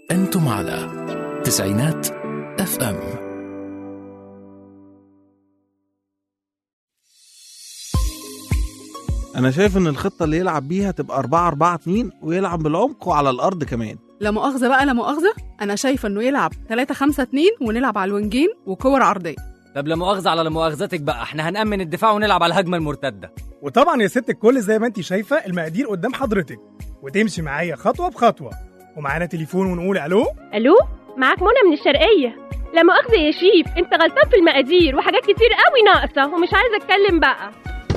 أنتم على تسعينات FM. أنا شايف إن الخطة اللي يلعب بيها تبقى 4-4-2 ويلعب بالعمق وعلى الأرض كمان. لا مؤاخذة بقى، لا مؤاخذة، أنا شايفة إنه يلعب 3-5-2 ونلعب على الوينجين وكور عرضية. طب لا مؤاخذة على لا مؤاخذتك بقى، احنا هنأمن الدفاع ونلعب على الهجمة المرتدة. وطبعا يا ست الكل زي ما انت شايفة المقادير قدام حضرتك، وتمشي معايا خطوة بخطوة. ومعانا تليفون ونقول ألو. ألو، معاك منى من الشرقية. لا مؤاخذة يا شيف، انت غلطان في المقادير وحاجات كتير قوي ناقصة ومش عايزة اتكلم بقى.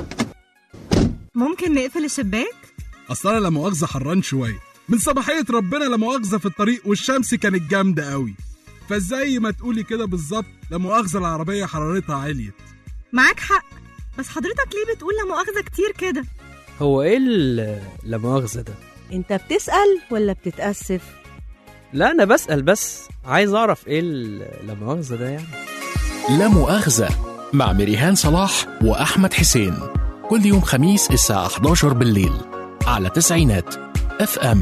ممكن نقفل الشباك؟ أصل أنا لا مؤاخذة حران شوية من صباحية ربنا، لا مؤاخذة في الطريق والشمس كانت جامدة قوي، فازاي ما تقولي كده بالظبط، لا مؤاخذة العربية حرارتها عليت. معاك حق، بس حضرتك ليه بتقول لا مؤاخذة كتير كده؟ هو ايه لا مؤاخذة ده؟ انت بتسأل ولا بتتأسف؟ لا انا بسأل، بس عايز اعرف ايه لا مؤاخذة ده يعني. لا مؤاخذة مع مريهان صلاح وأحمد حسين، كل يوم خميس الساعة 11 بالليل على تسعينات FM.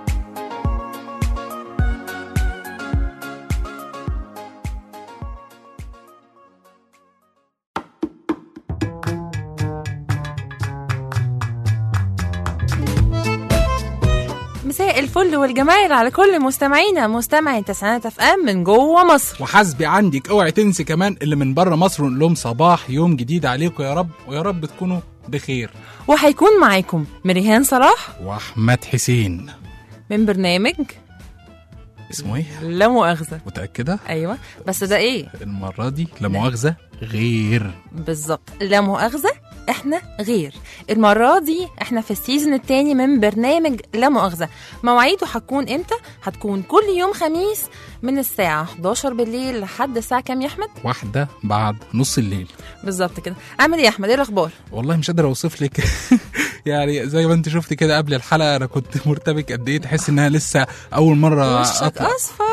مساء الفل والجمال على كل مستمعي تسعينات FM من جوه مصر. وحسبي عندك، اوعي تنسي كمان اللي من بره مصر، ونقول لهم صباح يوم جديد عليكم يا رب، ويا رب تكونوا بخير. وهيكون معاكم مريهان صلاح واحمد حسين من برنامج اسمه ايه؟ لا مؤاخذة. متأكدة؟ ايوه، بس ده ايه المرة دي؟ لا مؤاخذة غير. بالظبط، لا مؤاخذة احنا غير. المرة دي احنا في السيزن التاني من برنامج لا مؤاخذة. مواعيده هتكون امتى؟ هتكون كل يوم خميس من الساعة 11 بالليل لحد الساعة كام يا احمد؟ 1 بعد نص الليل بالظبط كده. عامل ايه يا احمد؟ ايه الاخبار؟ والله مش قادر اوصف لك يعني زي ما انت شفت كده قبل الحلقة انا كنت مرتبك قد ايه، تحس انها لسه اول مرة اطلع.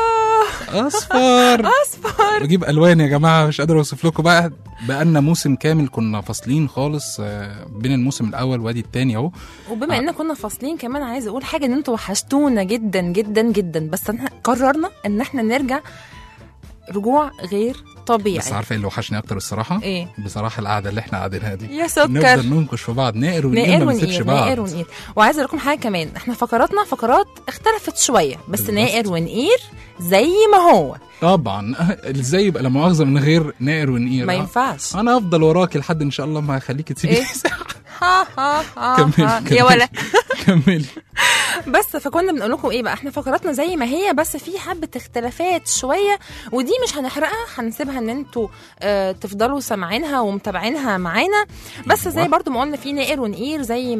اصفر بجيب الوان يا جماعه، مش قادر اوصف لكم بقى. بقالنا موسم كامل كنا فاصلين خالص بين الموسم الاول وادي الثاني اهو. وبما ان كنا فاصلين كمان عايز اقول حاجه، ان انتوا وحشتونا جدا جدا جدا، بس احنا قررنا ان احنا نرجع رجوع غير طبيعي. بس عارفه اللي وحشني اكتر الصراحه ايه؟ بصراحه القعده اللي احنا قاعدينها دي يا سكر، نفضل ننكش في بعض، نقر ونقير، ما نسيبش بعض. وعايز اقول لكم حاجه كمان، احنا فقرات اختلفت شويه، بس نقر ونقير زي ما هو. طبعا ازاي يبقى لا مؤاخذه من غير نقر ونقير؟ ما ينفعش. انا افضل وراكي لحد ان شاء الله ما هخليكي تسيبي كملي يا ولا كملي. بس فكنا بنقول لكم ايه بقى، احنا فقراتنا زي ما هي، بس في حبه اختلافات شويه، ودي مش هنحرقها، هنسيبها ان انتوا تفضلوا سامعينها ومتابعينها معانا. بس زي برضو ما قلنا في نقر ونقير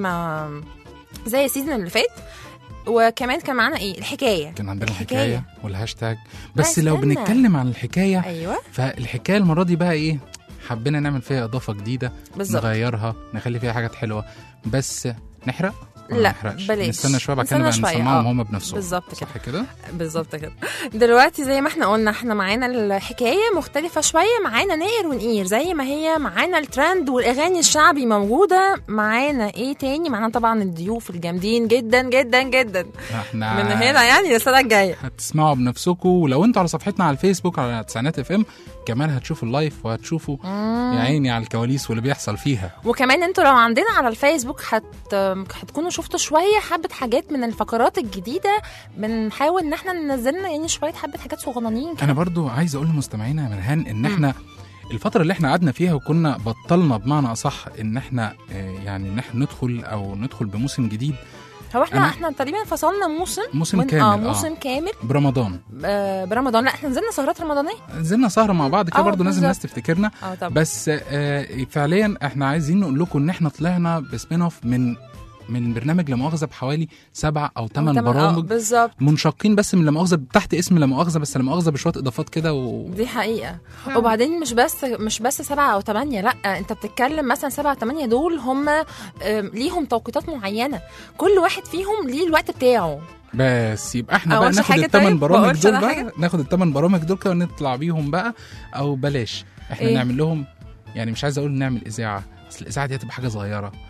زي السيزون اللي فات. وكمان كان معانا ايه؟ الحكايه. كان عندنا الحكايه والهاشتاج. بس لو بنتكلم عن الحكايه، ايوه، فالحكايه المره دي بقى ايه، حبينا نعمل فيها اضافه جديده بالزبط. نغيرها، نخلي فيها حاجات حلوه. بس نحرق؟ لا بلاش، نستنى شويه بعد كده نبقى نسمعهم هم بنفسهم. بالظبط صح كده؟ بالظبط كده. دلوقتي زي ما احنا قلنا، احنا معانا الحكايه مختلفه شويه، معانا نقر ونقير زي ما هي، معانا الترند والاغاني الشعبي موجوده، معانا ايه تاني؟ معانا طبعا الضيوف الجامدين جدا جدا جدا. احنا من هنا يعني السنه الجايه هتسمعوا بنفسكم، ولو انتوا على صفحتنا على الفيسبوك على تسعينات FM كمان هتشوفوا اللايف، وهتشوفوا يا عيني على الكواليس واللي بيحصل فيها. وكمان انتوا لو عندنا على الفيسبوك هتكونوا شفتوا شويه حبه حاجات من الفقرات الجديده، بنحاول ان احنا ننزلنا يعني شويه حبه حاجات صغننين. انا برضو عايز اقول لمستمعينا يا مرهان ان احنا الفترة اللي احنا قعدنا فيها وكنا بطلنا بمعنى اصح ان احنا يعني ان احنا ندخل بموسم جديد. هو احنا تقريبا فصلنا موسم كامل موسم كامل برمضان. برمضان. لا احنا نزلنا سهرات رمضانيه، نزلنا سهره مع بعض كده برضو، لازم الناس تفتكرنا. بس فعليا احنا عايزين نقول لكم ان احنا طلعنا بسبين اوف من برنامج لا مؤاخذه بحوالي 7 أو 8 برامج منشقين بس من لا مؤاخذه تحت اسم لا مؤاخذه، بس لا مؤاخذه بشويه اضافات كده دي حقيقه. وبعدين مش بس 7 أو 8، لا انت بتتكلم مثلا 7 8 دول هم ليهم توقيتات معينه، كل واحد فيهم ليه الوقت بتاعه. بس يبقى احنا بقى ناخد ال8 برامج دول بقى، ناخد ال8 برامج دول كده ونطلع بيهم بقى، او بلاش احنا نعمل لهم، يعني مش عايز اقول نعمل اذاعه، بس الاذاعه دي هتبقى حاجه صغيره.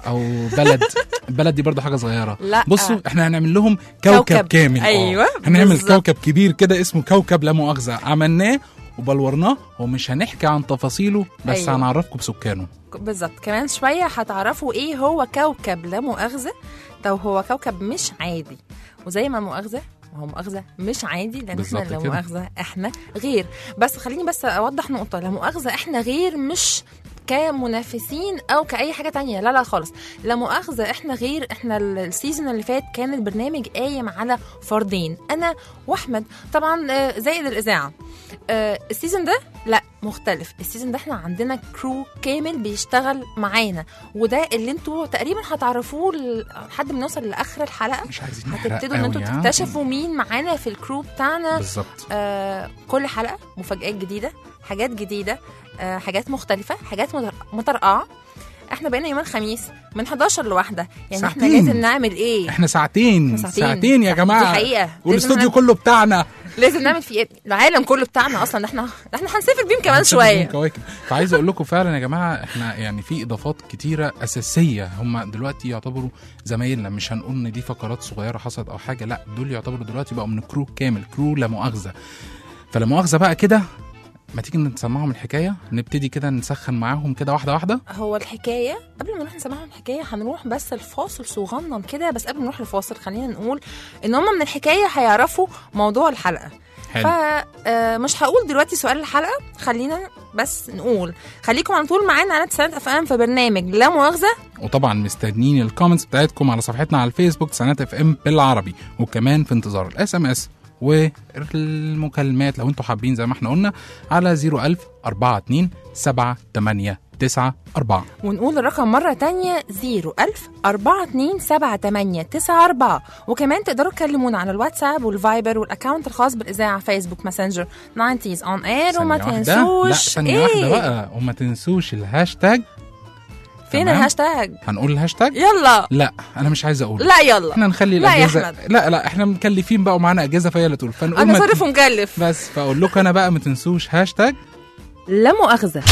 او بلد. البلد دي برضو حاجه صغيره. لا. بصوا احنا هنعمل لهم كوكب كامل. ايوه هنعمل بالزبط. كوكب كبير كده اسمه كوكب لا مؤاخذه، عملناه وبلورناه ومش هنحكي عن تفاصيله بس أيوة. هنعرفكم بسكانه بالظبط. كمان شويه هتعرفوا ايه هو كوكب لا مؤاخذه. طب هو كوكب مش عادي، وزي ما مؤاخذه هو مؤاخذه مش عادي، لان احنا لا مؤاخذه احنا غير. بس خليني بس اوضح نقطه، لا مؤاخذه احنا غير مش كمنافسين او كاي حاجه تانية، لا لا خالص. لا مؤاخذه احنا غير. احنا السيزون اللي فات كان البرنامج قايم على فردين، انا واحمد طبعا زائد الاذاعه. السيزون ده لا مختلف. السيزون ده احنا عندنا كرو كامل بيشتغل معانا، وده اللي انتوا تقريبا هتعرفوه لحد ما نوصل لاخر الحلقه. مش عايزين هتبتدوا ان انتوا تكتشفوا مين معانا في الكرو بتاعنا بالظبط. كل حلقه مفاجآت جديده، حاجات جديده، حاجات مختلفه، حاجات مترقعه. احنا بقينا يوم الخميس من 11 لواحدة، يعني ساعتين. احنا لازم نعمل ايه؟ احنا ساعتين يا جماعه. دي حقيقه. والاستوديو كله بتاعنا. لازم نعمل فيه العالم كله بتاعنا اصلا. احنا هنسافر بيهم كمان شويه. فعايز اقول لكم فعلا يا جماعه احنا يعني في اضافات كتيره اساسيه. هم دلوقتي يعتبروا زمايلنا، مش هنقول ان دي فقرات صغيره حصلت او حاجه، لا دول يعتبروا دلوقتي بقوا من كرو كامل، كرو لا مؤاخذه. فلا مؤاخذه بقى كده، ما تيجي نسمعهم الحكايه، نبتدي كده نسخن معاهم كده واحده واحده. هو الحكايه قبل ما نروح نسمعهم الحكايه هنروح بس الفاصل صغنن كده. بس قبل ما نروح الفاصل خلينا نقول ان هم من الحكايه هيعرفوا موضوع الحلقه. فمش هقول دلوقتي سؤال الحلقه، خلينا بس نقول خليكم على طول معانا على تسعينات اف ام في برنامج لا مؤاخذه. وطبعا مستنيين الكومنتس بتاعتكم على صفحتنا على الفيسبوك تسعينات اف ام بالعربي، وكمان في انتظار الاس ام اس والمكالمات لو انتوا حابين زي ما احنا قلنا على 01000 42 7894. ونقول الرقم مرة تانية 01000 42 7894. وكمان تقدروا تكلمونا على الواتساب والفايبر والاكاونت الخاص بالإذاعة فيسبوك ماسنجر 90s on air. وما تنسوش لا ثانية واحدة بقى، وما تنسوش الهاشتاج. فين الهاشتاج؟ هنقول الهاشتاج؟ يلا. لا انا مش عايز اقول. لا يلا احنا نخلي الاجهزه. لا احنا مكلفين بقى ومعانا اجهزه فهي اللي تقول. فنقول انا صرف ومكلف بس. فاقول لكم انا بقى ما تنسوش هاشتاج لا مؤاخذه.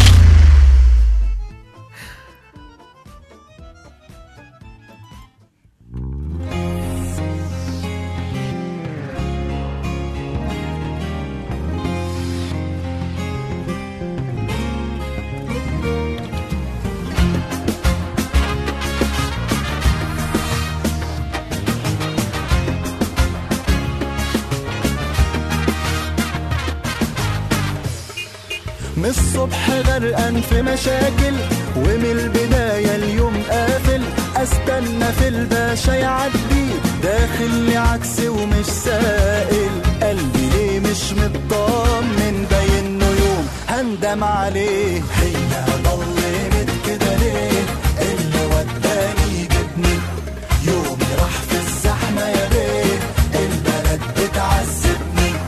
من الصبح غرقان في مشاكل، ومن البداية اليوم قافل، استنى في الباشا يعدي، داخل لي عكس ومش سائل، قلبي ليه مش مطمن، باين يوم هندم عليه، هي ضلمت كده ليه، اللي وداني جبني، يومي راح في الزحمة يا ليه، البلد بتعذبني.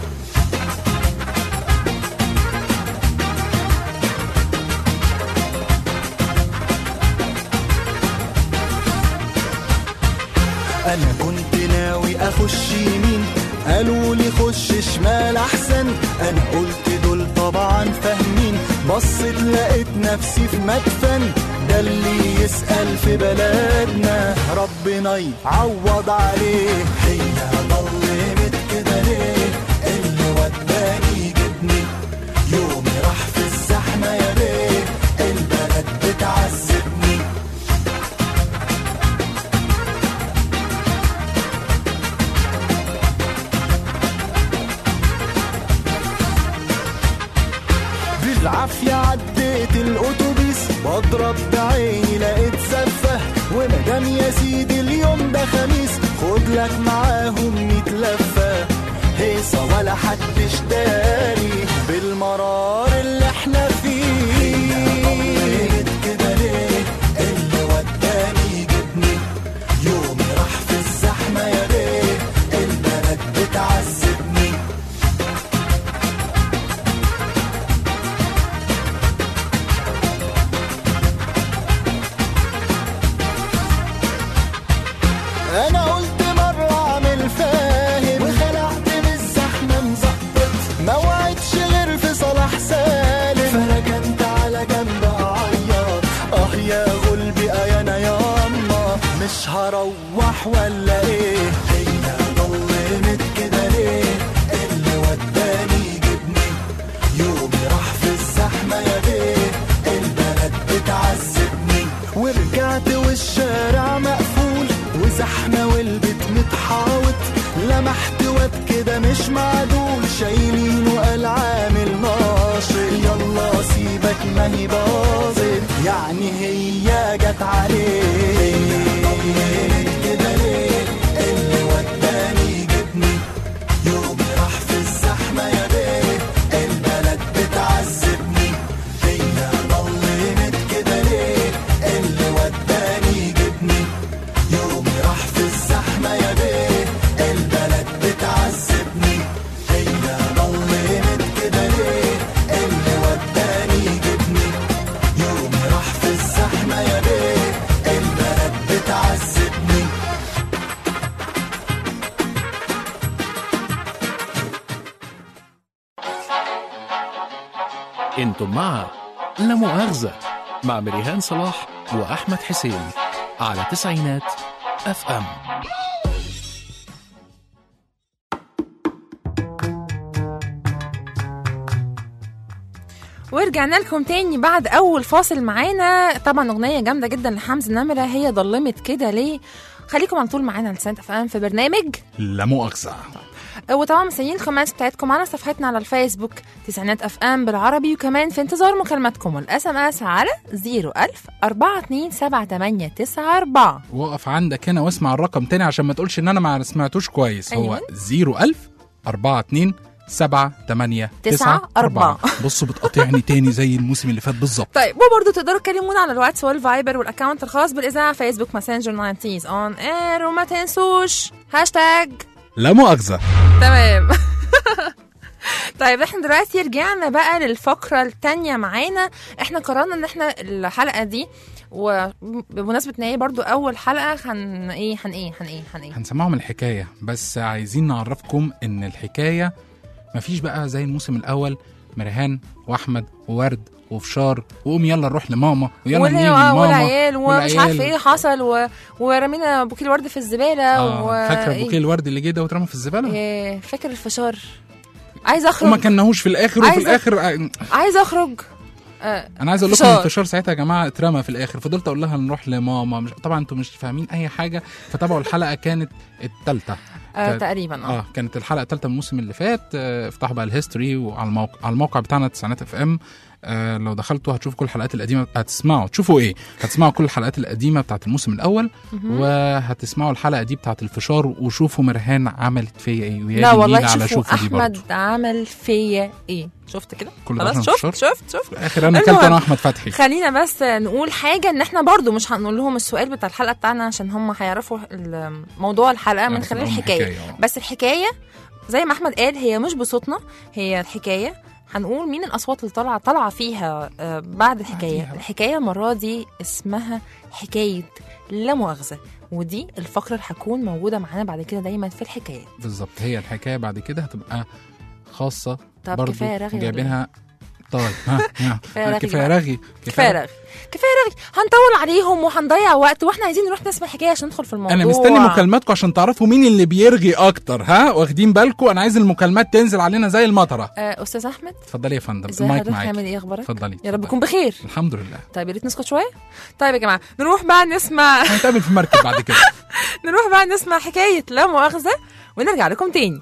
أنا كنت ناوي أخش يمين، قالوا لي خش شمال أحسن، أنا قلت دول طبعا فاهمين، بصيت لقيت نفسي في مدفن، ده اللي يسأل في بلدنا ربنا يعوض عليه، هي ضلمت كده ليه، اللي وداني جبني، يومي راح في الزحمة يا ليه، البلد بتعذبني. بالعافية عديت الأتوبيس، بضرب بعيني لقيت زفة، ومدام يا سيدي اليوم ده خميس، خد لك معاهم 100 لفة، هيصة ولا حدش داري بالمرار اللي احنا فيه، كده ليه اللي وداني جبني، يومي راح في الزحمة يا ليه، البلد بتعذبني. أنا قلت مرة أعمل فات مش هروح ولا ايه؟ هي ضلمت كده ليه؟ اللي وداني جبني يومي راح في الزحمة يا بيه، البلد بتعذبني ورجعت والشارع مقفول وزحمة والبيت متحاوط، لمحت واد كده مش معدول شايلينه قال عامل ناشط، يلا سيبك ما هي باظت يعني هي جت عليه كده ليه؟ اللي وداني جبني يومي راح في الزحمة يا بيه، البلد بتعذبني هي ضلمت كده ليه؟ اللي وداني جبني يومي راح في الزحمة يا بيه، البلد بتعذبني هي ضلمت كده ليه؟ اللي وداني جبني يومي راح في الزحمة يا بيه، البلد بتعذبني. انتم مع لا مؤاخذة مع مريهان صلاح وأحمد حسين على تسعينات اف ام. ورجعنا لكم تاني بعد اول فاصل معانا. طبعا اغنيه جامده جدا لحمزه نمره، هي ضلمت كده ليه. خليكم على طول معانا لسانت اف ام في برنامج لا مؤاخذة. وطبعا مستنيين الخماس بتاعتكم على صفحتنا على الفيسبوك تسعينات اف ام بالعربي، وكمان في انتظار مكالماتكم والاس ام اس على 010427894. وقف عندك هنا واسمع الرقم تاني عشان ما تقولش ان انا ما سمعتوش كويس. أيوة. هو 010427894. بصوا بتقاطعني تاني زي الموسم اللي فات بالظبط. طيب وبرضه تقدروا تكلمونا على الواتس والفايبر والاكونت الخاص بالاذاعه فيسبوك ماسنجر 90s اون اير، وما تنسوش هاشتاج لا مؤاخذة. تمام. طيب احنا دلوقتي رجعنا بقى للفقرة التانية معانا. احنا قررنا ان احنا الحلقة دي وبمناسبة ان هي برضو اول حلقة هنسمعهم الحكاية، بس عايزين نعرفكم ان الحكاية مفيش بقى زي الموسم الاول مريهان واحمد وورد وفشار وقوم يلا نروح لماما ويلا نيجي لماما والعيال ومش عارفه ايه حصل ورمينا بوكيه الورد في الزباله. فاكره بوكيه الورد اللي جه ده واترمى في الزباله؟ فاكر الفشار. عايز اخرج وما كناهوش في الاخر وفي الاخر عايز اخرج. انا عايز اقول لكم الفشار ساعتها يا جماعه اترمى في الاخر. فضلت اقول لها نروح لماما، طبعا انتوا مش فاهمين اي حاجه. فتابعوا الحلقه كانت الثالثه تقريبا كانت الحلقه الثالثه من الموسم اللي فات. افتحوا بقى الهيستوري وعلى الموقع بتاعنا تسعينات اف ام. لو دخلتوا هتشوفوا كل الحلقات القديمه. هتسمعوا كل الحلقات القديمه بتاعت الموسم الاول، وهتسمعوا الحلقه دي بتاعت الفشار وشوفوا مريهان عملت فيا ايه. لا والله شوفوا احمد عمل فيا ايه. شفت كده خلاص. شفت في الاخر انا كلت انا واحمد فتحي. خلينا بس نقول حاجه، ان احنا برضو مش هنقول لهم السؤال بتاع الحلقه بتاعنا عشان هم هيعرفوا موضوع الحلقه من خلال الحكايه. بس الحكايه زي ما احمد قال هي مش بصوتنا، هي الحكايه هنقول مين الأصوات اللي طالعة فيها بعد الحكاية. الحكاية المرة دي اسمها حكاية لا مؤاخذة، ودي الفقرة اللي هتكون موجودة معانا بعد كده دايما في الحكاية بالظبط. هي الحكاية بعد كده هتبقى خاصة. طب برضو كفاية رغي جايبينها. طيب كفاية رغي. هنطول عليهم وهنضيع وقت، واحنا عايزين نروح نسمع حكايه عشان ندخل في الموضوع. انا مستني مكالماتكم عشان تعرفوا مين اللي بيرغي اكتر. واخدين بالكم؟ انا عايز المكالمات تنزل علينا زي المطره. استاذ احمد اتفضلي يا فندم، المايك معاك. نعمل ايه اخبارك؟ اتفضلي. يا رب تكون بخير. الحمد لله. طيب يا ريت نسكت شويه. طيب يا جماعه نروح بقى نسمع هنتقابل في مركب بعد كده. نروح بقى نسمع حكايه لا مؤاخذه ونرجع لكم تاني.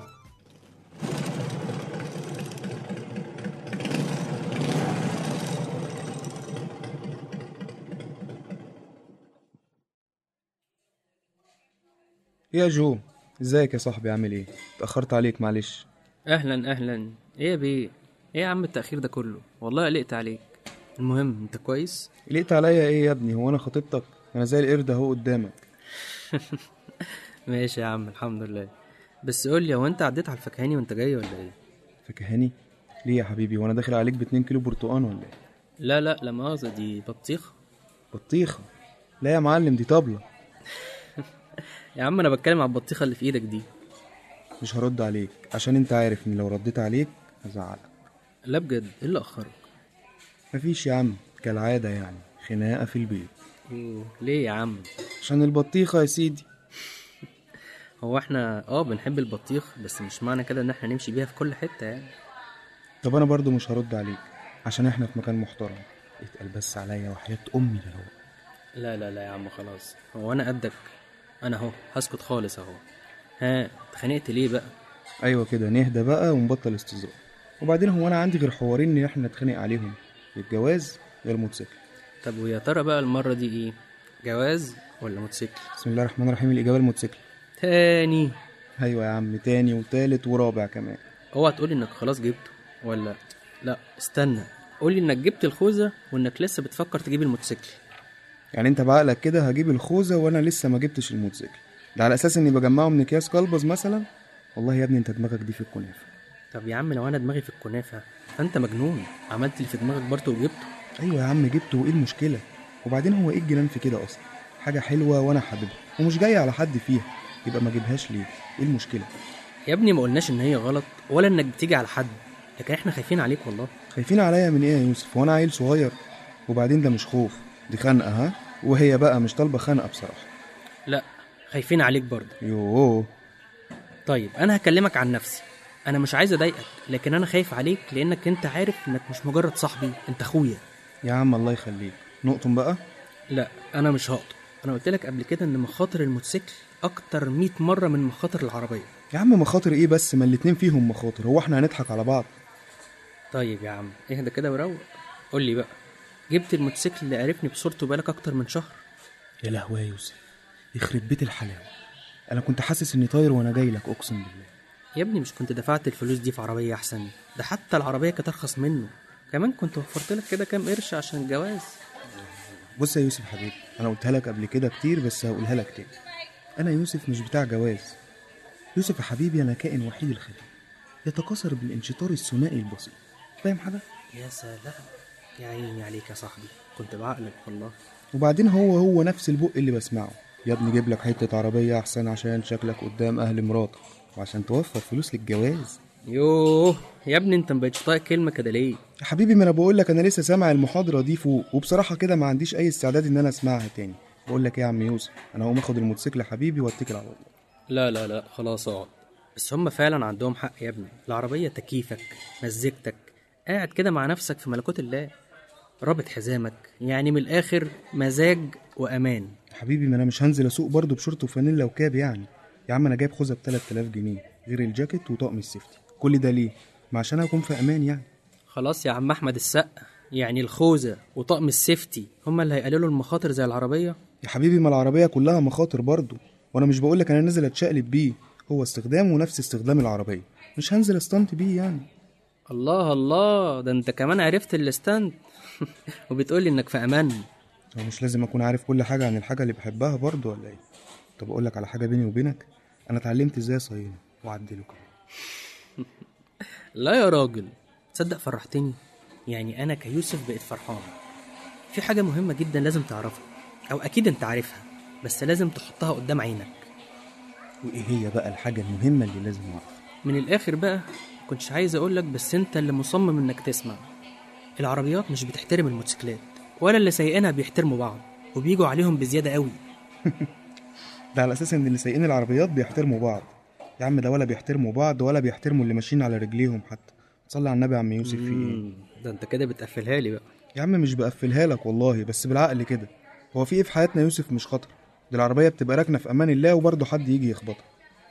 يا جو، ازيك يا صاحبي؟ عامل ايه؟ اتأخرت عليك معلش. اهلا. ايه يا بيه؟ ايه يا عم التأخير ده كله؟ والله قلقت عليك. المهم انت كويس؟ قلقت عليا ايه يا ابني؟ هو انا خطيبتك؟ انا زي القرد اهو قدامك. ماشي يا عم الحمد لله. بس قول لي، هو انت عديت على الفكهاني وانت جاي ولا ايه؟ فكهاني؟ ليه يا حبيبي؟ وانا داخل عليك ب2 كيلو برتقان ولا ايه؟ لا مؤاخذة، دي بطيخة؟ لا يا معلم، دي طبلة. يا عم انا بتكلم على البطيخة اللي في ايدك دي. مش هرد عليك عشان انت عارف ان لو رديت عليك هزعلك. لا بجد، ايه اللي اخرك؟ مفيش يا عم، كالعادة يعني، خناقة في البيت. ليه يا عم؟ عشان البطيخة يا سيدي. هو احنا بنحب البطيخ، بس مش معنى كده ان احنا نمشي بيها في كل حتة يعني. طب انا برضو مش هرد عليك عشان احنا في مكان محترم. اتقل بس عليا وحياة امي لو. لا لا لا يا عم خلاص، هو انا قدك، انا اهو هسكت خالص اهو. ها اتخانقت ليه بقى؟ ايوه كده، نهدى بقى ونبطل استظراف. وبعدين هو انا عندي غير حوارين ان احنا نتخانق عليهم، الجواز يا الموتوسيكل. طب ويا ترى بقى المرة دي ايه، جواز ولا موتوسيكل؟ بسم الله الرحمن الرحيم، الاجابة الموتوسيكل. تاني؟ ايوه يا عم، تاني وتالت ورابع كمان. اوعى تقولي انك خلاص جبته، ولا لا استنى، قولي انك جبت الخوذة وانك لسه بتفكر تجيب الموتوسيكل. يعني انت بعقلك كده هجيب الخوذة وانا لسه ما جبتش الموتوسيكل؟ ده على اساس اني بجمعه من اكياس كلبز مثلا؟ والله يا ابني انت دماغك دي في الكنافة. طب يا عم لو انا دماغي في الكنافة فانت مجنون، عملت اللي في دماغك برضه وجبته. ايوه يا عم جبته، وايه المشكلة؟ وبعدين هو ايه الجنان في كده اصلا؟ حاجة حلوة وانا حاببها ومش جاي على حد فيها، يبقى ما جيبهاش ليه؟ ايه المشكلة؟ يا ابني ما قلناش ان هي غلط ولا انك بتيجي على حد، لكن احنا خايفين عليك والله. خايفين عليا من ايه يا يوسف؟ وانا عيل صغير؟ وبعدين ده مش خوف، دي خنقة. ها؟ وهي بقى مش طالبة خنقة بصراحة. لا خايفين عليك برضه. يوه. طيب انا هكلمك عن نفسي، انا مش عايز اضايقك، لكن انا خايف عليك لانك انت عارف انك مش مجرد صاحبي، انت اخويا. يا عم الله يخليك، نقطم بقى. لا انا مش هقطم، انا قلت لك قبل كده ان مخاطر الموتوسيكل اكتر 100 مرة من مخاطر العربية. يا عم مخاطر ايه بس؟ ما الاتنين فيهم مخاطر، هو احنا هنضحك على بعض؟ طيب يا عم اهدى كده وروق. قول لي بقى، جبت الموتوسيكل اللي عرفني بصورته بالك اكتر من شهر؟ يا لهوي يا يوسف، يخرب بيت الحلاوه، انا كنت حاسس اني طاير وانا جاي لك، اقسم بالله. يا ابني مش كنت دفعت الفلوس دي في عربيه احسن؟ ده حتى العربيه كانت ارخص منه، كمان كنت وفرت لك كده كام قرش عشان الجواز. بص يا يوسف حبيبي، انا قلتها لك قبل كده كتير بس هقولها لك تاني، انا يوسف مش بتاع جواز. يوسف يا حبيبي انا كائن وحيد الخلق، يتكاثر بالانشطار الثنائي البسيط، فاهم حاجه؟ يا سلام، يا عيني عليك يا صاحبي، كنت بعقلك والله. وبعدين هو نفس البق اللي بسمعه، يا ابني جيب لك حته عربيه احسن عشان شكلك قدام اهل مراتك وعشان توفر فلوس للجواز. يوه يا ابني انت مبقتش طايق كلمه كده ليه يا حبيبي؟ ما انا بقول لك انا لسه سامع المحاضره دي فوق، وبصراحه كده ما عنديش اي استعداد ان انا اسمعها تاني. بقول لك ايه يا عم يوسف، انا هقوم اخد الموتوسيكل يا حبيبي واتكل على الله. لا لا لا خلاص اقعد. بس هم فعلا عندهم حق يا ابني، العربيه تكييفك، مزيكتك، قاعد كده مع نفسك في ملكوت الله، رابط حزامك، يعني من الاخر مزاج وامان. يا حبيبي ما انا مش هنزل اسوق برضه بشورت وفانيلا وكاب يعني. يا عم انا جايب خوذه ب 3000 جنيه غير الجاكيت وطقم السيفتي، كل ده ليه؟ ما عشان اكون في امان يعني. خلاص يا عم احمد السقا، يعني الخوذه وطقم السيفتي هم اللي هيقللوا المخاطر زي العربيه؟ يا حبيبي ما العربيه كلها مخاطر برضه، وانا مش بقول لك انا نازل اتشقلب بيه، هو استخدامه نفس استخدام العربيه، مش هنزل استنت بيه يعني. الله الله، ده انت كمان عرفت الاستند وبتقولي انك في امان. هو مش لازم اكون عارف كل حاجه عن الحاجه اللي بحبها برضه ولا ايه؟ طب اقول لك على حاجه بيني وبينك، انا اتعلمت ازاي اصينه واعدله كمان. لا يا راجل، تصدق فرحتني، يعني انا كيوسف بقيت فرحان. في حاجه مهمه جدا لازم تعرفها، او اكيد انت عارفها، بس لازم تحطها قدام عينك. وايه هي بقى الحاجه المهمه اللي لازم اعرفها؟ من الاخر بقى، كنتش عايز اقولك بس انت اللي مصمم انك تسمع. العربيات مش بتحترم الموتوسيكلات، ولا اللي سايقينها بيحترموا بعض وبيجوا عليهم بزياده قوي. ده على اساس ان اللي سايقين العربيات بيحترموا بعض؟ يا عم ده ولا بيحترموا بعض ولا بيحترموا اللي ماشيين على رجليهم حتى. صلي على النبي يا عم يوسف، في ايه؟ ده انت كده بتقفلها لي بقى. يا عم مش بقفلها لك والله، بس بالعقل كده. هو في ايه في حياتنا يوسف مش خطر؟ دي العربيه بتبقى راكنه في امان الله وبرضه حد يجي يخبطها.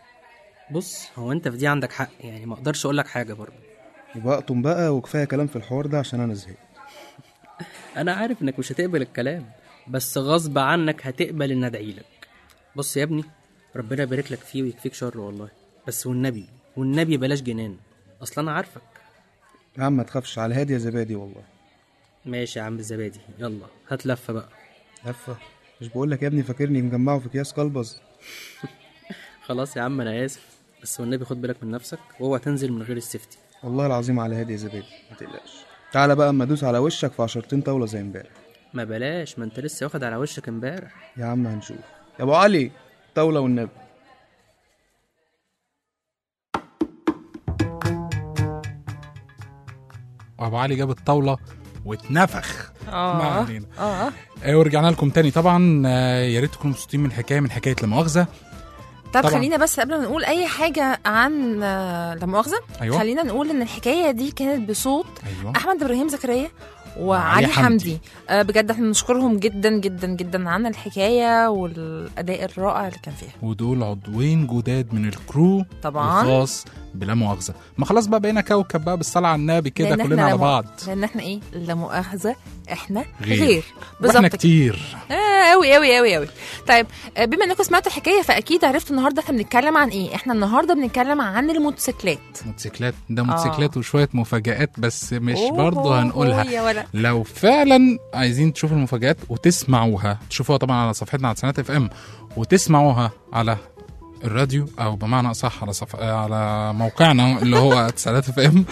بص هو انت في دي عندك حق، يعني ما اقدرش اقول لك حاجه برضه. يبقى اقطم بقى وكفايه كلام في الحوار ده عشان انا زهقت. انا عارف انك مش هتقبل الكلام، بس غصب عنك هتقبل ان ادعي لك. بص يا ابني، ربنا يبارك لك فيه ويكفيك شر والله، بس والنبي بلاش جنان، اصلا انا عارفك. يا عم ما تخافش، على هادي يا زبادي والله. ماشي يا عم الزبادي، يلا هات لفه بقى. لفه؟ مش بقول لك يا ابني فاكرني مجمعه في اكياس كلبز؟ خلاص يا عم انا اسف، بس والنبي خد بالك من نفسك، وهو تنزل من غير السيفتي. والله العظيم على هادي يا زبادي، ما تقلقش. تعالى بقى اما ادوس على وشك في 10 طاوله زي امبارح. ما بلاش، ما انت لسه واخد على وشك امبارح. يا عم هنشوف. يا ابو علي طاوله والنبي. وابو علي جاب الطاوله واتنفخ. ما علينا. ورجعنا لكم تاني طبعا. يا ريت تكونوا مبسوطين من حكايه لا مؤاخذه. طب خلينا بس قبل ما نقول اي حاجه عن لا مؤاخذه، خلينا نقول ان الحكايه دي كانت بصوت احمد ابراهيم زكريا وعلي حمدي. بجد احنا نشكرهم جدا جدا جدا عن الحكايه والاداء الرائع اللي كان فيها. ودول عضوين جداد من الكرو طبعا الخاص بلا مؤاخذه. ما خلاص بقى بقينا كوكب بقى بالصلاه على النبي كده كلنا على بعض. لان احنا ايه؟ لا مؤاخذه احنا غير بالظبط. احنا كتير قوي قوي قوي قوي. طيب بما انكم سمعتوا الحكايه فاكيد عرفتوا النهارده احنا بنتكلم عن ايه. احنا النهارده بنتكلم عن الموتوسيكلات. ده موتوسيكلات وشويه مفاجآت بس مش برضه هنقولها. لو فعلا عايزين تشوفوا المفاجآت وتسمعوها تشوفوها طبعا على صفحتنا على تسعينات اف ام وتسمعوها على الراديو او بمعنى اصح على موقعنا اللي هو تسعينات اف ام.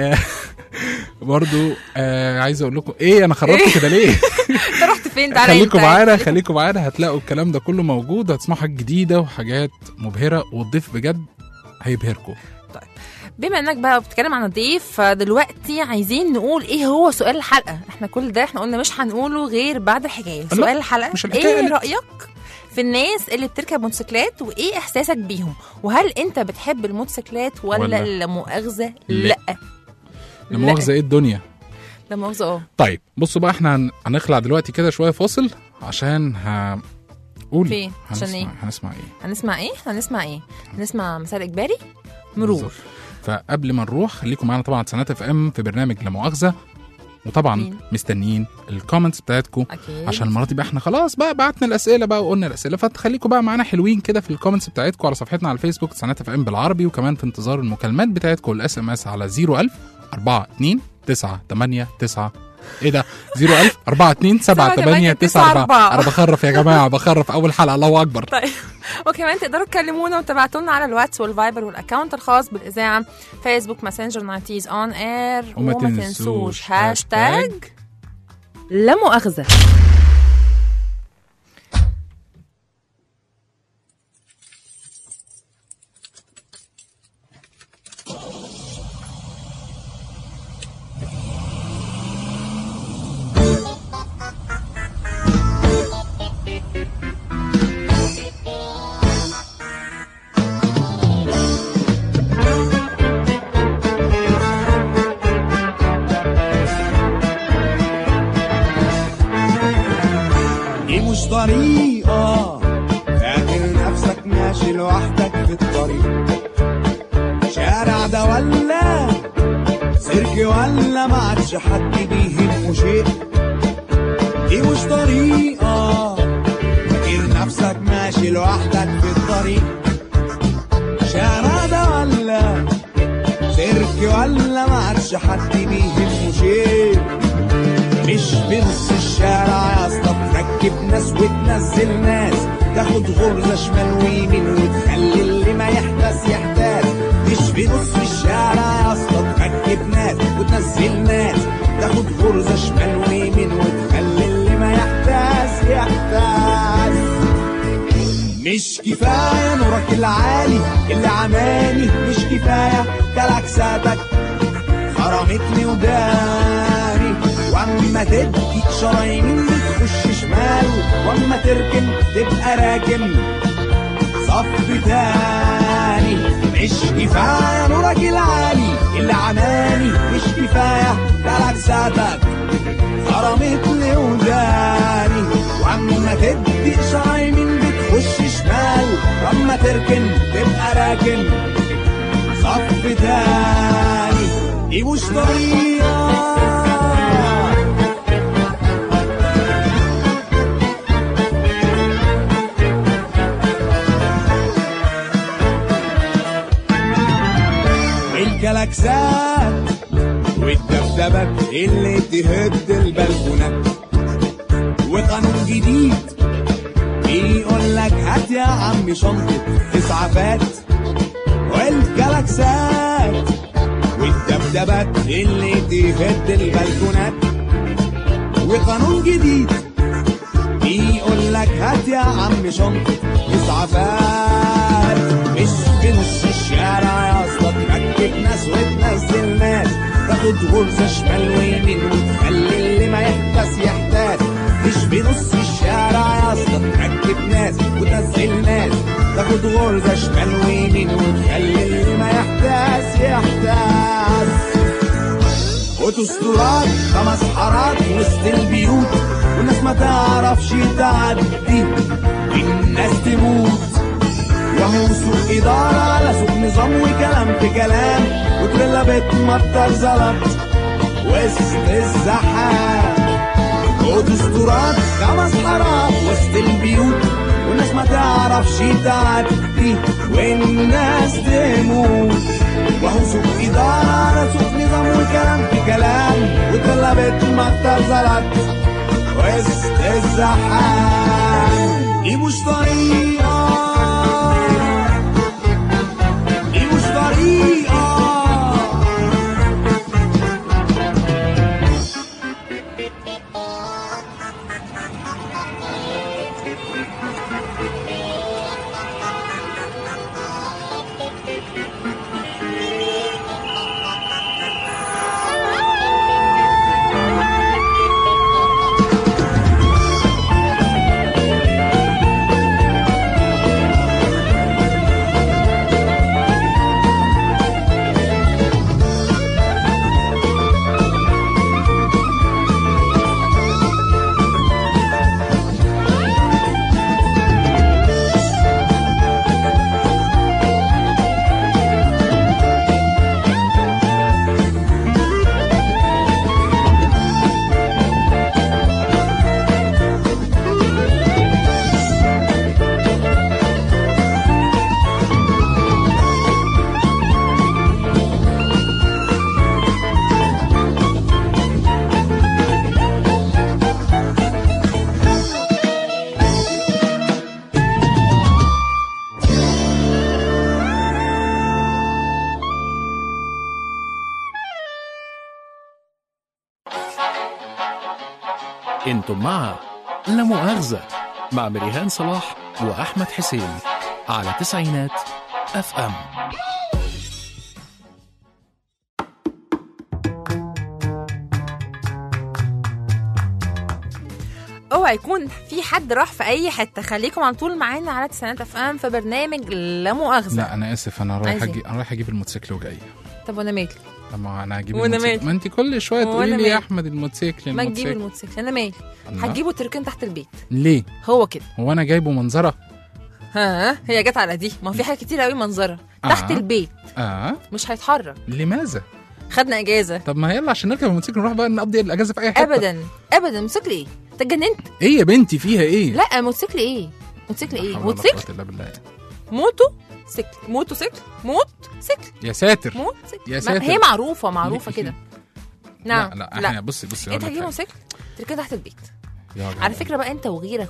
برضو عايز اقول لكم ايه انا خرجت كده ليه؟ انت رحت فين؟ خليكم معانا هتلاقوا الكلام ده كله موجود. هتسمعوا حاجات جديده وحاجات مبهره والضيف بجد هيبهركم. طيب بما انك بقى بتتكلم عن الضيف فدلوقتي عايزين نقول ايه هو سؤال الحلقه. احنا كل ده احنا قلنا مش هنقوله غير بعد الحكايه. سؤال الحلقه ايه رايك في الناس اللي بتركب موتوسيكلات وايه احساسك بيهم؟ وهل انت بتحب الموتوسيكلات ولا لا مؤاخذه لا مؤاخذه؟ ايه الدنيا لا مؤاخذه. طيب بصوا بقى احنا هنخلع دلوقتي كده شويه فاصل عشان قولي هنسمع ايه؟ هنسمع مثال اجباري مرور. فقبل ما نروح خليكم معانا طبعا تسعينات اف ام في برنامج لا مؤاخذه. وطبعا مستنيين الكومنتس بتاعتكم عشان المره دي بقى احنا خلاص بقى بعتنا الاسئله بقى وقلنا الاسئله فتخليكم بقى معانا حلوين كده في الكومنتس بتاعتكم على صفحتنا على الفيسبوك تسعينات اف ام بالعربي. وكمان في انتظار المكالمات بتاعتكم والاس ام اس على 01000 42 989 ايه ده 01000 42 7894. انا بخرف يا جماعه بخرف اول حلقه الله اكبر. طيب وكمان تقدروا تكلمونا وتبعتونا على الواتس والفايبر والاكونت الخاص بالاذاعه فيسبوك ماسنجر 90s اون اير. وما تنسوش هاشتاج لا مؤاخذه. طريقة فاكر نفسك ماشي لوحدك في الطريق. شارع ده ولا سيرك ولا ما عادش حد بيهمه شيء. دي مش طريقة فاكر نفسك ماشي لوحدك في الطريق. شارع ده ولا سيرك ولا ما عادش حد بيهمه شيء. مش بنص الشارع يا اسطى تركب ناس وتنزل ناس. تاخد غرزة شمال ويمين وتخلي اللي ما يحتاس يحتاس. مش بنص الشارع يا اسطى تركب ناس وتنزل ناس. تاخد غرزة شمال ويمين وتخلي اللي ما يحتاس يحتاس. مش كفاية نورك العالي اللي عماني. مش كفاية كلاكساتك حرمتني وداري. واما تدي اشاره يمين بتخش شمال. واما تركن تبقى راكن صف تاني. مش كفايه نورك العالي اللي عماني. مش كفايه كلاكساتك حرمتني وداني. واما تدي اشاره يمين بتخش شمال. واما تركن تبقى راكن صف تاني. دي مش طريقه الكلاكسات والدبدبات اللي تهد البلكونات. وقانون جديد بيقول لك هات يا عم شنطة اسعافات. والكلاكسات والدبدبات اللي تهد البلكونات. وقانون جديد بيقول لك هات يا عم شنطة اسعافات. مش بنص الشارع يا اسطى تركب ناس وتنزل ناس. تاخد غرزة شمال ويمين وتخلي اللي ما يحتاس يحتاس. مش بنص الشارع يا اسطى تركب ناس وتنزل ناس، تاخد غرزة شمال ويمين وتخلي اللي ما يحتاس يحتاس. اوتوستراد 5 حارات وسط البيوت، والناس ما تعرفش تعدي والناس تموت. وهو سوق إدارة على سوق نظام وكلام في كلام، وتريلا بتمطر زلط وسط الزحام. اوتوستراد 5 حارات وسط البيوت، والناس ما تعرفش تعدي والناس تموت. وهو سوق إدارة على سوق نظام وكلام في كلام، وتريلا بتمطر زلط وسط الزحام. دي مش طريقة، دي مش طريقة. انتم مع لا مؤاخذة مع مريهان صلاح وأحمد حسين على تسعينات FM. اوعى يكون في حد راح في اي حته، خليكم على طول معانا على تسعينات FM في برنامج لا مؤاخذة. لا انا اسف، انا رايح اجيب الموتوسيكل وجاي. طب وانا مالي؟ ما انا هجيب الموتوسيكل، ما انت كل شويه تقولي لي يا احمد الموتوسيكل ما تجيب الموتوسيكل، انا مالي؟ هتجيبه تركن تحت البيت ليه؟ هو كده، هو انا جايبه منظره؟ هي جت على دي، ما في حاجات كتير قوي منظره تحت البيت مش هيتحرك. لماذا؟ خدنا اجازه. طب ما يلا عشان نركب الموتوسيكل نروح بقى نقضي الاجازه في اي حته. ابدا موتوسيكل ايه؟ انت اتجننت؟ ايه يا بنتي فيها ايه؟ لا موتوسيكل ايه؟ موتوسيكل يا ساتر يا ساتر، هي معروفه كده. نعم لا احنا بصي انت هتجيب موتوسيكل تركن تحت البيت. على فكره بقى انت وغيرك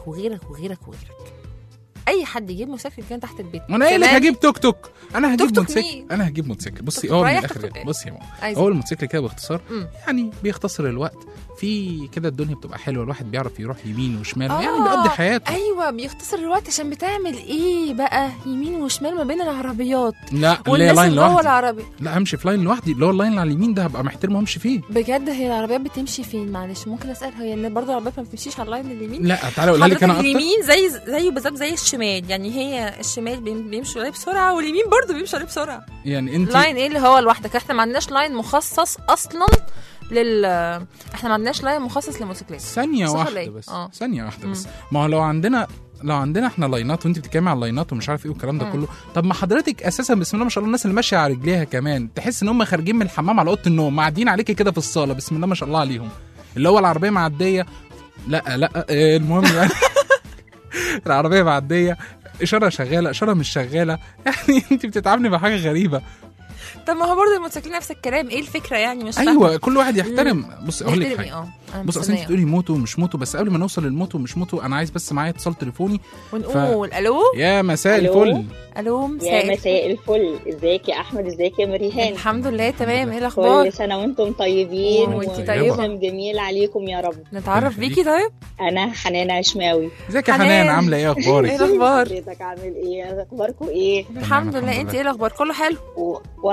اي حد يجيب موتوسيكل كان تحت البيت. وانا قايل لك هجيب توك توك، انا هجيب موتوسيكل. بصي هو من الاخر بصي يا ماما، هو الموتوسيكل كده باختصار يعني بيختصر الوقت في كده، الدنيا بتبقى حلوه، الواحد بيعرف يروح يمين وشمال يعني بيقضي حياته. ايوه بيختصر الوقت عشان بتعمل ايه بقى؟ يمين وشمال ما بين العربيات. لا والناس اللي جوه العربيه لا همشي في لاين لوحدي، اللي هو اللاين على اليمين ده هبقى محترم وامشي فيه. بجد هي العربيات بتمشي فين؟ معلش ممكن اسال، هي ان برضه العربيات ما بتمشيش على اللاين اليمين؟ لا تعالى اقول لك انا اكتر. اليمين زيه بالظبط زي الشمال، يعني هي الشمال بيمشوا عليه بسرعه واليمين برضه بيمشوا عليه بسرعه. يعني انت لاين ايه اللي هو لوحدك؟ احنا ما عندناش لاين مخصص اصلا احنا ما عندناش لاين مخصص للموتوسيكلات. ثانيه واحده بس ثانيه واحده بس. ما هو لو عندنا احنا لاينات وانت بتتكلمي على اللاينات ومش عارف ايه والكلام ده كله، طب ما حضرتك اساسا بسم الله ما شاء الله الناس اللي ماشيه على رجليها كمان تحس ان هم خارجين من الحمام على اوضه النوم معديين عليكي كده في الصاله بسم الله ما شاء الله عليهم، اللي هو العربيه معديه لا المهم يعني العربيه معديه اشاره شغاله اشاره مش شغاله، يعني انت بتتعاملي مع حاجه غريبه. طب ما هو برضه الموتوسيكل نفس الكلام، ايه الفكره يعني؟ مش ايوه فاهمة. كل واحد يحترم. بص اقول لك حاجه، بص اصل انت بتقولي موتو مش موتو، بس قبل ما نوصل للموتو مش موتو انا عايز بس معايا اتصال تليفوني ونقول الو يا مساء الفل. الو مساء الفل، ازيك يا احمد؟ ازيك يا مريهان؟ الحمد لله تمام. ايه الاخبار؟ كل سنه وانتم طيبين وانتي طيبه، جميل عليكم يا رب. نتعرف بيكي. طيب انا حنان عشماوي. ازيك يا حنان؟ عامله ايه؟ اخبارك؟ ايه الاخبار؟ حضرتك عامل ايه؟ اخباركم ايه؟ الحمد لله. انت ايه الاخبار؟ كله حلو والله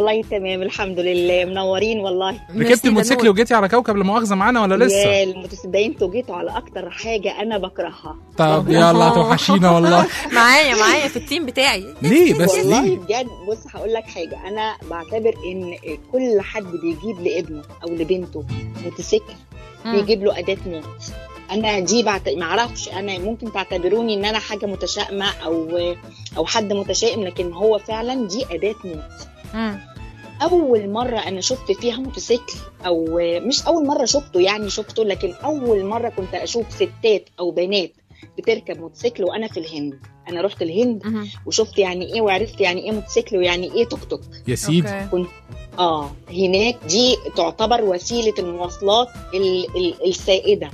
والله تمام الحمد لله، منورين والله. ركبت الموتوسيكل وجيتي على كوكب لا مؤاخذه معانا ولا لسه؟ يا المتسابقين انتوا جيتوا على اكتر حاجه انا بكرهها. طب يلا توحشينا والله. معايا في التيم بتاعي. ليه بس والله ليه؟ بجد. بص هقول لك حاجه، انا بعتبر ان كل حد بيجيب لابنه او لبنته موتوسيكل بيجيب له اداه موت. انا دي معرفش، انا ممكن تعتبروني ان انا حاجه متشائمه او حد متشائم، لكن هو فعلا دي اداه موت. اول مره انا شفت فيها موتوسيكل، او مش اول مره شفته يعني شفته، لكن اول مره كنت اشوف ستات او بنات بتركب موتوسيكل وانا في الهند. انا رحت الهند وشفت يعني ايه، وعرفت يعني ايه موتوسيكل ويعني ايه توك توك يا سيدي. كنت هناك دي تعتبر وسيله المواصلات السائده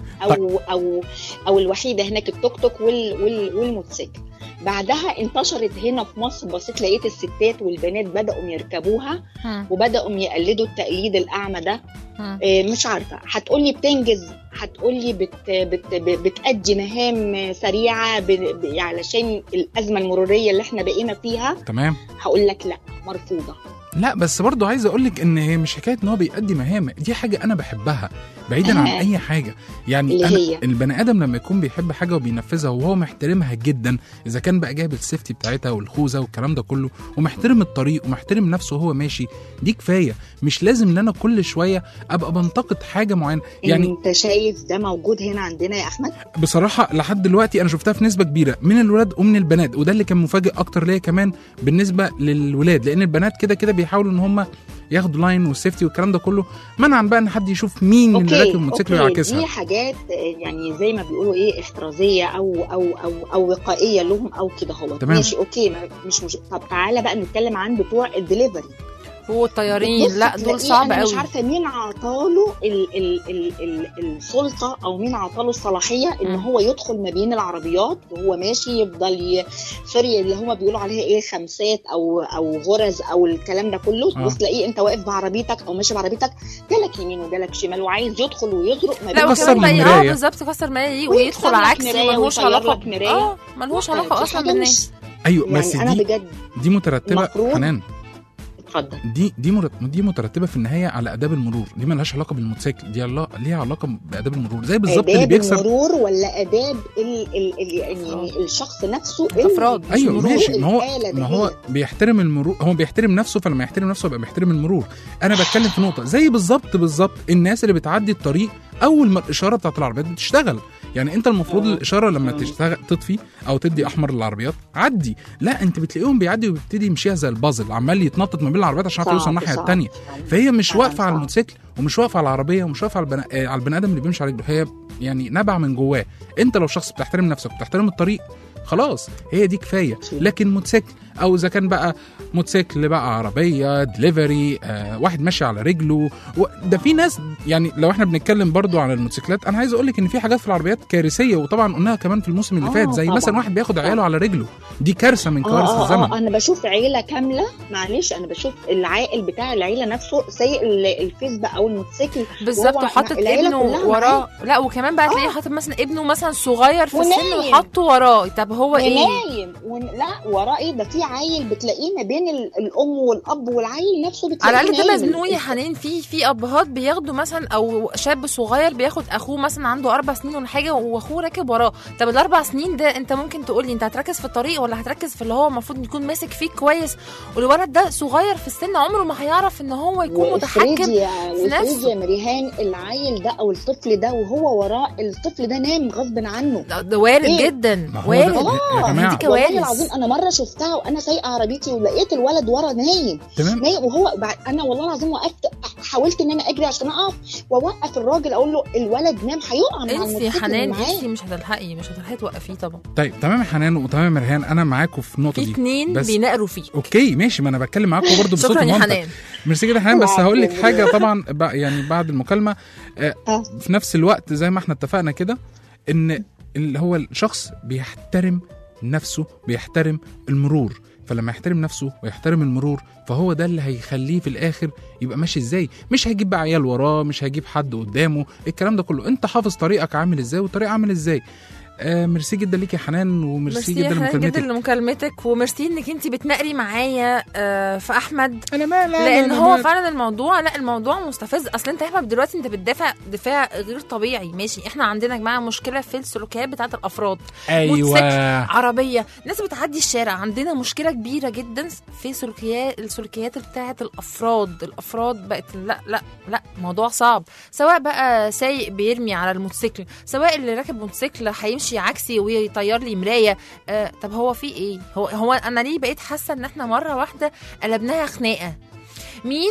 او الوحيده هناك، التوك توك والموتوسيكل. بعدها انتشرت هنا في مصر، بصيت لقيت الستات والبنات بدأوا يركبوها وبدأوا يقلدوا التقليد الأعمى ده. مش عارفة، هتقولي بتنجز، هتقولي بتأدي مهام سريعة علشان الأزمة المرورية اللي احنا بقينا فيها. تمام. هقول لك لا، مرفوضة. لا بس برضو عايز اقولك ان هي مش حكايه ان هو بيأدي مهام، دي حاجه انا بحبها بعيدا عن اي حاجه. يعني أنا البني ادم لما يكون بيحب حاجه وبينفذها وهو محترمها جدا، اذا كان بقى جايب السيفتي بتاعتها والخوذه والكلام ده كله، ومحترم الطريق ومحترم نفسه وهو ماشي، دي كفايه. مش لازم ان انا كل شويه ابقى بنتقد حاجه معينه. يعني انت شايف ده موجود هنا عندنا يا احمد؟ بصراحه لحد دلوقتي انا شفتها في نسبه كبيره من الولاد ومن البنات، وده اللي كان مفاجئ اكتر ليا كمان بالنسبه للولاد، لان البنات كده بيحاولوا ان هم ياخدوا لاين والسيفتي والكلام ده كله، منعا بقى ان حد يشوف مين اللي راكب الموتوسيكل ويعكسها. دي حاجات يعني زي ما بيقولوا ايه، احترازيه او وقائيه لهم او كده. هو ماشي اوكي، مش طب تعالى بقى نتكلم عن بتوع الدليفري والطيارين. لا دول صعب قوي. مش عارفه مين عطاله السلطه او مين عطاله الصلاحيه ان هو يدخل ما بين العربيات وهو ماشي، يفضل سوري اللي هم بيقولوا عليها ايه، خمسات او غرز او الكلام ده كله. بس تلاقيه انت واقف بعربيتك او ماشي بعربيتك، جالك يمين وجالك شمال وعايز يدخل ويزرق ما بين. كسر المرايه. بالظبط، كسر مرايه ويدخل عكس، ملوش علاقه. ملوش علاقه اصلا بالناس. ايوه بس يعني دي دي مترتبه حنان. اتفضل. دي مترتبه في النهايه على اداب المرور، دي مالهاش علاقه بالموتوسيكل، دي ليها علاقه باداب المرور. زي بالظبط اللي بيكسر المرور ولا اداب يعني الشخص نفسه، الافراد. ايوه ماشي، ما هو بيحترم المرور، هو بيحترم نفسه، فلما يحترم نفسه يبقى بيحترم المرور. انا بتكلم في نقطه زي بالظبط الناس اللي بتعدي الطريق اول ما الاشاره بتاعت العربيات بتشتغل. يعني انت المفروض الاشاره لما تشتغل تطفي او تدي احمر للعربيات عدي، لا انت بتلاقيهم بيعدي وبيبتدي يمشيها زي البازل، عمال يتنطط ما بين العربيات عشان يوصل الناحيه الثانيه. فهي مش واقفه على الموتوسيكل ومش واقفه على العربيه ومش واقفه على البني ادم اللي بيمشي على رجله، هي يعني نبع من جواه. انت لو شخص بتحترم نفسك وبتحترم الطريق خلاص هي دي كفايه. لكن موتوسيكل او اذا كان بقى موتوسيكل بقى عربيه دليفري، واحد ماشي على رجله، ده في ناس. يعني لو احنا بنتكلم برضو عن الموتوسيكلات، انا عايز اقول لك ان في حاجات في العربيات كارثيه، وطبعا قلناها كمان في الموسم اللي فات، زي مثلا واحد بياخد عياله على رجله، دي كارثه من كوارث الزمن. انا بشوف عيله كامله، معلش انا بشوف العائل بتاع العيله نفسه سايق الفيسبا او الموتوسيكل بالظبط، وحاطط ابنه وراه. لا وكمان بقى تلاقيه حاطط مثلا ابنه مثلا صغير في السن وحاطه وراه. طب هو ايه نايم لا وراه ايه؟ ده في عيل بتلاقيه ما بين الام والاب والعيل نفسه بتلاقيه على الاقل ده مزنوق يا حنان. في ابهات بياخدوا مثلا، او شاب صغير بياخد اخوه مثلا عنده 4 سنين ولا حاجه واخوه راكب وراه. طب ال4 سنين ده انت ممكن تقول لي انت هتركز في الطريق ولا هتركز في اللي هو المفروض يكون ماسك فيه كويس؟ والولد ده صغير في السن، عمره ما هيعرف ان هو يكون متحكم في نفسه. يا مريهان العيل ده او الطفل ده وهو وراه الطفل ده نام غصب عنه، ده وارد جدا، وارد. دي كوارث العظيم. انا مره شفتها وانا سايقه عربيتي ولقيت الولد ورا نايم وهو انا والله العظيم وقفت، حاولت ان انا اجري عشان اقف واوقف الراجل، اقول له الولد نام هيقع مع انسي حنان، انسي مش هتلحقي توقفيه طبعا. طيب تمام يا حنان وتمام يا مرهان، انا معاكم في النقطه دي. 2 بينقروا فيه. اوكي ماشي، ما انا بتكلم معاكم برضو بصوت منطق. ميرسي جدا حنان. بس هقول لك حاجه طبعا يعني بعد المكالمه في نفس الوقت زي ما احنا اتفقنا كده، ان اللي هو الشخص بيحترم نفسه بيحترم المرور، فلما يحترم نفسه ويحترم المرور فهو ده اللي هيخليه في الاخر يبقى ماشي ازاي. مش هيجيب بقى عيال وراه، مش هيجيب حد قدامه، الكلام ده كله. انت حافظ طريقك عامل ازاي والطريق عامل ازاي. ميرسي جدا ليك يا حنان، وميرسي جدا لمكالمتك، وميرسي انك انت بتنقري معايا في احمد. انا مالي، لان هو فعلا الموضوع مستفز. اصل انت يا احمد دلوقتي انت بتدافع دفاع غير طبيعي. ماشي، احنا عندنا يا جماعه مشكله في السلوكيات بتاعه الافراد. أيوة. موتوسيكل، عربيه، ناس بتعدي الشارع، عندنا مشكله كبيره جدا في السلوكيات بتاعه الافراد بقت لا موضوع صعب. سواء بقى سايق بيرمي على الموتوسيكل، سواء اللي راكب موتوسيكل هيمشي عكسي ويطير لي مرايه. طب هو في ايه؟ هو انا ليه بقيت حاسه ان احنا مره واحده قلبناها خناقه؟ مين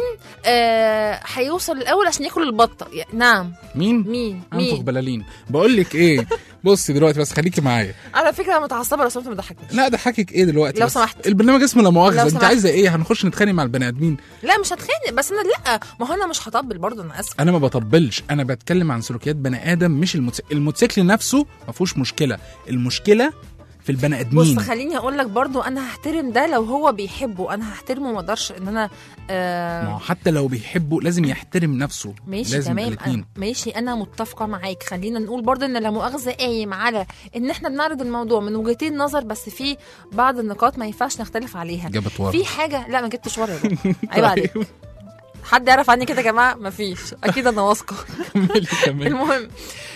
هيوصل الاول عشان ياكل البطه؟ نعم، مين انفخ بلالين. بقول لك ايه، بصي دلوقتي بس خليكي معايا. على فكره انا متعصبه لو سمحت ما تضحكنيش. لا ضحكك ايه دلوقتي؟ لو سمحت. البرنامج اسمه لا مؤاخذه، انت عايزه ايه؟ هنخش نتخانق مع البني ادمين؟ لا مش هتخانق، بس انا لا، ما هو انا مش هطبل برضه، انا اسفه. انا ما بطبلش، انا بتكلم عن سلوكيات بني ادم مش الموتوسيكل نفسه ما فيهوش مشكله، المشكله في البني ادمين. بص خليني اقول لك برضو، انا هحترم ده لو هو بيحبه، انا هحترمه، ما اقدرش ان انا ما حتى لو بيحبه لازم يحترم نفسه. ماشي تمام، ماشي انا متفقه معاك. خلينا نقول برضو ان لا مؤاخذه قايم على ان احنا بنعرض الموضوع من وجهتين نظر، بس في بعض النقاط ما ينفعش نختلف عليها. جابت ورا في حاجه، لا ما جبتش ورا يا بابا، عيب عليك. حد يعرف عني كده يا جماعه؟ مفيش، اكيد انا واثقه. المهم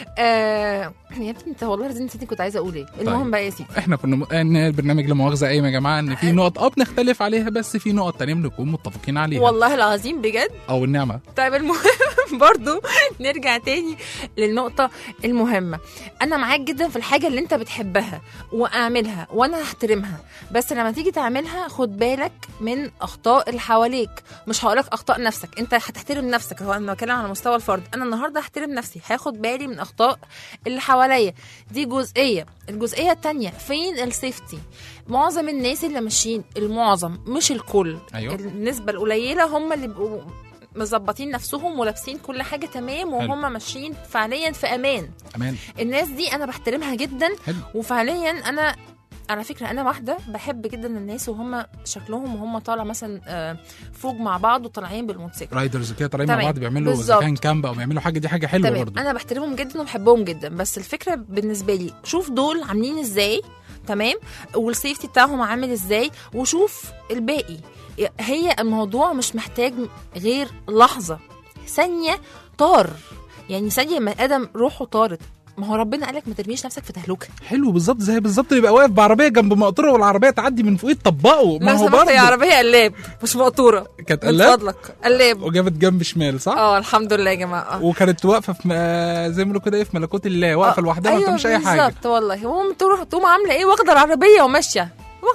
يا ابني انت والله العظيم نسيت كنت عايزه اقول ايه. المهم بقى يا سيدي، احنا كنا البرنامج لا مؤاخذه قايم يا جماعه ان في نقط بنختلف عليها، بس في نقط تانية بنكون متفقين عليها والله العظيم بجد او النعمه. طيب المهم برضو نرجع تاني للنقطه المهمه. انا معاك جدا في الحاجه اللي انت بتحبها واعملها وانا هحترمها، بس لما تيجي تعملها خد بالك من اخطاء اللي حواليك. مش هقولك اخطاء نفسك، انت هتحترم نفسك. هو انا بتكلم على مستوى الفرد، انا النهارده هحترم نفسي، هاخد بالي من اخطاء اللي حواليا. دي جزئيه. الجزئيه التانية، فين السيفتي؟ معظم الناس اللي ماشيين، المعظم مش الكل، أيوة. النسبه القليله هم اللي بيبقوا مظبطين نفسهم ولابسين كل حاجه تمام وهم ماشيين فعليا في امان. الناس دي انا بحترمها جدا. وفعليا انا على فكره انا واحده بحب جدا الناس وهم شكلهم وهم طالع مثلا فوق مع بعض وطالعين بالموتوسيكل، رايدرز كده طالعين مع بعض بيعملوا اذا كان كامب او بيعملوا حاجه، دي حاجه حلوه برضه. انا بحترمهم جدا وبحبهم جدا، بس الفكره بالنسبه لي شوف دول عاملين ازاي، تمام، والسيفتي بتاعهم عامل ازاي، وشوف الباقي. هي الموضوع مش محتاج غير لحظه، ثانيه طار، يعني ثانيه ما ادم روحه طارت. ما هو ربنا قالك ما ترميش نفسك في تهلكه. حلو بالظبط، زي بالظبط يبقى واقف بعربيه جنب مقطوره والعربيه تعدي من فوقيه تطبقه. ما هو برضه يا عربيه قلاب مش مقطوره، كانت قلاب من فضلك قلاب، وجابت جنب شمال صح؟ الحمد لله يا جماعه. وكانت واقفه في زي ما بيقولوا كده في ملكوت الله، واقفه لوحدها ما بتعملش اي حاجه. بالظبط والله. هو تقوم عامله ايه؟ واخده العربيه وماشيه،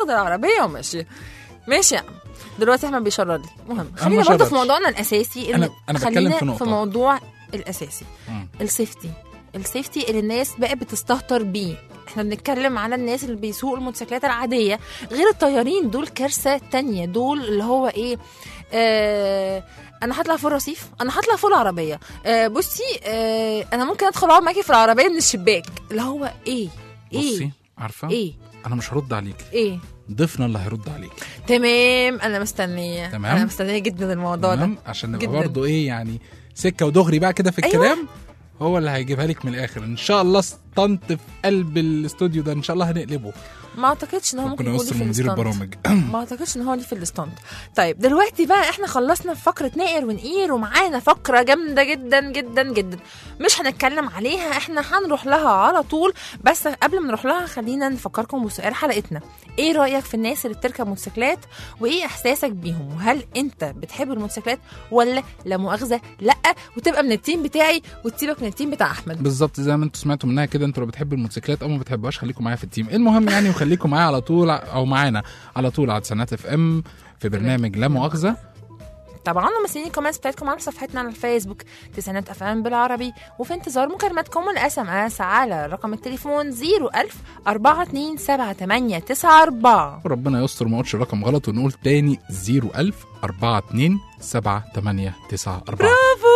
ماشي يا عم. دلوقتي احنا بيشرر لي. المهم خلينا برضه في موضوعنا الاساسي. انا بتكلم في نقطه، في موضوع الاساسي السيفتي اللي الناس بقى بتستهتر بيه. احنا بنتكلم على الناس اللي بيسوقوا الموتوسيكلات العاديه، غير الطيارين، دول كارثه تانية. دول اللي هو ايه، انا هطلع فوق الرصيف، انا هطلع فوق العربيه، بصي انا ممكن ادخل اقعد معاكي في العربيه من الشباك، اللي هو ايه بصي عارفه ايه، انا مش هرد عليك، ايه ضيفنا اللي هيرد عليك. تمام، انا مستنيه. تمام، انا مستنيه جدا الموضوع ده، عشان نبقى برضه ايه يعني سكه ودغري بقى كده في الكلام. أيوة. هو اللي هيجيبها لك من الاخر ان شاء الله. ستانت في قلب الاستوديو ده ان شاء الله هنقلبه. ما اعتقدش ان هو ممكن يكون في مدير البرامج. ما اعتقدش ان هو ليه في الستاند. طيب دلوقتي بقى احنا خلصنا فقره نقر ونقير، ومعانا فقره جامده جدا جدا جدا مش هنتكلم عليها، احنا هنروح لها على طول. بس قبل ما نروح لها خلينا نفكركم بسؤال حلقتنا. ايه رايك في الناس اللي بتركب موتوسيكلات، وايه احساسك بيهم، وهل انت بتحب الموتوسيكلات ولا لا مؤاخذه لا، وتبقى من التيم بتاعي وتسيبك من التيم بتاع احمد؟ بالظبط زي ما انتم سمعتوا منها كده، انتوا لو بتحبوا الموتوسيكلات او ما بتحبوهاش خليكم معايا في التيم. المهم يعني وخليكم معايا على طول او معانا على طول على تسعينات اف ام في برنامج لا مؤاخذه. طبعا مستنيين الكومنتس بتاعتكم على صفحتنا على الفيسبوك تسعينات اف ام بالعربي، وفي انتظار مكالماتكم والاس ام اس على رقم التليفون 01000 427 وربنا يستر ما اقولش الرقم غلط ونقول تاني 01000 427 برافو.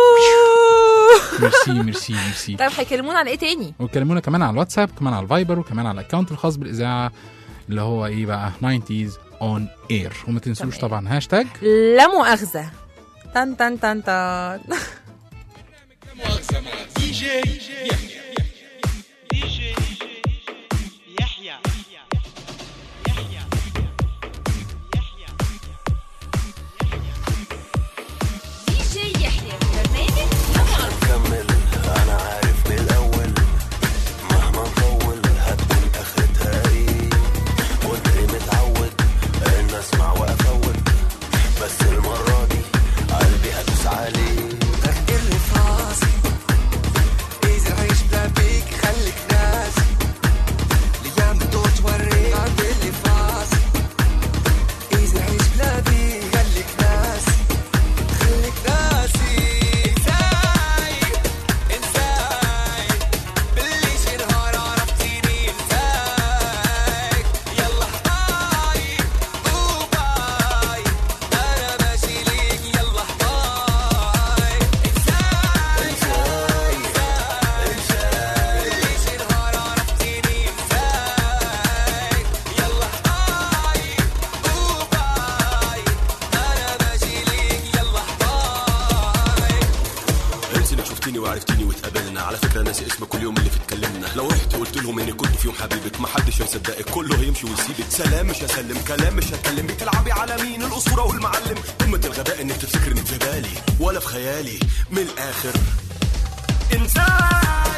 ميرسي. طيب هيكلمونا على ايه تاني؟ ويكلمونا كمان على الواتساب، كمان على الفايبر، وكمان على الاكونت الخاص بالاذاعه اللي هو ايه بقى 90s on air. وما تنسوش طبعا هاشتاج لا مؤاخذه. تن تن تن تن شفتني وعرفتني واتقابلنا، على فكره ناسي اسمك كل يوم اللي في اتكلمنا، لو رحت قلت لهم اني كنت في يوم حبيبك محدش هيصدقك، كله هيمشي ويسيبك. سلام مش هسلم، كلام مش هتكلم، بتلعبي على مين؟ الاسطوره والمعلم. قمه الغباء انك تفتكر انك في بالي ولا في خيالي. من الاخر انساي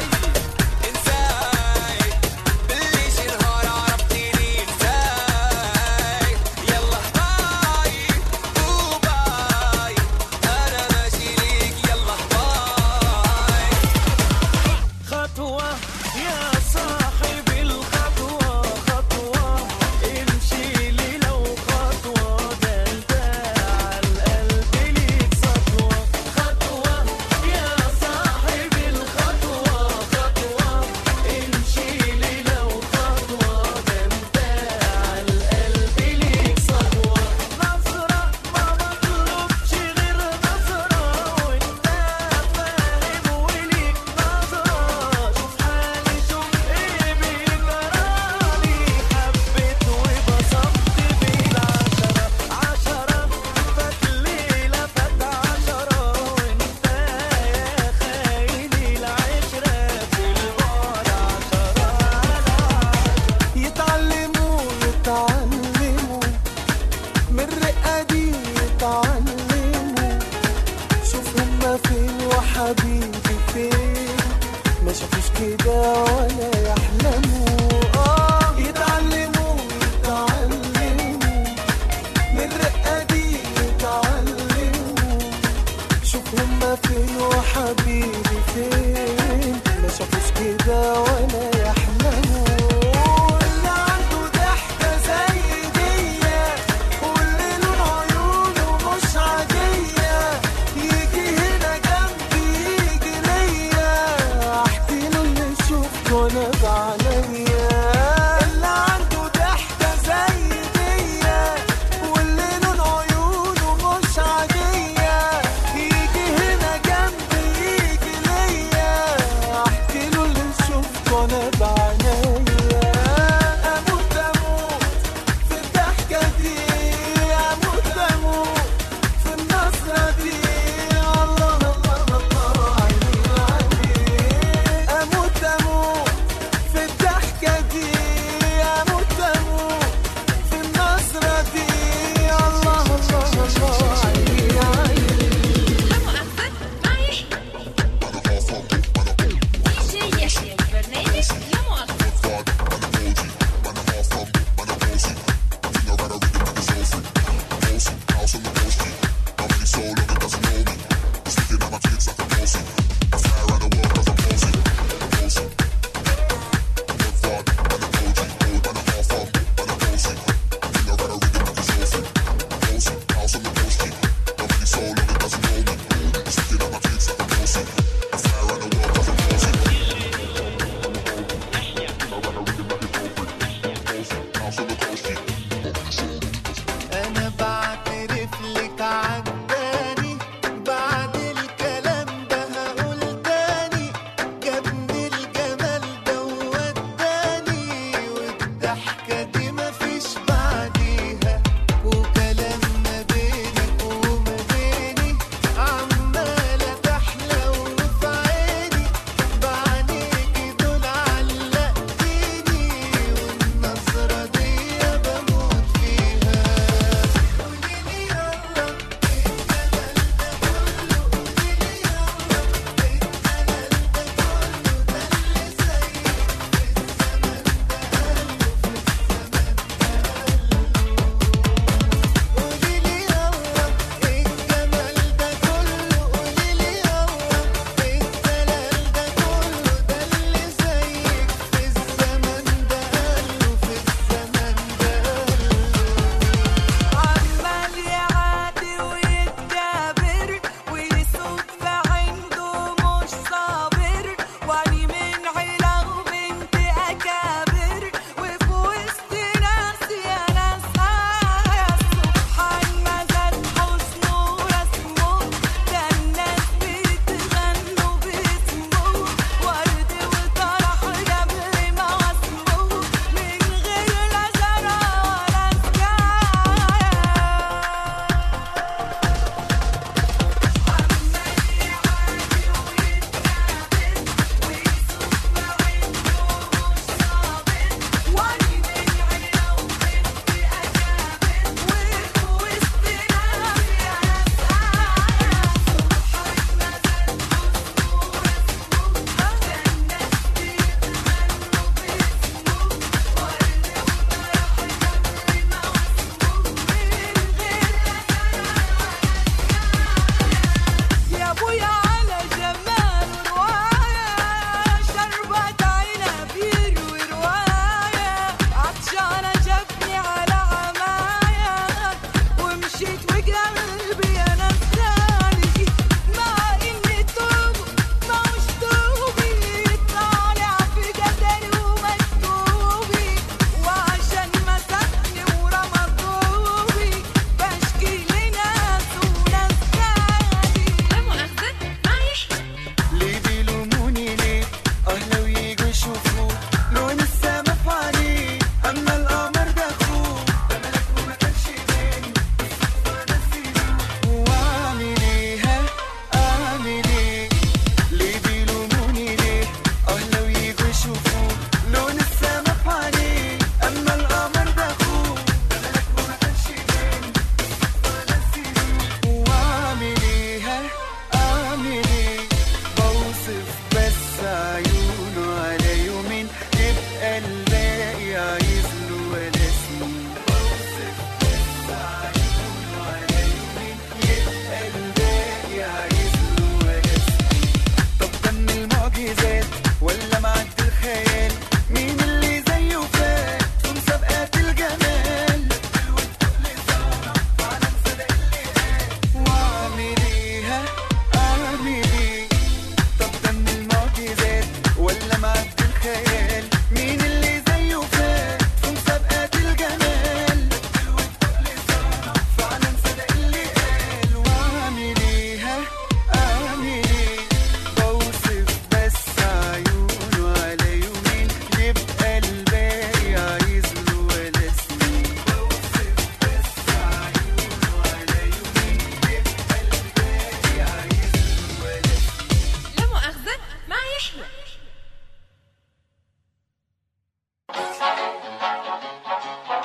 يجي هنا جنبي يجي ليا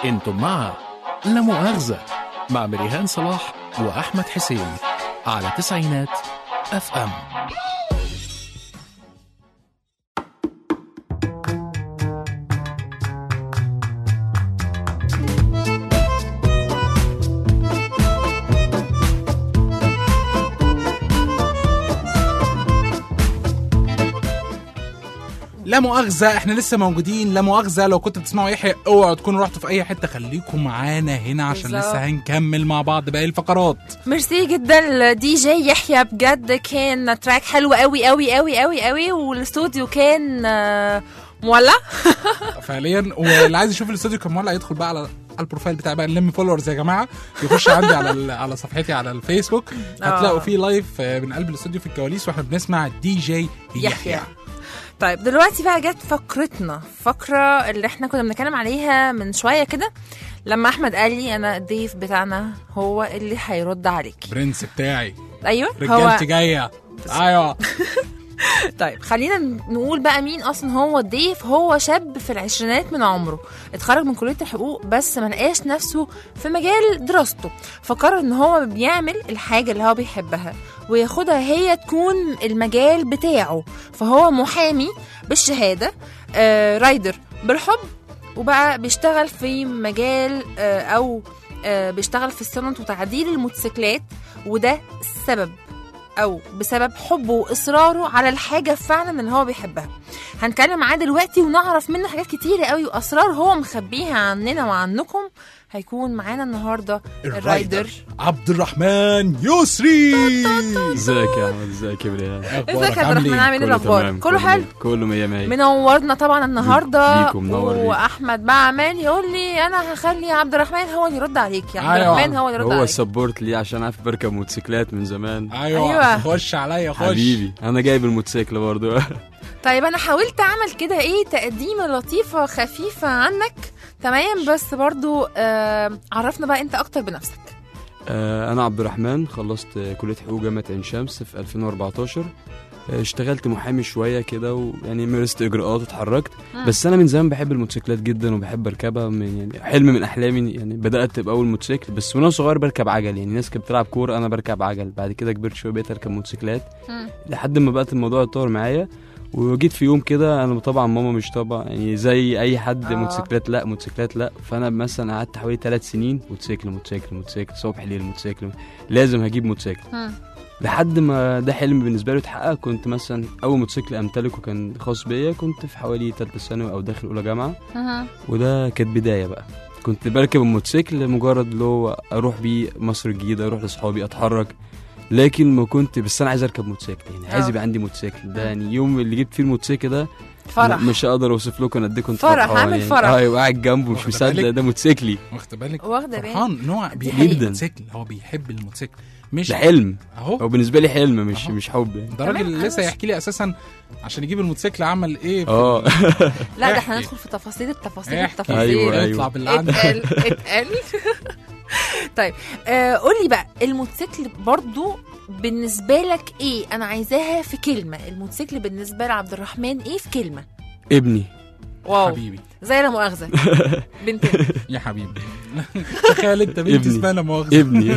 انتم مع لا مؤاخذة مع مريهان صلاح وأحمد حسين على تسعينات FM. لا مؤاخذة، احنا لسه موجودين. لا مؤاخذة، لو كنتوا بتسمعوا يحيى اوعوا تكونوا رحتوا في اي حتة، خليكم معانا هنا عشان بالزبط. لسه هنكمل مع بعض باقي الفقرات. ميرسي جدا دي جي يحيى، بجد كان تراك حلو قوي قوي قوي قوي قوي، والاستوديو كان مولع فعليا. واللي عايز يشوف الاستوديو كان مولع يدخل بقى على البروفايل بتاعي بقى، نلم فولورز يا جماعه، يخش عندي على صفحتي على الفيسبوك، هتلاقوا فيه لايف من قلب الاستوديو في الكواليس واحنا بنسمع دي جي يحيى. طيب دلوقتي بقى جت فقرة اللي احنا كنا بنتكلم عليها من شوية كده، لما احمد قال لي انا الضيف بتاعنا هو اللي هيرد عليك. برنس بتاعي. ايوه رجالتي جاية. ايوه. طيب خلينا نقول بقى مين اصلا هو الضيف. هو شاب في العشرينات من عمره، اتخرج من كلية الحقوق بس ما لقاش نفسه في مجال دراسته، فقرر ان هو بيعمل الحاجة اللي هو بيحبها وياخدها هي تكون المجال بتاعه. فهو محامي بالشهادة، رايدر بالحب، وبقى بيشتغل في مجال او بيشتغل في صيانة وتعديل الموتوسيكلات، وده السبب أو بسبب حبه وإصراره على الحاجة فعلا اللي هو بيحبها. هنتكلم معاه دلوقتي ونعرف منه حاجات كتيرة قوي وأسرار هو مخبيها عننا وعنكم. هيكون معانا النهاردة الرايدر عبد الرحمن يسري. ازيك يا احمد؟ ازيك يا بريان؟ ازيك يا عبد الرحمن؟ عامل ايه الاخبار؟ كله حلو؟ كله مية مية. منورنا طبعا النهارده، منور واحمد بقى عمال يقول لي انا هخلي عبد الرحمن هو اللي يرد عليك. يا عبد الرحمن هو اللي يرد عليك. هو سبورت لي عشان عارف بركب موتوسيكلات من زمان. ايوه خش عليا خش حبيبي، انا جايب الموتوسيكل برضو. طيب انا حاولت اعمل كده تقديمه لطيفه خفيفه عنك، تمام، بس برضو عرفنا بقى انت اكتر بنفسك. انا عبد الرحمن، خلصت كلية حقوق جامعة عين شمس في 2014. اشتغلت محامي شوية كده، ويعني مارست اجراءات واتحركت. بس انا من زمان بحب الموتوسيكلات جدا وبحب اركبها، من يعني حلم من احلامي. يعني بدأت باول موتوسيكل بس وانا صغير بركب عجل، يعني الناس كانت بتلعب كورة انا بركب عجل. بعد كده كبرت شوية بقيت اركب موتوسيكلات لحد ما بقت الموضوع يتطور معايا. وجيت في يوم كده، انا طبعا ماما مش طبعا يعني زي اي حد موتوسيكلات لا، فانا مثلا قعدت حوالي 3 سنين موتوسيكل صبح ليل موتوسيكل، لازم هجيب موتوسيكل لحد ما ده حلم بالنسبه لي اتحقق. كنت مثلا اول موتوسيكل امتلكه كان خاص بيا، كنت في حوالي 3 ثانوي او داخل اولى جامعه، وده كانت بدايه بقى. كنت بركب الموتوسيكل مجرد لو اروح بيه مصر الجديده، اروح لاصحابي، اتحرك، لكن ما كنت بس انا عايز اركب موتوسيكل، يعني عايز يبقى عندي موتوسيكل. ده يعني يوم اللي جبت فيه الموتوسيكل ده فرح، مش هقدر اوصف لكم قد ايه كنت فرح، عامل يعني. فرح. ايوه قاعد جنبه مش مصدق ده موتوسيكلي. واخد بالك؟ فرحان ان هو بيحب الموتوسيكل، هو بيحب الموتوسيكل، مش ده حلم اهو. هو بالنسبه لي حلم مش حب يعني. ده راجل لسه يحكي لي اساسا عشان يجيب الموتوسيكل عمل ايه. لا ده احنا ندخل في تفاصيل ايوه اطلع باللي عندك. اتقل. طيب قولي بقى، الموتوسيكل برضو بالنسبه لك ايه؟ انا عايزاها في كلمه. الموتوسيكل بالنسبه لعبد الرحمن ايه في كلمه؟ ابني. واو حبيبي، زي لا مؤاخذه بنتين يا حبيبي. تخيل انت بنت اسمها لا مؤاخذه. ابني.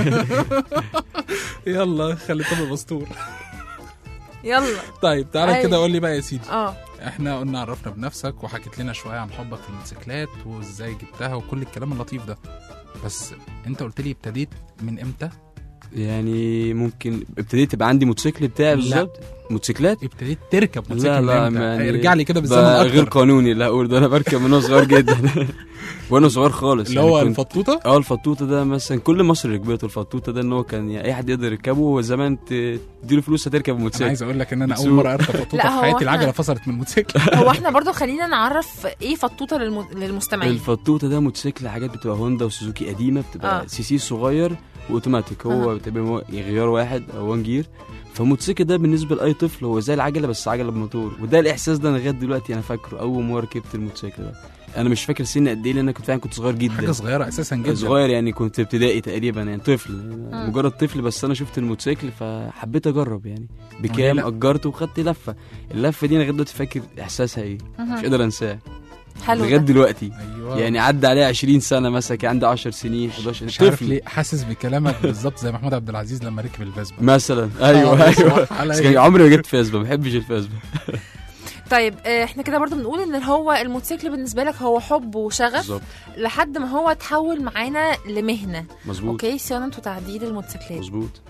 يلا خليته بالاسطور. يلا طيب تعالى كده قول لي بقى يا سيدي. احنا قلنا عرفنا بنفسك وحكيت لنا شويه عن حبك في الموتوسيكلات وازاي جبتها وكل الكلام اللطيف ده، بس انت قلت لي ابتديت من امتى؟ يعني ممكن ابتديت يبقى عندي موتوسيكل بتاعي بالظبط. موتوسيكلات ابتديت تركب موتوسيكل؟ لا يعني ارجع لي كده بالزمن اكتر. غير قانوني، لا اقول ده انا بركب من وانا صغير جدا. وانا صغير خالص اللي هو الفطوطه. الفطوطه ده مثلا كل مصر ركبته. الفطوطه ده ان هو كان يعني اي حد يقدر يركبه، وزمان تديله فلوس هتركب الموتوسيكل. انا عايز اقول لك ان انا اول مره اركب فطوطه في حياتي، العجله فصلت من الموتوسيكل. هو احنا برضو خلينا نعرف ايه فطوطه للمستمعين. الفطوطه ده موتوسيكل حاجات بتبقى هوندا وسوزوكي قديمه، بتبقى سي صغير واوتوماتيك، هو بتبقى غيار واحد او 1 جير. فالموتوسيكل ده بالنسبه لاي طفل هو زي العجله، بس عجله بموتور. وده الاحساس ده انا لغايه دلوقتي انا فاكره اول مره ركبت الموتوسيكل ده. انا مش فاكر سني قد ايه لان انا كنت صغير جدا، حاجه صغيره اساسا جدا، صغير يعني كنت ابتدائي تقريبا، يعني طفل مجرد طفل. بس انا شفت الموتوسيكل فحبيت اجرب يعني. بكام اجرته وخدت اللفه دي انا لغايه دلوقتي فاكر احساسها ايه، مش قادر انساه. لغايه دلوقتي. أيوة. يعني عدى عليه 20 سنه مثلا، كان عنده 10 سنين 11 مش عارف ليه حاسس بكلامك بالظبط زي محمود عبد العزيز لما ركب الفيسبا مثلا. ايوه بس عمري ما جبت فيسبا، ما بحبش الفيسبا. طيب احنا كده برضو بنقول ان هو الموتوسيكل بالنسبه لك هو حب وشغف بالزبط. لحد ما هو تحول معانا لمهنه. مظبوط. اوكي، صيانه وتعديل الموتوسيكلات. مظبوط.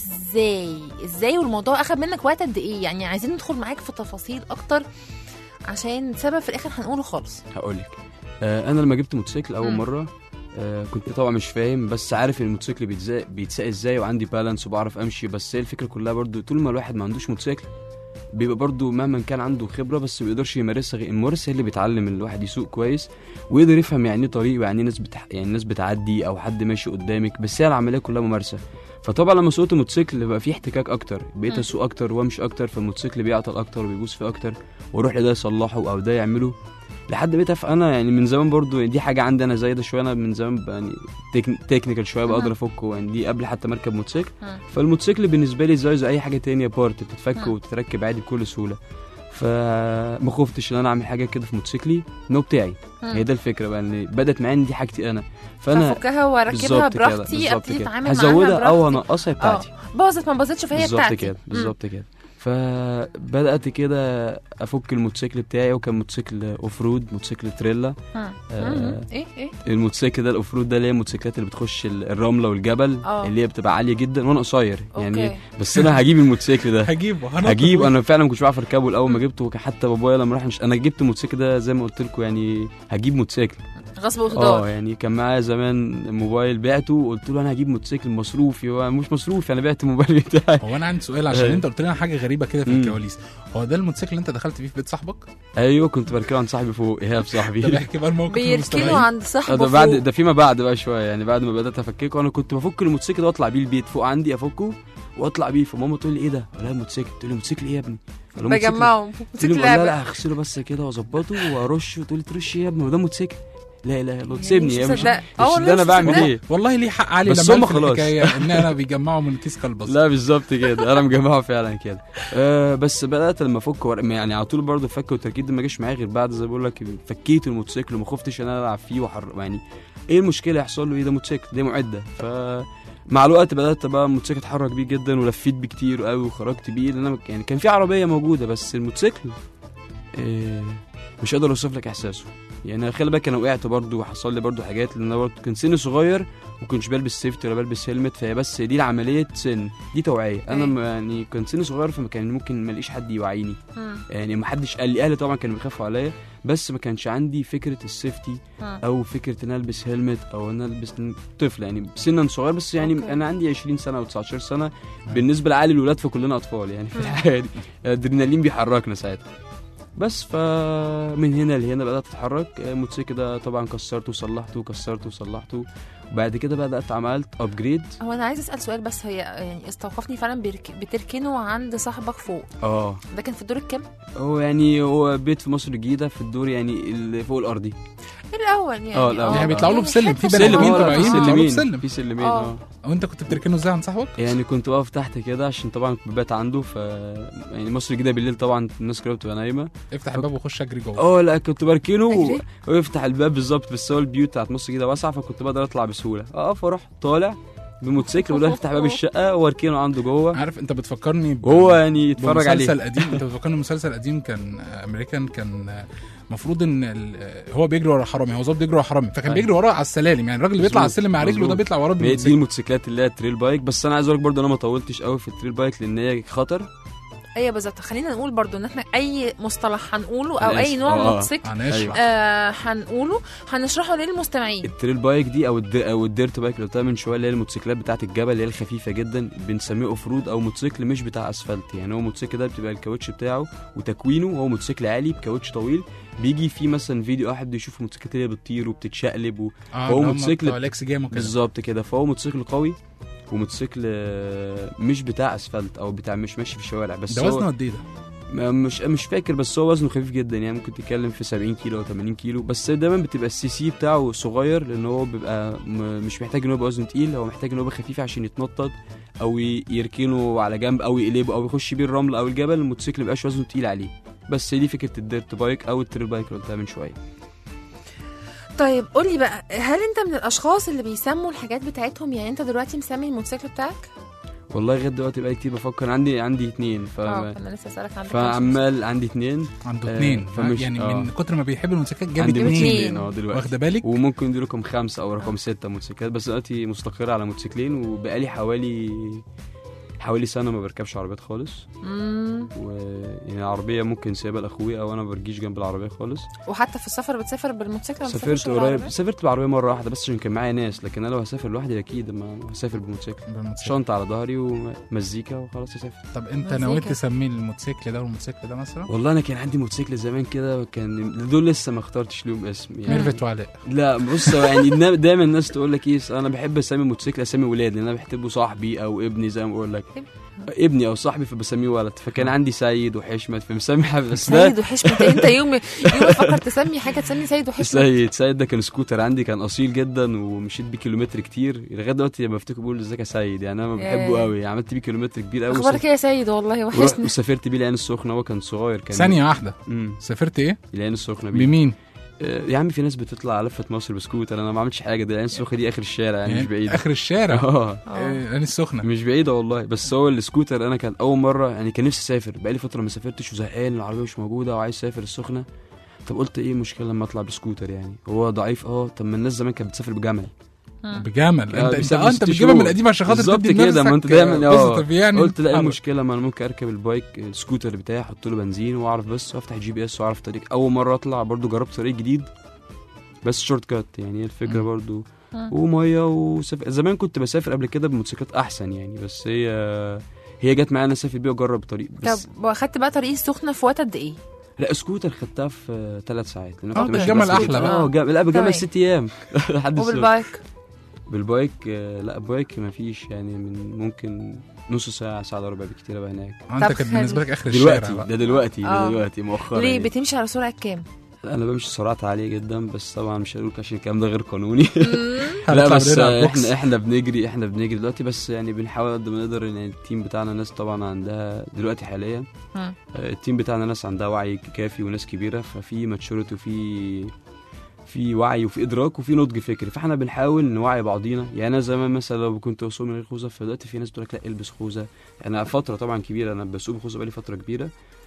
ازاي والموضوع اخد منك وقت قد ايه؟ يعني عايزين ندخل معاك في تفاصيل اكتر عشان سبب في الاخر هنقوله خالص. هقولك انا لما جبت موتوسيكل اول مره كنت طبعا مش فاهم، بس عارف ان الموتوسيكل بيتساق ازاي وعندي بالانس وبعرف امشي. بس هي الفكره كلها برضو طول ما الواحد ما عندوش موتوسيكل بيبقى برضو مهما كان عنده خبره بس ما بيقدرش يمارسها. الممارس اللي بيتعلم الواحد يسوق كويس ويقدر يفهم يعني ايه طريق ويعني ايه ناس بتعدي او حد ماشي قدامك. بس هي العمليه كلها ممارسه. فطبعا لما سوقت الموتوسيكل بقى فيه احتكاك اكتر، بقيت اسوق اكتر وامشي اكتر، فالموتوسيكل بيعطل اكتر وبيبوظ فيه اكتر، واروح لده يصلحه او ده يعمله لحد بقيت انا يعني من زمان برضو يعني دي حاجه عندي انا زايده شويه. انا من زمان يعني تكنيكال شويه بقدر افكه يعني دي قبل حتى مركب موتوسيكل. فالموتوسيكل بالنسبه لي زي اي حاجه تانية بارت بتتفك وتتركب عادي بكل سهوله. فما خفتش ان انا اعمل حاجه كده في موتوسيكلي انه بتاعي. هي ده الفكره بقى ان بدات معايا ان دي حاجتي انا، فانا افكها واركبها براحتي، ابتدي اتعامل معاها هزودها او انقصها بتاعتي. باظت ما باظتش فهي بتاعتي. بالظبط كده. فبدات كده افك الموتوسيكل بتاعي، وكان موتوسيكل اوف رود، موتوسيكل تريلا. ايه الموتوسيكل ده الاوف رود ده اللي هي الموتوسيكلات اللي بتخش الرمله والجبل اللي هي بتبقى عاليه جدا وانا قصير يعني. بس انا هجيب الموتوسيكل ده هجيب انا فعلا ما كنتش بعرف اركبه الاول ما جبته. حتى بابايا لما راح انا جبت الموتوسيكل ده زي ما قلت لكم يعني هجيب موتوسيكل غصب وتدار. يعني كان معايا زمان موبايل بعته وقلت له انا هجيب موتوسيكل مصروفي، هو مش مصروفي، انا بعت الموبايل بتاعي. هو انا عندي سؤال عشان انت قلت لنا حاجه غريبه كده في الكواليس. هو ده الموتوسيكل اللي انت دخلت فيه في بيت صاحبك؟ ايوه كنت بركبه عند صاحبي فوق. ايهاب صاحبي بيحكي بقى الموقف بيركنه عند صاحبه ده بعد ده فيما بعد بقى شويه يعني بعد ما بدات افككه. انا كنت بفك الموتوسيكل واطلع بيه البيت فوق عندي افكه واطلع بيه. فماما تقول لي ايه ده؟ ولا الموتوسيكل؟ تقول لي موتوسيكل ايه يا ابني؟ بجمعه موتوسيكل لا هغسله بس كده واظبطه وارشه. تقول لي ترش ايه يا ابني؟ وده موتوسيكل؟ لا لا لا تسيبني يا مش ده انا بعمل ايه. والله ليه حق علي لما هم خلاص ان انا بيجمعوا من كيس كلبص. لا بالظبط كده انا مجمعه فعلا كده. بس بدات لما افك يعني على طول برضه فك والتركيب ده ما جاش معايا غير بعد زي بقول لك فكيت الموتوسيكل وما خفتش ان انا العب فيه يعني ايه المشكله يحصل له ايه؟ ده موتوسيكل دي معده. مع الوقت بدات بقى الموتوسيكل اتحرك بيه جدا ولفيت بيه كتير قوي وخرجت بيه لان انا يعني كان في عربيه موجوده بس الموتوسيكل مش قادر اوصف لك احساسه. يعني خلي بالك انا وقعت برضو وحصل لي برضو حاجات لان انا برضو كان سني صغير وكنتش بلبس سيفتي ولا بلبس هيلمت. فهي بس دي العمليه سن دي توعيه. انا يعني كان سني صغير فما كان ممكن ما الاقيش حد يوعيني يعني ما حدش قال لي. اهلي طبعا كانوا بيخافوا عليا بس ما كانش عندي فكره السيفتي او فكره ان البس هيلمت او ان البس طفل يعني سنا صغير. بس يعني انا عندي 20 سنه او 19 سنه بالنسبه لعالي الولاد فكلنا اطفال يعني في الحياه دي. الادرينالين بيحركنا ساعتها. بس فمن هنا لهنا بدات اتحرك. الموتوسيكل ده طبعا كسرته وصلحته وبعد كده بدات عملت ابجريد. هو انا عايز اسال سؤال بس هي يعني استوقفني فعلا بتركنه عند صاحبك فوق. ده كان في الدور الكام؟ هو بيت في مصر الجديده في الدور يعني اللي فوق الارضي الاول يعني يعني بيطلعوا له بسلم في سلمين طبعا في سلمين وانت كنت بتركنه ازاي عند صاحبك؟ يعني كنت واقف تحت كده عشان طبعا ببات عنده. يعني مصر الجديده بالليل طبعا الناس كلها بتبقى نايمه. افتح الباب وخش اجري جوه. لا كنت بركنه ويفتح الباب بالظبط. بس هو البيوت بتاعت مصر الجديده واسعه فكنت بقدر اطلع بسهوله. فاروح طالع بموتوسيكل وده يفتح باب الشقه واركنه عنده جوه. عارف انت بتفكرني وهو يعني يتفرج عليه مسلسل قديم. انت بتفكرني مسلسل قديم كان امريكان كان المفروض ان هو بيجري ورا حرامي. هو ظابط بيجري ورا حرامي فكان بيجري وراه على السلالم. يعني الراجل اللي بيطلع على السلم مع رجله ده بيطلع وراه بالموتوسيكل. دي الموتوسيكلات اللي هي التريل بايك. بس انا عايز اقول لك برضه انا ما طولتش قوي في التريل بايك لان هي خطر. ايوه بالظبط. خلينا نقول برضو ان احنا اي مصطلح هنقوله او اي نوع موتوسيكل هنقوله هنشرحه للمستمعين. التريل بايك دي او الديرت بايك اللي قلتها من شويه اللي هي الموتوسيكلات بتاعه الجبل اللي هي الخفيفه جدا بنسميه اوف رود او موتوسيكل مش بتاع اسفلت. يعني هو موتوسيكل ده بتبقى الكاوتش بتاعه وتكوينه هو موتوسيكل عالي بكاوتش طويل. بيجي فيه مثلا فيديو واحد بيشوف الموتوسيكلات اللي بتطير وبتتشقلب فهو موتوسيكل بالظبط كده. فهو موتوسيكل قوي وموتوسيكل مش بتاع اسفلت او بتاع مش ماشي في الشوارع. بس ده وزنه قد ايه ده؟ مش فاكر بس هو وزنه خفيف جدا. يعني ممكن تتكلم في 70 كيلو او 80 كيلو. بس دايما بتبقى السي سي بتاعه صغير لان هو بيبقى مش محتاج ان هو يبقى وزنه تقيل. هو محتاج ان هو يبقى خفيف عشان يتنطط او يركنه على جنب او يقلبه او يخش بيه الرمل او الجبل. الموتوسيكل مبقاش وزنه تقيل عليه. بس دي فكره الديرت بايك او التريل بايك اللي قلتها من شويه. طيب قولي بقى، هل انت من الاشخاص اللي بيسموا الحاجات بتاعتهم؟ يعني انت دلوقتي مسمي الموتوسيكل بتاعك؟ والله لغايه دلوقتي بقى كتير بفكر. عندي 2 انا لسه اسالك عندك فعمال عندي 2 عنده 2 يعني من كتر ما بيحب الموتوسيكلات جاب 2 دلوقتي واخده بالك، وممكن يدي رقم 5 او رقم 6 موتوسيكلات. بس دلوقتي مستقر على موتوسيكلين، وبقالي حوالي سنه ما بركبش عربيات خالص. ويعني العربيه ممكن سايبها لاخويا او انا ما برجيش جنب العربيه خالص. وحتى في السفر بتسافر بالموتوسيكل؟ سافرت قريب، سافرت بالعربيه مره واحده بس عشان كان معايا ناس، لكن انا لو هسافر لوحدي اكيد ما هسافر بالموتوسيكل. شنطه على ظهري ومزيكا وخلاص اسافر. طب انت نويت تسميه الموتوسيكل ده والموتوسيكل ده مثلا؟ والله انا كان عندي موتوسيكل زمان كده، كان دول لسه ما اخترتش لهم اسم يعني. ميرفت وعلاء. لا بص يعني دايما الناس تقول لك ايه، انا بحب اسمي موتوسيكل اسامي ولاد، لان انا بحبه صاحبي او ابني زي ما بقول لك، ابني او صاحبي فبسميه ولد. فكان عندي سيد وحشمت فمسمي بس ده سيد وحشمت. انت يوم فكرت تسمي حاجه تسمي سيد وحشمت؟ سيد ده كان سكوتر عندي، كان اصيل جدا ومشيت بيه كيلومتر كتير. لغايه دلوقتي لما بفتكر بقول ازيك يا سيد، يعني انا بحبه قوي. عملت بيه كيلومتر كبير قوي. اخبارك ايه يا سيد؟ والله وحشني. وسافرت بيه العين السخنه، هو كان صغير. كان ثانيه واحده سافرت ايه؟ العين السخنه بمين؟ يا عم في ناس بتطلع على لفه مصر بسكوتر، انا ما عملتش حاجه. ده العين السخنه دي اخر الشارع يعني مش بعيده. اخر الشارع؟ العين السخنه مش بعيده والله. بس هو السكوتر انا كان اول مره يعني كان نفسي اسافر، بقالي فتره ما سافرتش وزهقان، العربيه مش موجوده وعايز اسافر السخنه. طب قلت ايه المشكله لما اطلع بسكوتر يعني، هو ضعيف طب ما الناس زمان كانت بتسافر بجمل. بجمل؟ انت بتجيبها من القديم عشان خاطر تدي لنفسك كده، ما انت دايما يعني. قلت لا ايه المشكله، ما انا ممكن اركب البايك السكوتر بتاعي، احط له بنزين واعرف بس، وافتح GPS واعرف طريق. اول مره اطلع برضو جربت طريق جديد بس شورت كات يعني، الفكره برضو وميه زمان كنت بسافر قبل كده بموتوسيكلات احسن يعني، بس هي جت معايا انا اسافر بيها واجرب طريق بس. طب واخدت بقى طريق السخنه في وقت قد ايه؟ لا سكوتر خدتها في 3 ساعات. الجمل احلى بقى. لا بجمل 6 ايام. وبالبايك؟ بالبايك لا بايك ما فيش يعني، من ممكن نص ساعه الا ربع بكتير بقى هناك. انت كانت بالنسبه لك اخر الشارع دلوقتي مؤخرا. ليه يعني بتمشي على سرعه كام؟ انا بمشي سرعات عاليه جدا، بس طبعا مش هقول عشان الكلام ده غير قانوني. لا بس احنا بنجري دلوقتي، بس يعني بنحاول قد ما نقدر. يعني التيم بتاعنا ناس طبعا عندها دلوقتي حاليا التيم بتاعنا ناس عندها وعي كافي وناس كبيره، ففي ماتشوريتي وفي وعي وفي ادراك وفي نضج فكري، فاحنا بنحاول نوعي بعضينا. يعني انا زمان مثلا لو كنت بسوق من غير خوذه، فدلوقتي في ناس تقول لك لا البس خوذه. يعني فتره طبعا كبيره انا بسوق بخوذه بقالي فتره كبيره.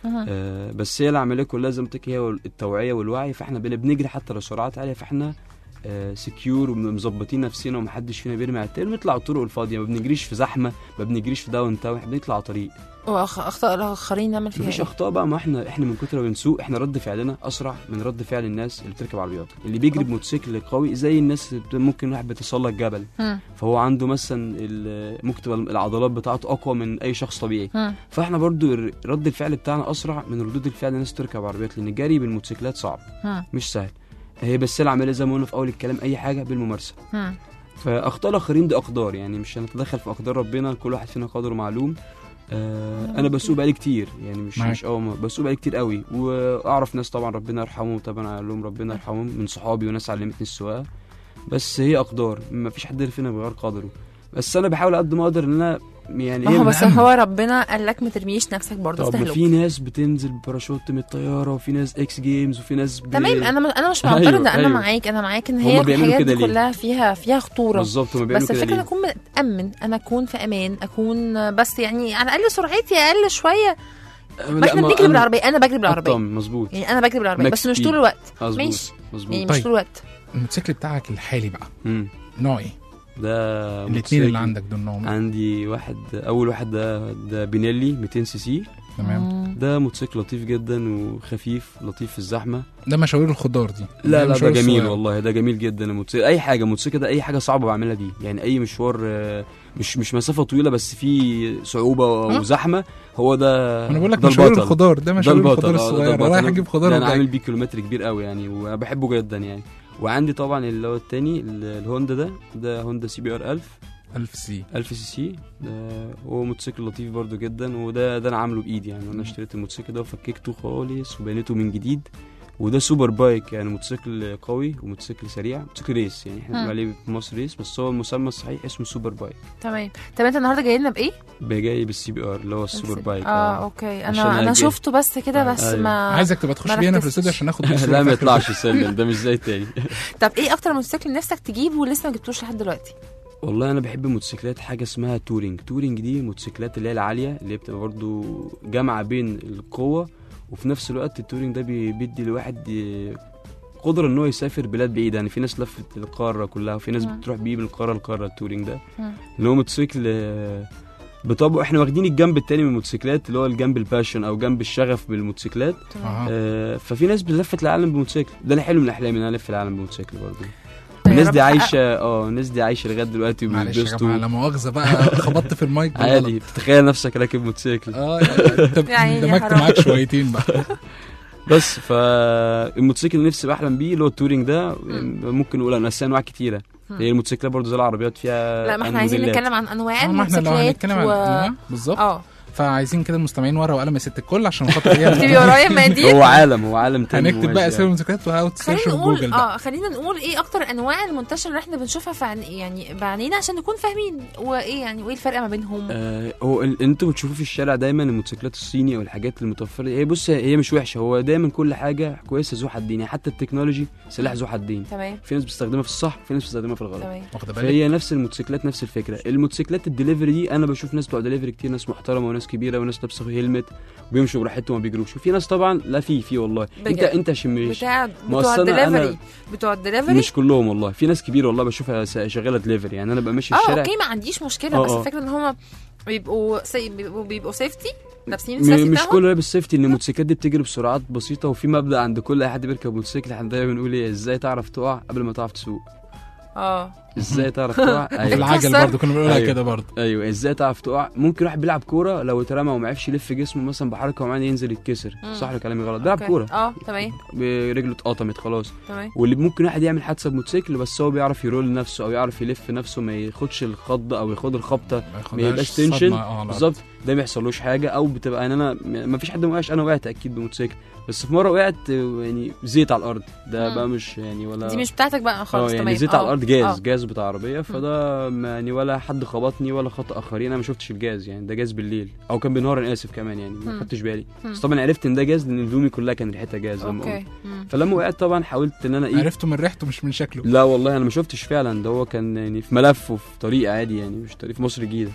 بس هي العمليه كلها زي ما قلت لك هي التوعيه والوعي. فاحنا بنجري حتى لو سرعات عاليه، فاحنا سكيور ومظبطين نفسنا ومحدش فينا بيرمي على التاني، بنطلع الطرق الفاضيه، ما بنجريش في زحمه، ما بنجريش في داون تاون، احنا بنطلع طريق. واخطاء الاخرين نعمل فيها مفيش اخطاء بقى، ما احنا من كتر ما بنسوق احنا رد فعلنا اسرع من رد فعل الناس اللي بتركب عربيات. اللي بيجري بموتوسيكل قوي زي الناس ممكن واحد بيتسلق جبل، فهو عنده مثلا ممكن تبقى العضلات بتاعته اقوى من اي شخص طبيعي. فاحنا برضو رد الفعل بتاعنا اسرع من ردود الفعل الناس تركب عربيات، لان الجري بالموتوسيكلات صعب مش سهل. هي بس العمليه زي ما قلنا في اول الكلام، اي حاجه بالممارسه. فاخطاء الاخرين دي اقدار، يعني مش هنتدخل في اقدار ربنا، كل واحد فينا قدره معلوم. انا بسوق بقالي كتير يعني، مش بسوق بقالي كتير قوي، واعرف ناس طبعا ربنا يرحمهم، طبعا اقول لهم ربنا يرحمهم، من صحابي وناس علمتني السواقه. بس هي اقدار، ما فيش حد فينا بيغير قدره. بس انا بحاول قد ما اقدر ان انا يعني ما هو بس هو ربنا قال لك ما ترميش نفسك برضه في تهلك. في ناس بتنزل بباراشوت من الطياره، وفي ناس اكس جيمز، وفي ناس تمام. انا مش معترضه. انا معاك ان هي الحاجات دي كلها فيها خطوره بالظبط. بس الفكره اكون متامن، انا اكون في امان، اكون بس يعني على الاقل سرعتي اقل شويه. ما احنا بنجري بالعربيه، انا بجري بالعربيه مظبوط، يعني انا بجري بالعربيه بس مش طول الوقت. ماشي يعني مش طول الوقت. الموتوسيكل بتاعك الحالي بقى نوع ايه؟ ده الاثنين اللي عندك دول نوعهم؟ عندي اول واحد ده بينيلي 200 سي سي. تمام. ده موتوسيكل لطيف جدا وخفيف، لطيف في الزحمه. ده مشاوير الخضار دي؟ لا ده جميل والله، ده جميل جدا الموتوسيكل. اي حاجه موتوسيكل ده، اي حاجه صعبه بعملها دي يعني، اي مشوار مش مسافه طويله بس في صعوبه وزحمه، هو ده. انا بقول لك مشاوير الخضار ده، مشاوير الخضار الصغيره، رايح اجيب خضار. انا عامل بيه كيلومتر كبير قوي يعني، وانا بحبه جدا يعني. وعندي طبعا اللي هو التاني الهوندا ده هوندا CBR 1000 سي سي. هو موتوسيكل لطيف برضو جدا، وده انا عامله بايدي يعني. انا اشتريت الموتوسيكل ده وفككته خالص وبنيته من جديد، وده سوبر بايك، يعني موتوسيكل قوي وموتوسيكل سريع، موتوسيكل ريس، يعني احنا بنقول عليه في مصر ريس، بس هو المسمى الصحيح اسمه سوبر بايك. تمام. طب انت النهارده جاي لنا بايه؟ جاي بالسي بي ار اللي هو السوبر بايك. اوكي. انا شفته بس كده، بس ما عايزك تبقى تخش بينا في الاستوديو عشان ناخد لا ما يطلعش سلم ده مش زي التاني. طب ايه اكتر موتوسيكل نفسك تجيبه ولسه ما جبتوش لحد دلوقتي؟ والله انا بحب موتوسيكلات حاجه اسمها تورينج. تورينج دي موتوسيكلات اللي هي العاليه، اللي بتبقى برضو جامعه بين القوه وفي نفس الوقت التورينج ده بيدي الواحد قدره ان هو يسافر بلاد بعيده. يعني في ناس لفت القاره كلها وفي ناس بتروح بيه من القاره لقاره. التورينج ده اللي هو موتوسيكل بطبعه احنا واخدين الجنب التاني من الموتوسيكلات اللي هو الجنب الباشن او جنب الشغف بالموتوسيكلات. ففي ناس بتلفت العالم بالموتوسيكل، ده انا حلم من احلامي ان انا الف العالم بالموتوسيكل برضه. الناس دي عايشه الناس دي عايشه لغايه دلوقتي وبيبسطوا. لا مؤاخذه بقى خبطت في المايك عادي، بتتخيل نفسك راكب موتوسيكل يعني دمجت معاك شويتين بقى. بس فالموتوسيكل اللي نفسي بحلم بيه اللي هو التورينج ده. ممكن نقول انا انواع كتيره، هي الموتوسيكلات برضه زي العربيات فيها. لا ما احنا عايزين نتكلم عن انواع الموتوسيكلات. احنا لو هنتكلم عن انواع بالظبط فعايزين كده المستمعين ورقه وقلم يا ست الكل عشان خاطر ايه تبقي ورايا مقادير. هو عالم تاني. هنكتب بقى اسامي الموتوسيكلات وهتسيرش في جوجل بقى. خلينا نقول ايه اكتر انواع المنتشره اللي احنا بنشوفها يعني بعينينا عشان نكون فاهمين وايه يعني وايه الفرق ما بينهم. هو انتوا بتشوفوا في الشارع دايما الموتوسيكلات الصيني والحاجات المتوفره. هي بص هي مش وحشه، هو دايما كل حاجه كويسه ذو حدين. يعني حتى التكنولوجي سلاح ذو حدين. تمام. في ناس بتستخدمها في الصح وفي ناس بتستخدمها في الغلط. تمام. فهي نفس الموتوسيكلات نفس الفكره. الموتوسيكلات الدليفري دي انا بشوف ناس بتوع دليفري كتير، ناس محترمه وناس كبيره وناس لابسه هيلمت وبيمشوا براحتهم وما بيجروش. وفي ناس طبعا لا في والله انت شميش بتوع الدليفري مش كلهم والله. في ناس كبيره والله بشوفها شغاله دليفري. يعني انا ببقى ماشي الشارع اوكي ما عنديش مشكله بس الفكره ان هم بيبقوا سيفتي لابسين السيفتي مش كله لابس سيفتي. ان الموتوسيكلات دي بتجري بسرعات بسيطه وفي مبدا عند كل اي حد بيركب موتوسيكل احنا دايما بنقول ايه ازاي تعرف تقع قبل ما تعرف تسوق. ازاي تعرف تقع. ايوه العجل برضه كنا بنقولها كده برضه. ايوه ازاي تعرف تقع. ممكن واحد بيلعب كوره لو اترمى وما عرفش يلف جسمه مثلا بحركه معينه ينزل يتكسر. صح ولا كلامي غلط؟ بيلعب كوره تمام برجله اتقطمت خلاص. تمام. واللي ممكن واحد يعمل حادثه بموتوسيكل بس هو بيعرف يرول نفسه او يعرف يلف نفسه ما ياخدش الخضه او ياخد الخبطه ما يبقاش تنشن بالظبط. ده ما يحصلوش حاجه او بتبقى انا ما فيش حد ما وقعش. انا وقعت اكيد بموتوسيكل بس في مره وقعت يعني زيت على الارض. ده بقى مش يعني ولا دي مش بتاعتك بقى خالص. تمام يعني زيت على الارض جاز بتاع عربيه. فده يعني ولا حد خبطني ولا خطأ اخرين. انا ما شفتش الجاز يعني ده جاز بالليل او كان بالنهار انا اسف كمان يعني ما خدتش بالي. بس طبعا عرفت ان ده جاز لان هدومي كلها كان ريحتها جاز لما فلما وقعت طبعا حاولت ان انا عرفته من ريحته مش من شكله. لا والله انا ما شفتش فعلا. ده هو كان يعني في ملف وفي طريق عادي يعني مش طريق في مصر الجديده.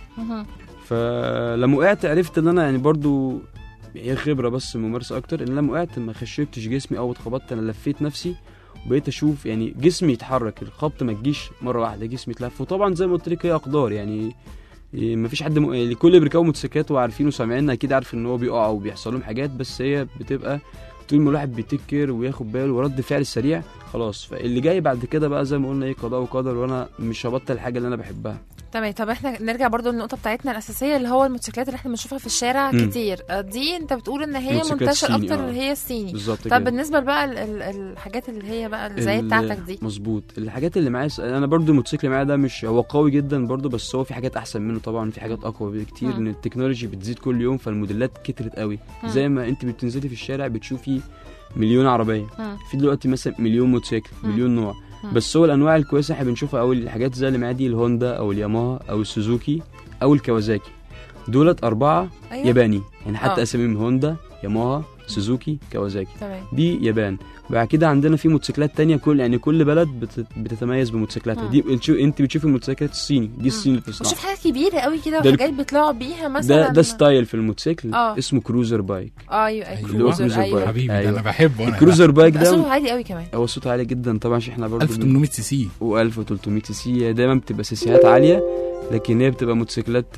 فلما وقعت عرفت ان انا يعني برضو هي خبره بس ممارسه اكتر. ان لما وقعت ما خشبتش جسمي او اتخبطت انا لفيت نفسي وبقيت اشوف يعني جسمي يتحرك. الخبط ما تجيش مره واحده جسمي يتلف. وطبعا زي ما قلت لك هي اقدار يعني ما فيش حد يعني كل اللي بيركبوا موتوسيكلات وعارفين وسامعين اكيد عارف ان هو بيقع وبيحصل لهم حاجات. بس هي بتبقى طول ما الواحد بيتكر وياخد باله ورد فعل سريع خلاص. فاللي جاي بعد كده بقى زي ما قلنا ايه قضاء وقدر وانا مش هبطل الحاجه اللي انا بحبها. تمام. طب احنا نرجع برضو للنقطه بتاعتنا الاساسيه اللي هو الموتوسيكلات اللي احنا بنشوفها في الشارع كتير. دي انت بتقول ان هي منتشر اكتر اللي هي الصيني. طب بالنسبه بقى الحاجات اللي هي بقى زي بتاعتك دي مظبوط. الحاجات اللي معايا انا برضو الموتوسيكل معايا ده مش هو قوي جدا برضو بس هو في حاجات احسن منه طبعا. في حاجات اقوى بكتير ان التكنولوجي بتزيد كل يوم فالموديلات كترت قوي. زي ما انت بتنزلي في الشارع بتشوفي مليون عربيه. في دلوقتي مثلا مليون موتوسيكل مليون نوع. بس هو الانواع الكويسه احنا بنشوفها او الحاجات زي اللي معايا دي الهوندا او الياماها او السوزوكي او الكawasaki. دولت 4 ياباني يعني حتى اساميهم هوندا ياماها سوزوكي كawasaki دي يابان. بعد كده عندنا في موتوسيكلات تانية كل بلد بتتميز بموتوسيكلاتها. دي انت بتشوفي الموتوسيكلات الصيني دي الصين اللي بتصنعها. بشوف حاجات كبيره قوي كده وحاجات بيطلعوا بيها مثلا. ده ستايل في الموتوسيكل اسمه كروزر بايك. ايوه كروزر بايك حبيبي انا بحبه. انا الكروزر بايك ده صوته عالي قوي كمان. هو صوته عالي جدا طبعا عشان احنا برضه 1800 سي سي و1300 سي سي. دايما بتبقى سيسيات عاليه لكن هي بتبقى موتوسيكلات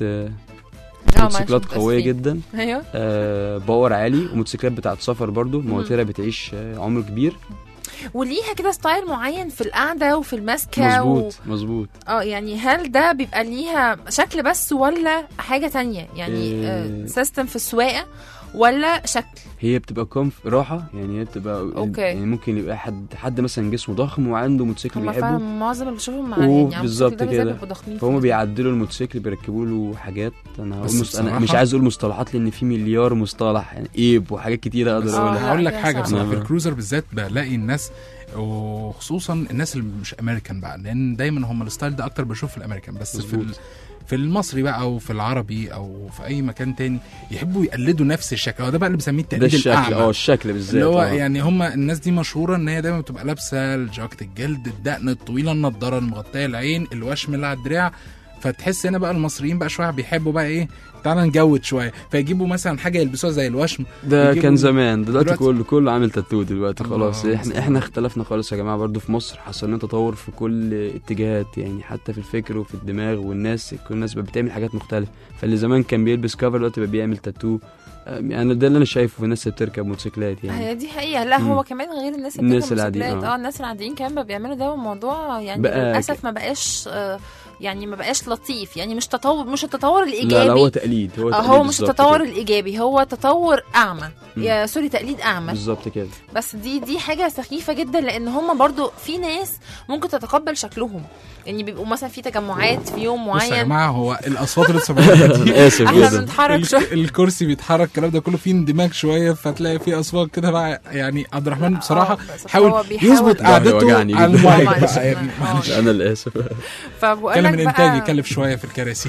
قويه جدا. ايوه باور عالي. وموتوسيكلات بتاعت سفر برضو مواتيرها بتعيش عمر كبير وليها كده ستايل معين في القعده وفي المسكه مظبوط يعني هل ده بيبقى ليها شكل بس ولا حاجه تانية يعني سيستم في السواقه ولا شكل؟ هي بتبقى راحه، يعني هي بتبقى أوكي. يعني ممكن يبقى حد مثلا جسمه ضخم وعنده موتوسيكل هم بيحبه، فعلا معظم اللي بشوفهم مع يعني بالظبط كده، فهم فيه. بيعدلوا الموتوسيكل بيركبوا له حاجات. انا بس مش عايز اقول مصطلحات لان في مليار مصطلح، يعني ايب وحاجات كتيره اقدر اقولها. هقول لك حاجه بصراحه، في الكروزر بالذات بلاقي الناس وخصوصا الناس اللي مش امريكان بقى، لان دايما هم الستايل ده اكتر بشوف في الامريكان، بس في المصري بقى او في العربي او في اي مكان تاني يحبوا يقلدوا نفس الشكل. هو ده بقى اللي بنسميه التقليد الاعمى. الشكل بالذات اللي هو يعني هم الناس دي مشهوره ان هي دايما بتبقى لابسه الجاكيت الجلد، الدقن الطويله، النضاره المغطيه العين، الوشم اللي على الدراع. فتحس هنا بقى المصريين بقى شويه بيحبوا بقى ايه، تعالى نجود شويه، فيجيبوا مثلا حاجه يلبسوها زي الوشم. ده كان زمان، دلوقتي كله عامل تاتو دلوقتي خلاص. احنا اختلفنا خالص يا جماعه، برضو في مصر حصل لنا تطور في كل اتجاهات، يعني حتى في الفكر وفي الدماغ، والناس كل الناس بقى بتعمل حاجات مختلفه. فاللي زمان كان بيلبس كفر دلوقتي بقى بيعمل تاتو. يعني ده اللي انا شايفه في الناس اللي بتركب موتوسيكلات يعني. هي دي حقيقه. لا هو كمان غير الناس اللي بتركب موتوسيكلات، الناس العاديين كمان بقى بيعملوا ده، والموضوع يعني للاسف ما بقاش يعني ما بقاش لطيف، يعني مش التطور الايجابي. لا هو تقليد، هو مش التطور الايجابي، هو تطور اعمى. يا سوري، تقليد اعمى بالظبط كده. بس دي حاجه سخيفه جدا، لان هم برضو في ناس ممكن تتقبل شكلهم، يعني بيبقوا مثلا في تجمعات في يوم معين. بص يا جماعه، هو الاصوات اللي سمعتها دي اسف جدا، الكرسي بيتحرك، الكلام ده كله فيه اندماج شويه، فتلاقي فيه اصوات كده بقى. يعني عبد الرحمن بصراحه حاول يظبط قعدته على المايك بقى، يعني معلش انا اللي اسف. فبقول لك الانتاج يكلف شويه في الكراسي.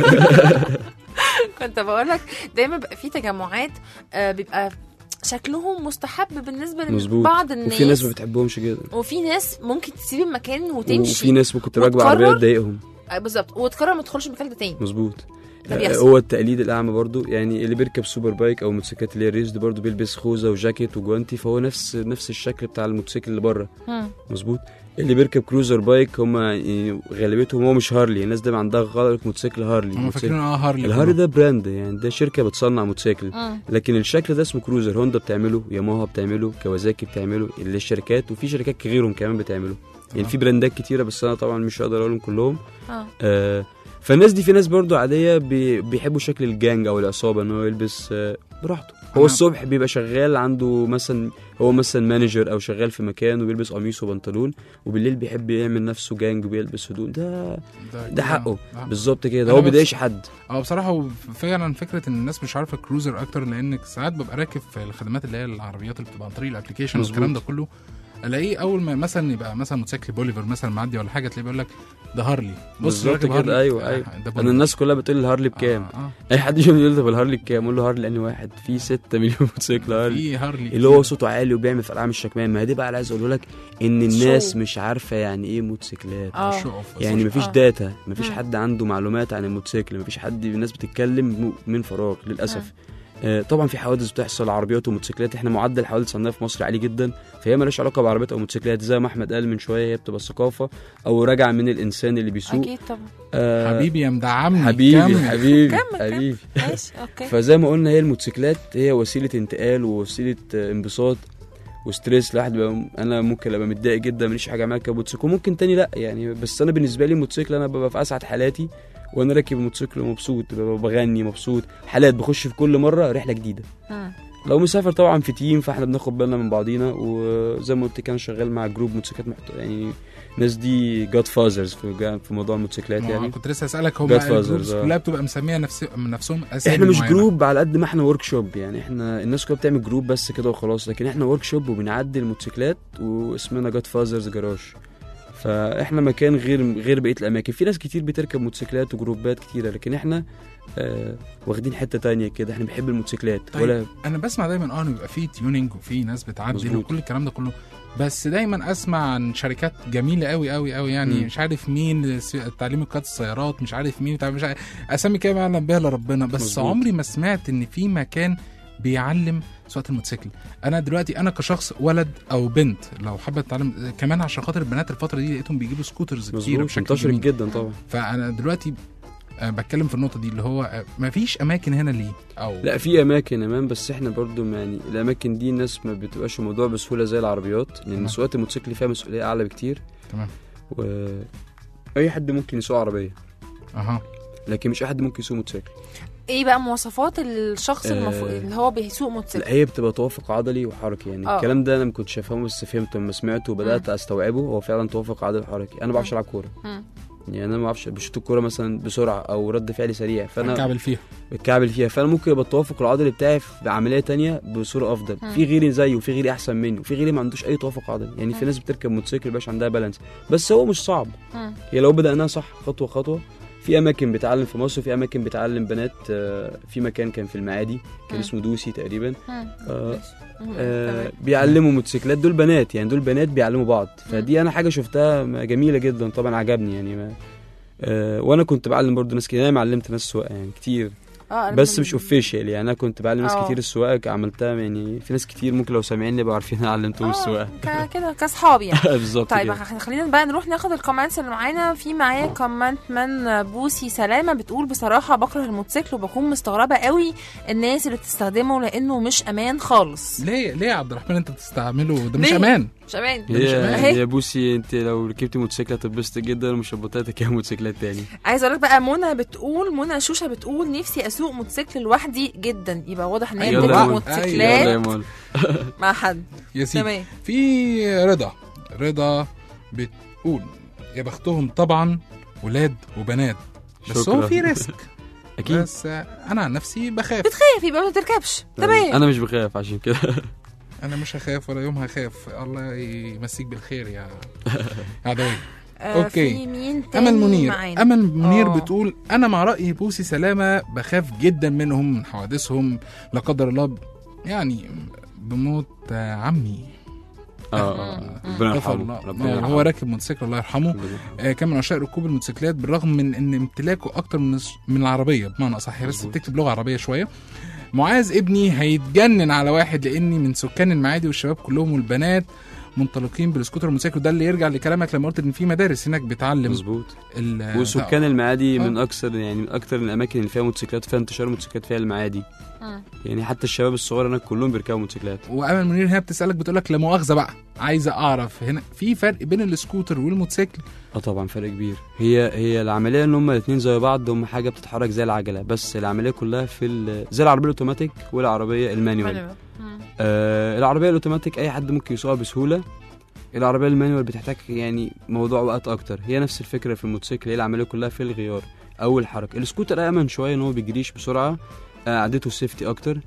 كنت بقول لك دايما بقى في تجمعات بيبقى شكلهم مستحب بالنسبه لبعض الناس، وفي ناس ما بتحبهمش جدا، وفي ناس ممكن تسيب المكان وتمشي، وفي ناس ممكن تراجع عربيه تضايقهم بالظبط، وتقرر ما تدخلش المكان ده تاني. مظبوط. هو التقليد الاعمى برضو، يعني اللي بيركب سوبر بايك او موتوسيكلات اللي هي الريس دي برضو بيلبس خوذه وجاكيت وجوانتي، فهو نفس الشكل بتاع الموتوسيكل اللي بره. مظبوط. اللي بيركب كروزر بايك هم يعني غالبيتهم هو مش هارلي. الناس دايما عندها غلط موتوسيكل هارلي. هم فاكرين هارلي. الهارلي ده براند، يعني ده شركه بتصنع موتوسيكل، لكن الشكل ده اسمه كروزر. هوندا بتعمله، ياماها بتعمله، كوازاكي بتعمله، اللي الشركات، وفي شركات غيرهم كمان بتعمله. يعني في براندات كتيره، بس انا طبعا مش هقدر اقولهم كلهم. فالناس دي في ناس برضو عاديه بيحبوا شكل الجانج او العصابه، ان هو يلبس براحته. هو الصبح بيبقى شغال عنده مثلا، هو مثلا مانجر او شغال في مكان وبيلبس قميص وبنطلون، وبالليل بيحب يعمل نفسه جانج وبيلبس هدوم. ده حقه بالظبط كده. هو بيضايقش حد. بصراحه فعلا فكره ان الناس مش عارفه كروزر اكتر، لانك ساعات ببقى راكب في الخدمات اللي هي العربيات اللي بتبقى عن طريق الابلكيشن والكلام ده كله، الاقيه اول ما مثلا يبقى مثلا موتوسيكل بوليفر مثلا معدي ولا حاجه، تلاقيه بيقول لك ده هارلي. بص راكب هارلي. ايوه انا الناس كلها بتقول الهارلي بكام. اي حد يجي يقول طب الهارلي بكام، اقول له هارلي انهي واحد؟ في 6 مليون موتوسيكل هارلي اللي هو صوته عالي وبيعمل في العام الشكمان. ما هي دي بقى اللي عايز اقول لك، ان الناس مش عارفه يعني ايه موتوسيكلات. يعني مفيش داتا، مفيش حد عنده معلومات عن الموتوسيكل، مفيش حد، الناس بتتكلم من فراغ للاسف. طبعا في حوادث بتحصل عربيات وموتوسيكلات. احنا معدل الحوادث عندنا في مصر عالي جدا، فهي مالهاش علاقه بعربيات او موتوسيكلات زي ما احمد قال من شويه، هي بتبقى ثقافه او راجعه من الانسان اللي بيسوق. اكيد طبعا. حبيبي يا مدعمني، حبيبي ماشي اوكي. فزي ما قلنا، هي الموتوسيكلات هي وسيله انتقال ووسيله انبساط وستريس. لواحد انا ممكن ابقى متضايق جدا ماليش حاجه اعملها كموتوسيكل، ممكن تاني لا يعني. بس انا بالنسبه لي الموتوسيكل انا ببقى في اسعد حالاتي وانا راكب الموتوسيكل مبسوط، بغني مبسوط، حالات بخش في كل مره رحله جديده. لو مسافر طبعا في تيم، فاحنا بناخد بالنا من بعضينا. وزي ما قلت كان شغال مع جروب موتوسيكلات يعني الناس دي جاد فازرز في موضوع الموتوسيكلات. يعني كنت لسه اسالك، هم الجروبس كلها بتبقى مسميه نفسهم اسامي؟ احنا مش جروب على قد ما احنا ورك شوب. يعني احنا الناس كلها بتعمل جروب بس كده وخلاص، لكن احنا ورك شوب وبنعدل الموتوسيكلات واسمنا جاد فازرز جراج. فاحنا مكان غير بقيه الاماكن. في ناس كتير بتركب موتوسيكلات وجروبات كتيره، لكن احنا واخدين حته تانية كده. احنا بنحب الموتوسيكلات. طيب انا بسمع دايما انه يبقى في تيونينج وفي ناس بتعدل وكل الكلام ده كله، بس دايما اسمع عن شركات جميله قوي قوي قوي، يعني مش عارف مين تعليم قياده السيارات، مش عارف مين، مش عارف اسامي كده ما يعلم بها الا ربنا. بس مزبوط. عمري ما سمعت ان في مكان بيعلم سواقه الموتوسيكل. انا دلوقتي انا كشخص ولد او بنت لو حابه اتعلم، كمان عشان خاطر البنات الفتره دي لقيتهم بيجيبوا سكوترز كتير بشكل منتشر جدا طبعا. فانا دلوقتي بتكلم في النقطه دي، اللي هو ما فيش اماكن هنا ليه او لا في اماكن امام، بس احنا برضو يعني الاماكن دي الناس ما بتبقاش الموضوع بسهوله زي العربيات، لان سواقه الموتوسيكل فيها مسؤوليه اعلى بكتير. تمام. واي حد ممكن يسوق عربيه، لكن مش اي حد ممكن يسوق موتوسيكل. ايه بقى مواصفات الشخص اللي هو بيسوق موتوسيكل؟ هي بتبقى توافق عضلي وحركي يعني. الكلام ده انا ما كنتش افهمه بس فهمته لما سمعته وبدات استوعبه. هو فعلا توافق عضلي وحركي. انا ما بعرفش العب كوره يعني، انا ما بعرفش بشوط الكوره مثلا بسرعه او رد فعلي سريع، فانا بتكعبل فيها فانا ممكن يبقى التوافق العضلي بتاعي في عمليه تانية بصوره افضل. في غيري زيه وفي غيري احسن مني وفي غيري ما عندوش اي توافق عضلي يعني. في ناس بتركب موتوسيكل باش عندها بالانس، بس هو مش صعب هي لو بدأناها صح خطوه خطوه. في اماكن بتعلم في مصر وفي اماكن بتعلم بنات. في مكان كان في المعادي كان اسمه دوسي تقريبا. بيعلموا موتوسيكلات. دول بنات يعني، دول بنات بيعلموا بعض. فدي انا حاجه شفتها جميله جدا طبعا، عجبني يعني. وانا كنت بعلم برضو ناس كتير. انا علمت ناس سواقه يعني كتير بس مش اوفيشال يعني. انا كنت بعلم ناس كتير السواقه، عملتها يعني. في ناس كتير ممكن لو سامعيني يبقوا عارفين انا علمتهم السواقه كده كاصحاب يعني. بالظبط. طيب خلينا بقى نروح ناخد الكومنتس اللي معانا. في معايا كومنت من بوسي سلامه بتقول بصراحه بكره الموتوسيكل وبكون مستغربه قوي الناس اللي بتستخدمه لانه مش امان خالص. ليه يا عبد الرحمن انت بتستعمله؟ ده مش امان. مش امان. يا بوسي انت لو ركبتي موتوسيكل هتتبسطي جدا ومش هتبطلي يا موتوسيكلات تاني. عايز اقول لك بقى منى شوشه بتقول نفسي اسوق موتوسيكل لوحدي جدا. يبقى واضح ان هي بتبقى موتوسيكلات مع حد. يا سيدي في رضا بتقول يا بختهم طبعا ولاد وبنات بس شكرا. هو في ريسك اكيد بس انا عن نفسي بخاف يبقى ما تركبش. تمام انا مش بخاف عشان كده. انا مش هخاف ولا يوم هخاف. الله يمسيك بالخير يا عدوي. اوكي. في مين تاني معانا؟ امل منير بتقول انا مع راي بوسي سلامه، بخاف جدا منهم من حوادثهم لا قدر الله يعني بموت عمي. ربنا يرحمه. هو راكب موتوسيكل الله يرحمه. كان من عشاق ركوب الموتوسيكلات بالرغم من ان امتلاكه اكتر من العربيه بمعنى اصح. بس بتكتب لغه عربيه شويه. معاذ ابني هيتجنن على واحد لاني من سكان المعادي والشباب كلهم والبنات منطلقين بالسكوتر والموتوسيكل. ده اللي يرجع لكلامك لما قلت ان في مدارس هناك بتعلم. مظبوط. وسكان المعادي من اكثر يعني من اكثر الاماكن اللي فيها موتوسيكلات، فيها انتشار موتوسيكلات فيها المعادي. يعني حتى الشباب الصغار هناك كلهم بيركبوا موتوسيكلات. وامل منير هنا بتسالك بتقولك لا مؤاخذه بقى عايزه اعرف هنا في فرق بين السكوتر والموتوسيكل؟ طبعا فرق كبير. هي العمليه ان هم الاثنين زي بعض، هم حاجه بتتحرك زي العجله، بس العمليه كلها في زي العربيه الاوتوماتيك والعربيه المانيوال. العربيه الاوتوماتيك اي حد ممكن يسوقها بسهوله. العربيه المانيوال بتحتاج يعني موضوع وقت اكتر. هي نفس الفكره في الموتوسيكل، هي العمليه كلها في الغيار او الحركه. السكوتر امن شويه ان هو بيجريش بسرعه، عدته سيفتي اكتر.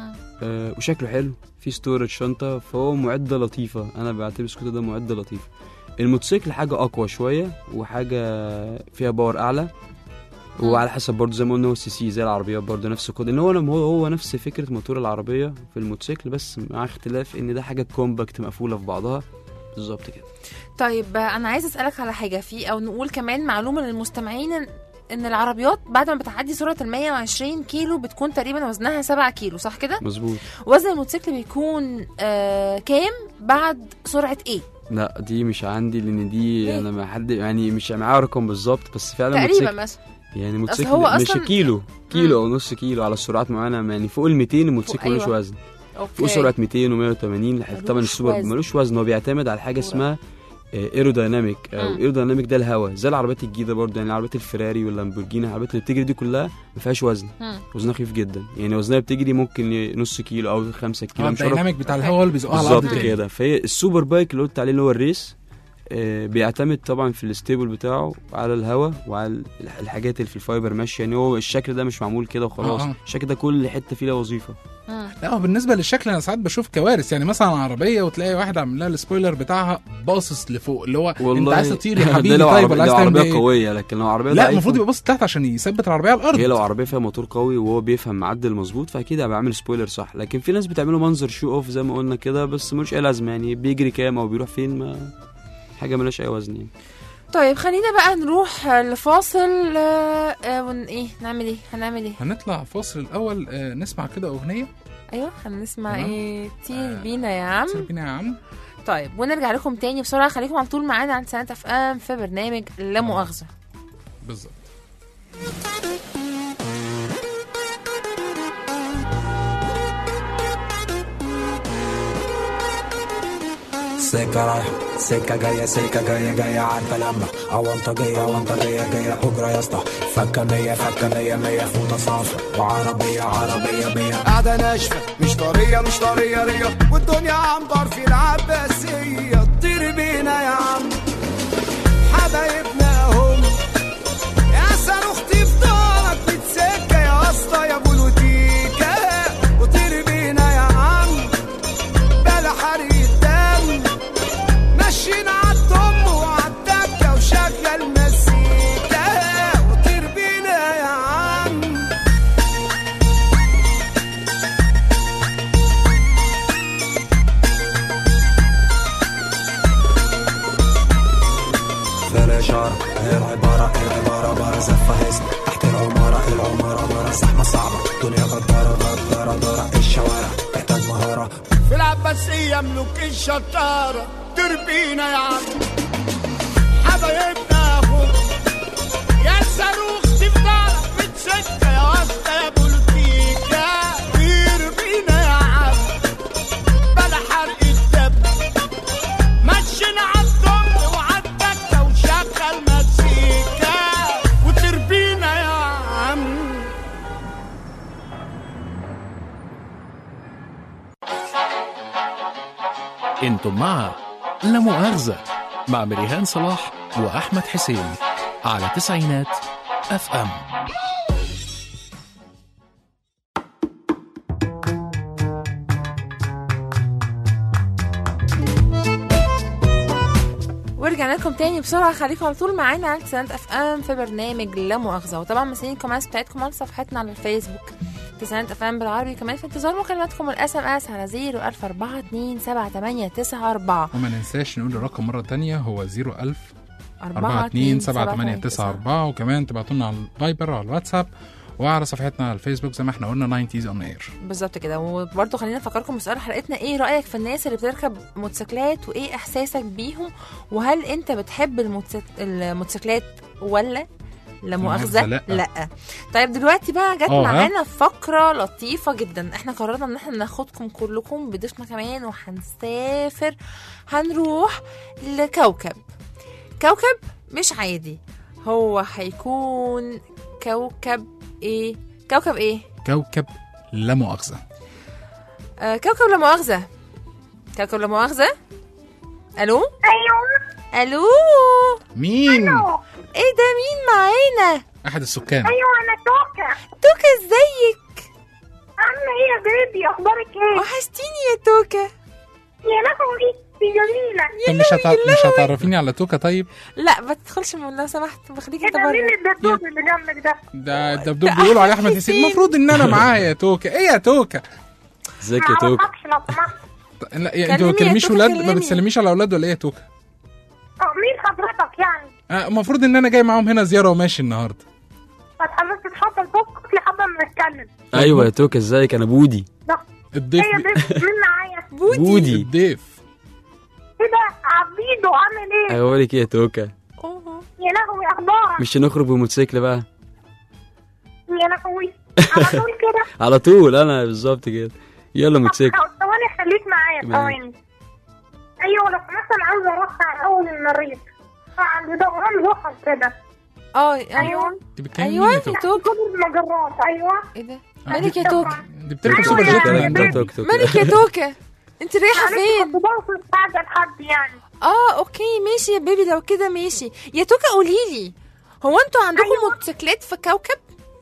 وشكله حلو، في ستورج شنطه، فهو معده لطيفه. انا بعتبر السكوتر ده معده لطيفه. الموتوسيكل حاجه اقوى شويه وحاجه فيها باور اعلى، وعلى حسب برضه زي ما قلنا هو السي زي العربيات برضه نفس الكود، ان هو نفس فكره موتور العربيه في الموتوسيكل، بس مع اختلاف ان ده حاجه كومباكت مقفوله في بعضها بالظبط كده. طيب انا عايز اسالك على حاجه او نقول كمان معلومه للمستمعين ان العربيات بعد ما بتعدي سرعه 120 كيلو بتكون تقريبا وزنها 7 كيلو، صح كده؟ مظبوط. وزن الموتوسيكل بيكون كام بعد سرعه ايه؟ لا دي مش عندي، لان دي انا ما حد يعني مش معايا رقم بالظبط، بس فعلا تقريبا مثلا يعني موتوسيكل مش كيلو او نص كيلو على السرعات معينه. يعني فوق ال 200 الموتوسيكل ملوش وزن. فوق سرعه 200 و180 طبعا السوبر ملوش وزن. هو بيعتمد على حاجه اسمها ايرودايناميك او ايرودايناميك، ده الهواء زي العربيات الجديده برضه. يعني العربيات الفيراري واللامبورجيني العربيات اللي بتجري دي كلها ما فيهاش وزن، وزنها خفيف جدا. يعني وزنها بتجري ممكن نص كيلو او 5 كيلو. الدايناميك بتاع الهواء اللي بيزقها على الارض كده. فهي السوبر بايك اللي قلت عليه اللي هو الريس بيعتمد طبعا في الستيبل بتاعه على الهواء وعلى الحاجات اللي في الفايبر ماشي. يعني هو الشكل ده مش معمول كده وخلاص. الشكل ده كل حته فيه له وظيفه. لا بالنسبه للشكل انا ساعات بشوف كوارث. يعني مثلا عربيه وتلاقي واحد عامل لها السبويلر بتاعها باصص لفوق، اللي هو انت عايز تطير يا حبيبي. طيب ولا عايز تعمل عربيه قويه، لكن لو عربيه لا المفروض يبقى باصص تحت عشان يثبت العربيه على الارض. هي لو عربيه فيها موتور قوي وهو بيفهم معدل مظبوط فاكيد هيبقى عامل سبويلر صح. لكن في ناس بتعمله منظر شو اوف زي ما قلنا كده، بس ملوش اي لازمه. يعني بيجري كام او بيروح فين، ما حاجه ملهاش اي وزن يعني. طيب خلينا بقى نروح لفاصل. هنعمل ايه؟ هنطلع فاصل الاول. نسمع كده اغنيه. ايوه هنسمع ايه؟ طير بينا يا عم. طير بينا يا عم. طيب ونرجع لكم تاني بسرعه. خليكم على طول معانا عند سنة FM في برنامج لا مؤاخذه. بالظبط. سكة رايحة سكة جاية سكة جاية جاية عارفة لما أونطجية جاية أجرة يا اسطى فكة مية فوطة صافية وعربية مية قاعدة ناشفة مش طرية رية والدنيا عنبر في العباسية طير بينا يا عم حبايبنا هم يا صاروختي في دارك بتسكة يا اسطى يا بولوتيكا وطير بينا يا عم بلا حرق الدم ماشيين عالضم وعالدكة وشغل مزيكا وطير بينا يا عم فلا إشارة العبارة بارة زفة هزة تحت العمارة مرة زحمة صعبة دنيا غدارة الشوارع تحتاج مهارة في العباسية ملوك الشطارة تربينا يا عم حبايبنا فوق يا صاروخ تفضل بتسكة يا واسطة يا بولوتيكا تربينا يا عم بلا حرق الدم ماشيين عالضم وعالدكة وشغل مزيكا وتربينا يا عم. انتم مع لا مؤاخذة مع مريهان صلاح وأحمد حسين على تسعينات FM. ورجعنا لكم تاني بسرعة. خليكم على طول معانا على تسعينات FM في برنامج لا مؤاخذة. وطبعا مسيين الكومنتس بتاعتكم على صفحتنا على الفيسبوك تسعينات FM بالعربي. كمان في انتظار مكالماتكم والSMS على 014278994. وما ننساش نقول الرقم مرة تانية هو 01000 4278994. وكمان تبعتونا على الفايبر وعلى الواتساب وعلى صفحتنا على الفيسبوك زي ما احنا قلنا 90s on air. بالظبط كده. وبرضه خلينا نفكركم بسؤال حلقتنا، ايه رأيك في الناس اللي بتركب موتوسيكلات وايه احساسك بيهم، وهل انت بتحب الموتوسيكلات ولا لا مؤاخذة لا. طيب دلوقتي بقى جت معانا فقرة لطيفة جدا. احنا قررنا ان احنا ناخدكم كلكم بضيفنا كمان وهنسافر، هنروح لكوكب مش عادي. هو هيكون كوكب ايه؟ كوكب لا مؤاخذة. كوكب لا مؤاخذة. الو الو مين؟ ايه ده؟ مين معانا؟ احد السكان. ايوه انا توكا ازيك؟ عامله ايه يا بيبي؟ اخبارك ايه؟ وحشتيني يا توكا. يا لهوي دي جميله. مش هتعرفيني على توكا؟ طيب لا ما تدخلش من لو سمحت، بخليك انت بره. مين الدبدوب اللي جنبك ده الدبدوب بيقولوا عليه احمد حسين. المفروض ان انا معاه يا توكا. ايه يا توكا؟ ازيك يا توكا؟ لا انت ما بتكلميش ولاد، ما بتسلميش على اولاد ولا ايه يا توكا؟ مين حضرتك يعني؟ المفروض ان انا جاي معاهم هنا زياره وماشي النهارده. طب حضرتك اتفضل توكا لحد ما نتكلم. ايوه يا توكا ازيك؟ انا بودي الضيف. ايه مين معايا؟ بودي الضيف. ايه ده عبيدو عامل ايه؟ اخبارك ايه يا توكا؟ يا لهوي اخبارك؟ مش هنخرج بموتوسيكل بقى؟ يا لهوي على طول كده. على طول انا بالظبط كده. يلا موتوسيكل. ثواني خليك معايا ثواني. ايوه لو مثلا عاوزه اروح على اول المريض عند دوران زحل كده. ايوه توك المجرات. ايوه ايه ده؟ مالك يا توكا؟ دي بتركب سوبر جيت. مالك يا توكا؟ انت رايحه فين؟ كنت بوصل حاجه لحد يعني. اوكي ماشي يا بيبي لو كده ماشي. يا توكا قوليلي، هو انتوا عندكم موتوسيكلات في كوكب؟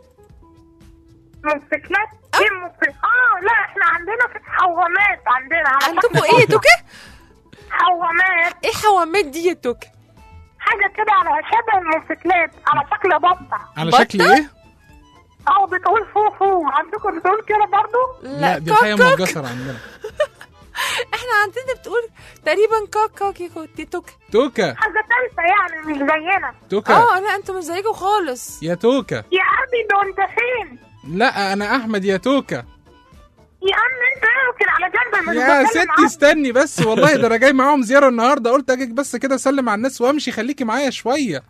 موتوسيكلات؟ ايه موتوسيكلات؟ لا احنا عندنا في حوامات. عندكم ايه يا توكا؟ حوامات. ايه حوامات دي يا توكا؟ حاجه كده على شبه الموتوسيكلات على شكل بطه. على شكل ايه؟ بتقول فوفو. عندكم بتقول كده برضو؟ لا دي حاجه مجسره عندنا. احنا عندنا بتقول تقريبا كاكا يا توكا. حاجه ثالثه يعني مش زينا. توكا لا انتوا مش زيكم خالص يا توكا. يا عبيدو انت فين؟ لا انا احمد يا توكا. يا عم انت يمكن على جنب. يا ستي استني بس، والله ده انا جاي معاهم زياره النهارده، قلت اجيك بس كده اسلم على الناس وامشي. خليكي معايا شويه.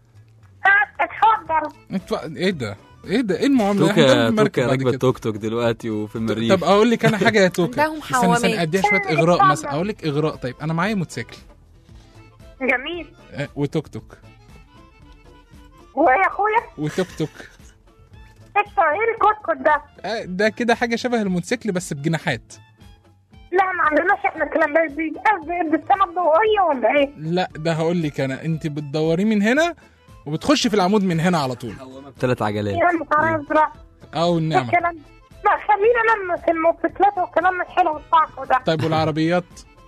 اتفضل. ايه ده؟ ايه المعامله؟ توكا راكبه التوك توك دلوقتي وفي المريخ. طب اقول لك انا حاجه يا توكا. استني اديها شويه اغراء مثلا. اقول لك اغراء. طيب انا معايا موتوسيكل جميل. وتوك توك. وايه يا اخويا؟ وتوك توك. ايه الكتكوت ده؟ ده كده حاجه شبه الموتوسيكل بس بجناحات. لا ما عندناش احنا الكلام ده. بالسنه الضوئيه ولا ايه؟ لا ده هقول لك انا، انت بتدوريه من هنا وبتخشي في العمود من هنا على طول. 3 عجلات. يا نهار ازرق. النعمه. لا خلينا انا في الموتوسيكلات والكلام الحلو بتاعكم ده. طيب والعربيات؟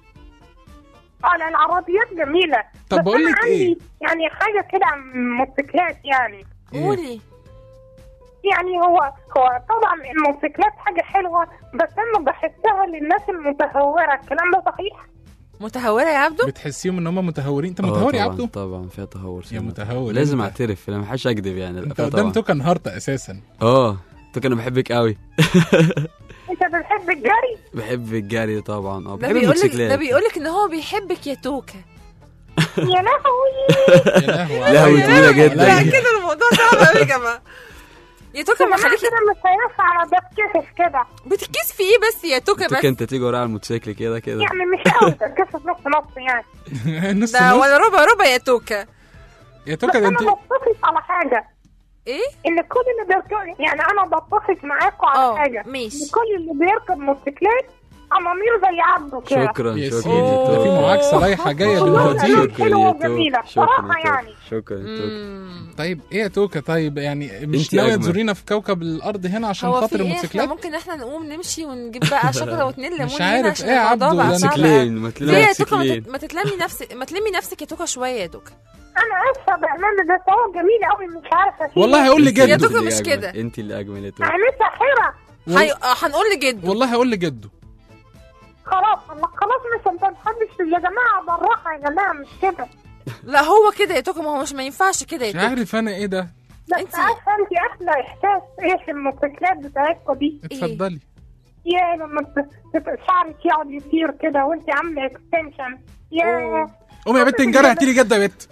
لا العربيات جميله. طب بقول لك ايه، يعني حاجه كده موتوسيكلات يعني. قولي. يعني هو طبعا الموتوسيكلات حاجه حلوه، بس انا بحسها للناس المتهوره. الكلام ده صحيح؟ متهوره يا عبدو؟ بتحسيهم ان هم متهورين؟ انت متهور يا عبدو؟ طبعا فيها تهور يا متهور. لازم اعترف، انا ما حدش اكذب يعني. انت قدام توكا انهارت اساسا. توكا انا بحبك قوي. انت بتحب الجري؟ بحب الجري طبعا. بحب الموتوسيكلات. ده بيقولك ان هو بيحبك يا توكا. يا لهوي. لهوي طويله جدا. لا كده الموضوع صعب قوي يا جماعه. يا توكا ما خليكي كده مش هينفع. انا بتكسف كده. بتتكسفي ايه بس يا توكا؟ بس توكا انت تيجي ورايا على الموتوسيكل كده يعني مش قوي بتكسف نص يعني. نص ده ولا ربع يا توكا. يا توكا ده انت انا بتفق على حاجه. ايه؟ ان كل اللي بيركب، يعني انا بتفق معاكم على حاجه. ماشي. كل اللي بيركب موتوسيكلات امامير زي عبده كده. شكرا يا سيدي. ده في معاكسه رايحه جايه دلوقتي. حلوه وجميله بصراحه يعني. شكرا يا توكا. طيب ايه يا توكا؟ طيب يعني مش ناويه تزورينا في كوكب الارض هنا عشان خاطر الموتوسيكلات؟ ممكن احنا نقوم نمشي ونجيب بقى شجره و2 ليمون. مش عارف ايه يا عبدو. موتوسيكلين. ما تلمي نفسك، ما تلمي نفسك يا توكا شويه يا توكا. انا اسفه بامانه، ده هو جميل قوي مش عارفه فيه. والله هقول لجده. يا توكا مش كده. انت اللي اجمل يا توكا. انا ساحره. هنقول لجده. والله هقول لجده. خلاص مش انت محدش يا جماعه بالراحه يا جماعه مش كده. لا هو كده يا توكا، ما ينفعش كده يا توكا. مش عارف انا ايه ده. لا انت عارفه انت احلى احساس ايه في الموتوسيكلات بتاعتكم دي؟ اتفضلي. يا لما شعرك يقعد يطير كده وانت عامله اكستنشن. يا قومي يا بنت انجري هاتي لي جده يا بنت.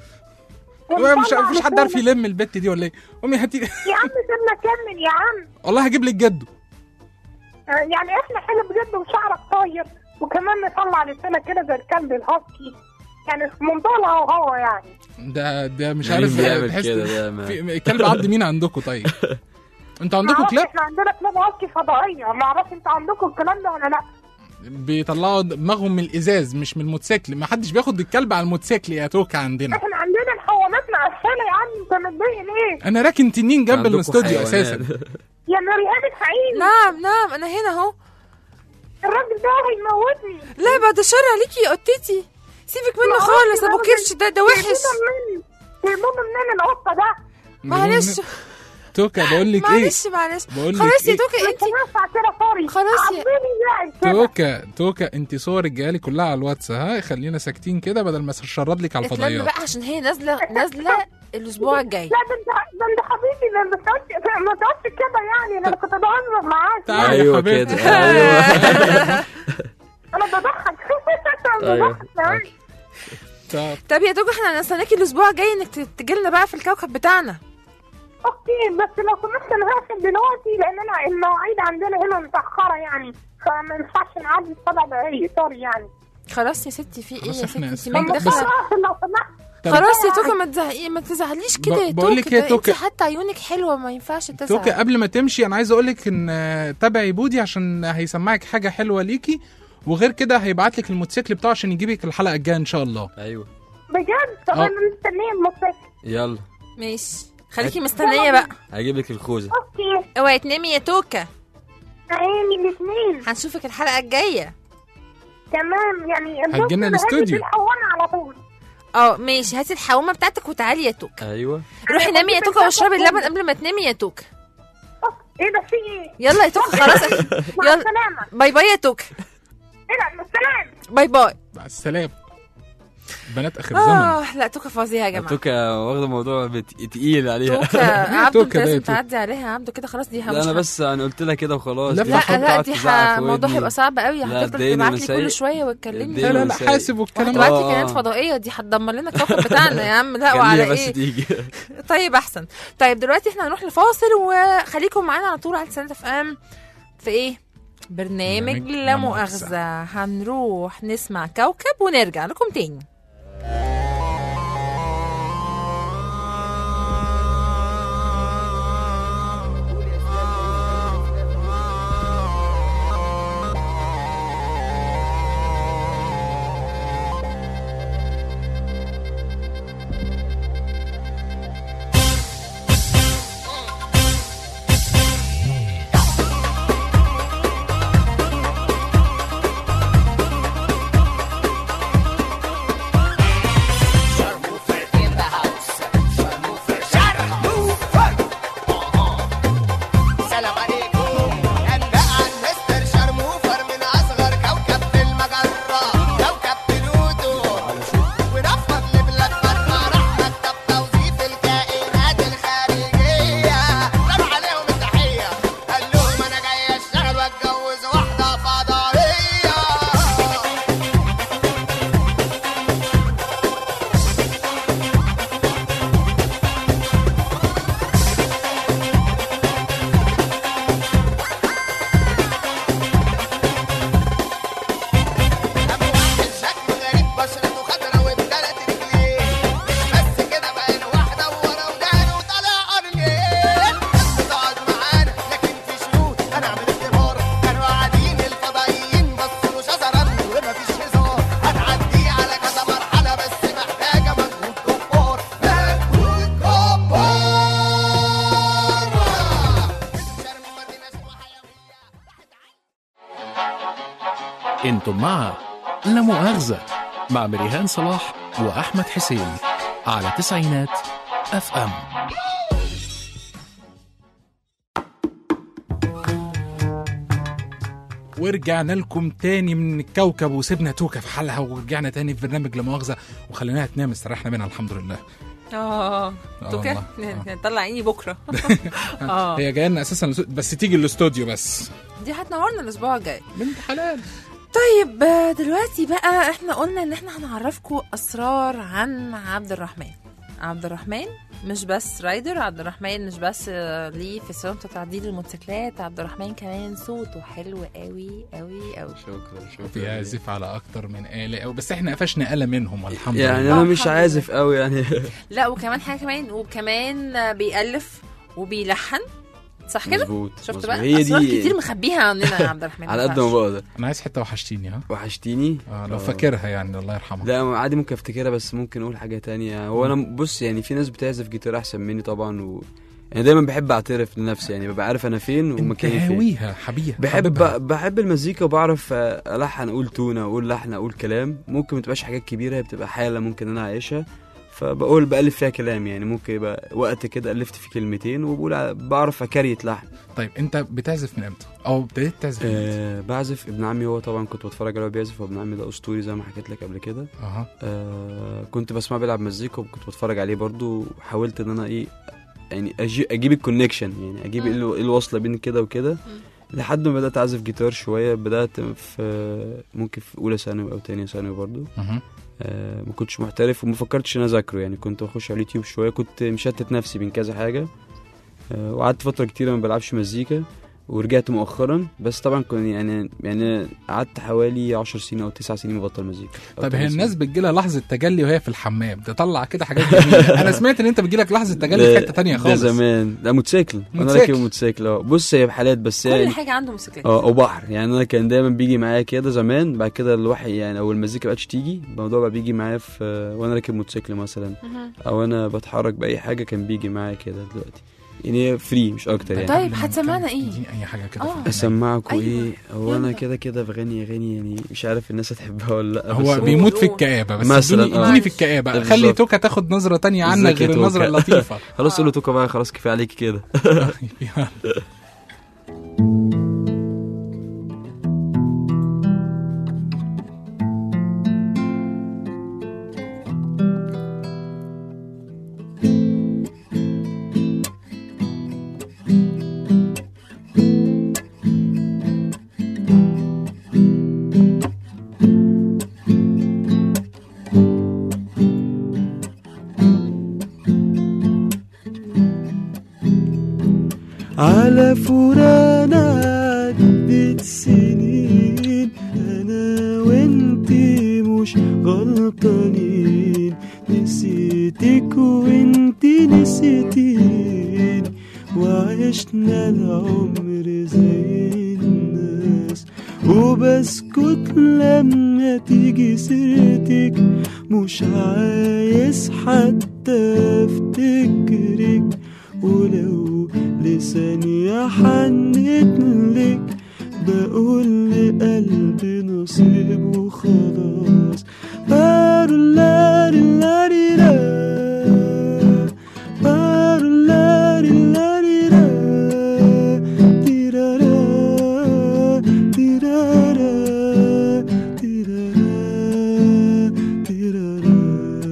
مش حد عارف يلم البت دي ولا ايه؟ قومي هاتي لي. يا عم سيبنا كمل يا عم. والله هجيب لك جده. يعني احنا حلو بجد وشعرك طاير، وكمان نطلع لسانه كده زي الكلب الهاسكي، يعني في منطقه هو يعني. ده مش عارف بيعمل كده. في كلب عض مين عندكم؟ طيب انتوا عندكم كلاب؟ احنا عندنا كلاب هاسكي فضائيه، ما اعرفش انتوا عندكم الكلام ده ولا لا. بيطلعوا دماغهم من الازاز مش من الموتوسيكل. ما حدش بياخد الكلب على الموتوسيكل يا توكا عندنا. احنا عندنا الحوامات معسله يا عم. انت متضايق ليه؟ انا راكن تنين جنب الاستوديو اساسا. يا مريان الحقيقي. نعم انا هنا اهو. الراجل ده هيموتني. لا بعد الشر عليكي يا قطتي، سيبك منه خالص. ابو كرش ده وحش. يرمونا منين القطه ده؟ معلش توكا بقول لك ايه؟ معلش خلاص يا توكا. انت خلاص يا توكا انت صورك جايه لي كلها على الواتس. خلينا ساكتين كده بدل ما اشرد لك على الفضائيات بقى عشان هي نازله الاسبوع الجاي. لا ده انت حبيبي، ما تقعدش كده يعني. انا كنت بهزر معاك. تعالي يا حبيبتي. انا بضحك. طب يا توكا احنا هنستناكي الاسبوع الجاي انك تجي لنا بقى في الكوكب بتاعنا. اوكي بس لو سمحت انا هقفل دلوقتي لان انا المواعيد عندنا هنا متاخره يعني، فما ينفعش نعدي 7 دقايق. سوري يعني. خلاص يا ستي في ايه يا ستي؟ انت مالك داخله. لو سمحت خلاص يا توكا ما تزعليش كده يا توكا. انت حتى عيونك حلوه ما ينفعش تزعل. توكا قبل ما تمشي انا عايز اقول لك ان تابعي بودي عشان هيسمعك حاجه حلوه ليكي، وغير كده هيبعت لك الموتوسيكل بتاعه عشان يجيبك الحلقه الجايه ان شاء الله. ايوه بجد. طب انا مستنيه الموتوسيكل. يلا ماشي خليكي مستنيه بقى. هجيب لك الخوذه. اوكي اوعي تنامي يا توكا. عيني الاثنين. هنشوفك الحلقه الجايه. تمام يعني. هتجينا الاستوديو على طول. ماشي. هاتي الحوامه بتاعتك وتعالي يا توكا. ايوه روحي نامي يا توكا واشربي اللبن قبل ما تنامي يا توكا. ايه ده في ايه؟ يلا يا توكا خلاص. يلا باي باي يا توكا. ايه ده مع السلامه. باي باي. مع السلامه. بنات اخر زمن. لا توكا فظيعه يا جماعه. توكا واخده موضوع تقيل عليها. توكا عبده لازم تعدي عليها عبده كده خلاص. دي انا بس انا قلت لها كده وخلاص. لا دي الموضوع هيبقى صعب قوي. هتفضل تبعت لي كل شويه وتكلمني. لا حاسب والكلام ده. تبعت لي كائنات فضائيه دي هتدمر لنا الكوكب بتاعنا يا عم. لا وعلى بس ايه تيجي. طيب احسن. طيب دلوقتي احنا هنروح لفاصل وخليكم معانا على طول على سنة FM في ايه برنامج لا مؤاخذة. هنروح نسمع كوكب ونرجع لكم تاني. انتم مع لا مؤاخذة مع مريهان صلاح وأحمد حسين على تسعينات FM. ورجعنا لكم تاني من الكوكب وسيبنا توكة في حالها ورجعنا تاني في برنامج لا مؤاخذة وخليناها تنام استريحنا منها الحمد لله. توكة نطلع عيني بكرة. هي جايه لنا اساسا بس تيجي الاستوديو بس دي هتنورنا الاسبوع الجاي بنت حلال. طيب دلوقتي بقى احنا قلنا ان احنا هنعرفكم اسرار عن عبد الرحمن. عبد الرحمن مش بس رايدر، عبد الرحمن مش بس ليه في صالون تعديل الموتوسيكلات، عبد الرحمن كمان صوته حلو قوي قوي قوي. شكرا. بيعزف على اكتر من آلة بس احنا قفشنا آلة منهم الحمد لله. يعني انا مش عازف قوي يعني. لا وكمان حاجه كمان، وكمان بيألف وبيلحن صح كده؟ مظبوط. شفت بقى هي اسرار كتير مخبيها عننا يا عبد الرحمن. على قد ما بقدر. انا عايز حته وحشتيني. وحشتيني لو فاكرها يعني الله يرحمه. لا عادي ممكن افتكرها بس ممكن اقول حاجه تانية. هو انا بص يعني في ناس بتعزف جيتار احسن مني طبعا يعني دايما بحب اعترف لنفسي يعني ببقى عارف انا فين ومكاني فين. هاويها حبيها. بحب المزيكا وبعرف الحن اقول تونه اقول لحن اقول كلام. ممكن ما تبقاش حاجات كبيره، هي بتبقى حاله ممكن انا اعيشها فبقول بألف فيها كلام يعني. ممكن يبقى وقت كده ألفت في كلمتين وبقول بعرف أكريت لحن. طيب أنت بتعزف من إمتى؟ أو ابتديت تعزف من إمتى؟ بعزف. ابن عمي هو طبعا كنت بتفرج عليه بيعزف، وابن عمي ده أسطوري زي ما حكيت لك قبل كده. كنت بسمع بيلعب مزيكا وكنت بتفرج عليه برضو. وحاولت إن أنا يعني أجيب الكونكشن يعني أجيب الوصلة بين كده وكده لحد ما بدأت أعزف جيتار شوية. بدأت في ممكن في أولى ثانوي أو تانية ثانوي برضو. ما كنتش محترف وما فكرتش ان اذاكره يعني. كنت بخش على اليوتيوب شويه، كنت مشتت نفسي بين كذا حاجه. وقعدت فتره كتيره ما بلعبش مزيكا ورجعت مؤخرا. بس طبعا كنت يعني قعدت حوالي 10 سنين او 9 سنين مبطل مزيكا. طيب هي الناس بتجيلها لحظه تجلي وهي في الحمام تطلع كده حاجات جميله. انا سمعت ان انت بتجيلك لحظه تجلي في حته تانية خالص. ده زمان. ده موتوسيكل. انا راكب موتوسيكل. بص هي بحالات بس كل يعني حاجه عنده موتوسيكل وبحر يعني. انا كان دايما بيجي معايا كده زمان. بعد كده الواحد يعني او المزيكا بقتش تيجي، الموضوع بقى بيجي معايا في وانا راكب موتوسيكل مثلا او انا بتحرك باي حاجه كان بيجي معايا كده. دلوقتي يعني فري مش اكتر يعني. طيب هتسمعنا ايه؟ اي حاجه كده اسمعكم ايه؟ هو انا كده بغني اغاني يعني مش عارف الناس هتحبها ولا لا. هو بيموت في الكآبه بس اديني في الكآبه. خلي توكا تاخد نظره تانية عنك غير النظره اللطيفه. خلاص قول له توكا بقى خلاص كفايه عليك كده. على فرانا عدت سنين انا وانتي مش غلطانين. نسيتك وانتي نسيتين وعشنا العمر زي الناس. وبسكت لما تيجي سيرتك مش عايز حتى افتكرك. ولو لثانية حنتلك بقول لقلبي نصيب وخلاص. بارو لاري لاري را بارو لاري لاري را تيرارا تيرارا تيرارا تيرارا.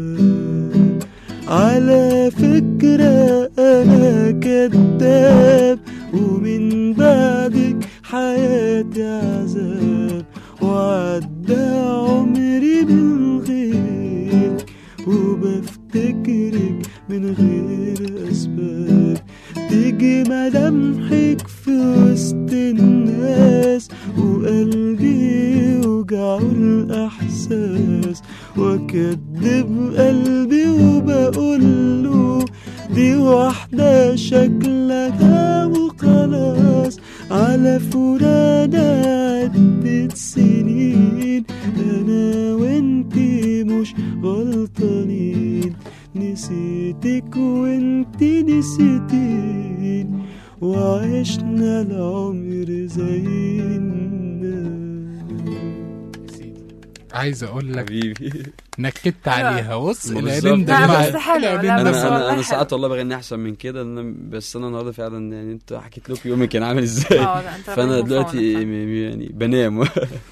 على فكرة أنا كداب ومن بعدك حياتي عذاب. وعدى عمري من غيرك وبفتكرك من غير أسباب. تيجي ملامحك في وسط الناس وقلبي يوجعه الأحساس. وأكدب قلبي وبقوله دي واحدة شكلها وخلاص. على فرانا عدت سنين أنا وانتي مش غلطانين. نسيتك وانتي نسيتين وعشنا العمر زي الناس. عايز اقول لك حبيبي نكدت عليها. بص بالظبط. انا انا ساعات والله بغني احسن من كده، بس انا النهارده فعلا يعني انت حكيت لكم يومي كان عامل ازاي. فانا دلوقتي يعني بنام.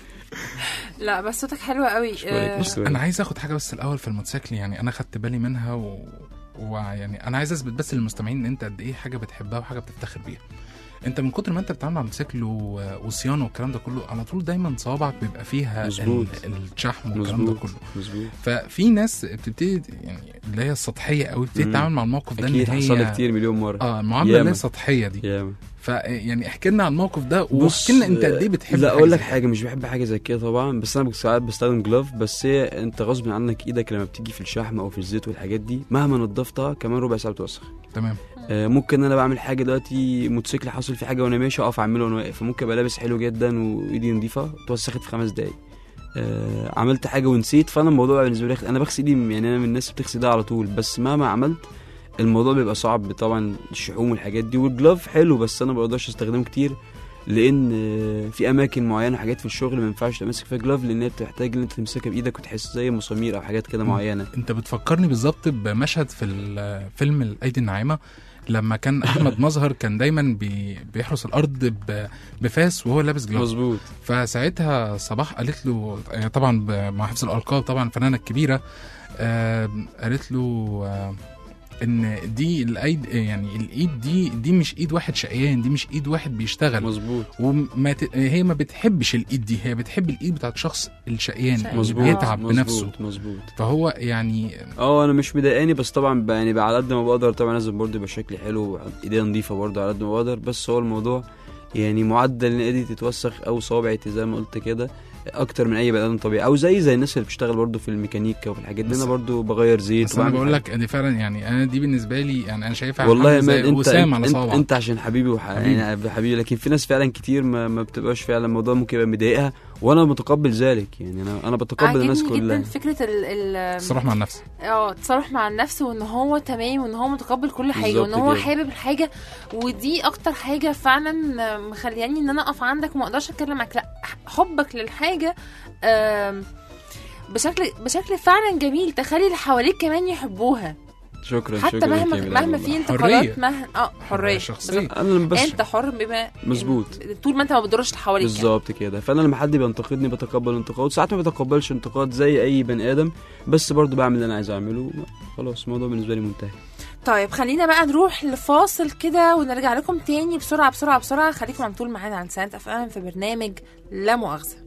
لا بس صوتك حلو قوي. بص انا عايز اخد حاجه بس الاول في الموتوسيكل، يعني انا خدت بالي منها ويعني انا عايز اثبت بس للمستمعين ان انت قد ايه حاجه بتحبها وحاجه بتفتخر بيها. انت من كتر ما انت بتتعامل مع الموتوسيكل وصيانه والكلام ده كله، على طول دايما صوابعك بيبقى فيها الشحم والكلام ده كله. مزبوط. ففي ناس بتبتدي يعني اللي هي السطحيه قوي بتبتدي تتعامل مع الموقف ده، ان هي حصل كتير مليون مره المعامله اللي هي السطحيه دي. فيعني احكي لنا عن الموقف ده واحكي لنا انت قد ايه بتحب. لا اقول لك حاجه، مش بحب حاجه زي كده طبعا، بس انا ساعات بستخدم جلاف، بس هي انت غصب عنك ايدك لما بتيجي في الشحم او في الزيت والحاجات دي مهما نضفتها كمان ربع ساعه بتوسخ. تمام. ممكن انا بعمل حاجه دلوقتي موتوسيكل حاصل في حاجه وانا ماشي اقف اعمله وانا واقف، فممكن ابقى لابس حلو جدا وايدي نظيفه توسخت في 5 دقايق. عملت حاجه ونسيت، فانا الموضوع بالنسبه لي انا بغسل ايدي، يعني انا من الناس بتغسل ايدها على طول، بس مهما عملت الموضوع بيبقى صعب طبعا، الشحوم والحاجات دي. والجلاف حلو بس انا ما بقدرش استخدمه كتير، لان في اماكن معينه حاجات في الشغل ما ينفعش تمسك فيها جلاف، لان هي بتحتاج ان انت تمسكها بايدك وتحس زي مسامير او حاجات كده معينه. انت بتفكرني بالظبط بمشهد في الفيلم الايدي الناعمه، لما كان احمد مظهر كان دايما بيحرس الارض بفاس وهو لابس جلاف. مظبوط. فساعتها صباح قالت له طبعا مع حفظ الالقاب طبعا الفنانه الكبيره، قالت له ان دي الايد، يعني الايد دي مش ايد واحد شقيان، دي مش ايد واحد بيشتغل. مظبوط. هي ما بتحبش الايد دي، هي بتحب الايد بتاعت شخص الشقيان اللي بيتعب بنفسه. مظبوط. فهو يعني انا مش مضايقاني، بس طبعا يعني على قد ما بقدر طبعا لازم برضه يبقى شكلي حلو، ايديا نظيفه برضه على قد ما بقدر، بس هو الموضوع يعني معدل ان ايدي تتوسخ او صوابعي زي ما قلت كده اكتر من اي بني ادم طبيعي، او زي الناس اللي بتشتغل برضو في الميكانيكا وفي الحاجات دي. انا برضو بغير زيت. بس انا بقول لك دي فعلا يعني انا دي بالنسبه لي يعني انا شايفها والله ما انت عشان حبيبي يعني حبيبي، لكن في ناس فعلا كتير ما بتبقاش فعلا الموضوع ممكن يبقى مضايقها، وانا متقبل ذلك. يعني انا بتقبل الناس كلها. جدا فكره التصرف مع النفس. التصرف مع النفس، وان هو تمام، وان هو متقبل كل حاجه، وان هو حابب الحاجه. ودي اكتر حاجه فعلا مخلياني ان انا اقف عندك وما اقدرش اتكلم معاك. لا، حبك للحاجه بشكل فعلا جميل، تخلي اللي حواليك كمان يحبوها. شكرا. حتى شكرا مهما في انتقادات، حريه شخصيه. انت حر بما مظبوط طول ما انت ما بتضرش اللي حواليك بالظبط كده. فانا لما حد بينتقدني بتقبل انتقاد، ساعات ما بتقبلش انتقاد زي اي بني ادم، بس برضو بعمل اللي انا عايز اعمله. خلاص الموضوع بالنسبه لي منتهي. طيب خلينا بقى نروح لفاصل كده ونرجع لكم تاني بسرعه بسرعه بسرعه. خليكم على طول معانا عن سنة FM في برنامج لا مؤاخذه.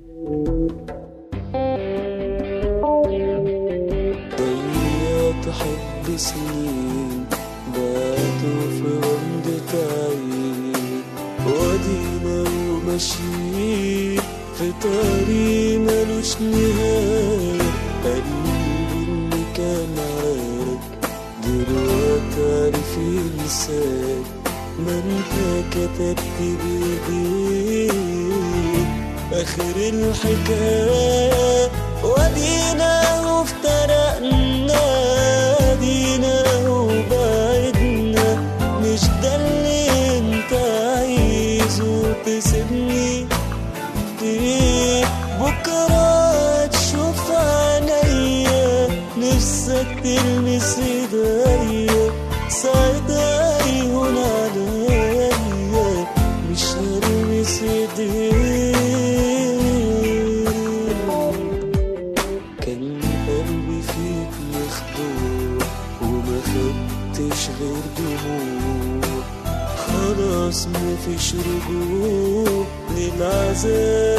حب سنين باتوا في غمضة عين، ودينا وماشيين في طريق ملوش نهاية. قلبي اللي كان عارف دلوقتي عارف ينساك، ما انت كتبت بايديك اخر الحكاية. ودينا وافترقنا، دينا وبعدنا، مش ده اللي انت عايزه تسيبني فيه. بكرة تشوف عينيا نفسك تلمس ايديا، ساعتها يهون عليا مش هلمس ايديا. غير دموع، خلاص مفيش رجوع للعذاب.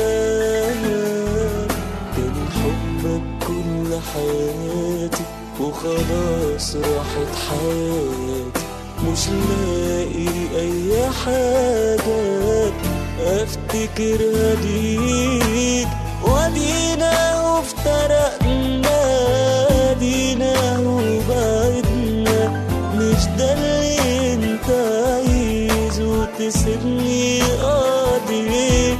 كان حبك كل حياتي وخلاص راحت حياتي، مش لاقي اي حاجة افتكرها ليك. ودينا وافترقنا، دينا وبعدنا، مش ده اللي انت عايزه تسيبني قاضي.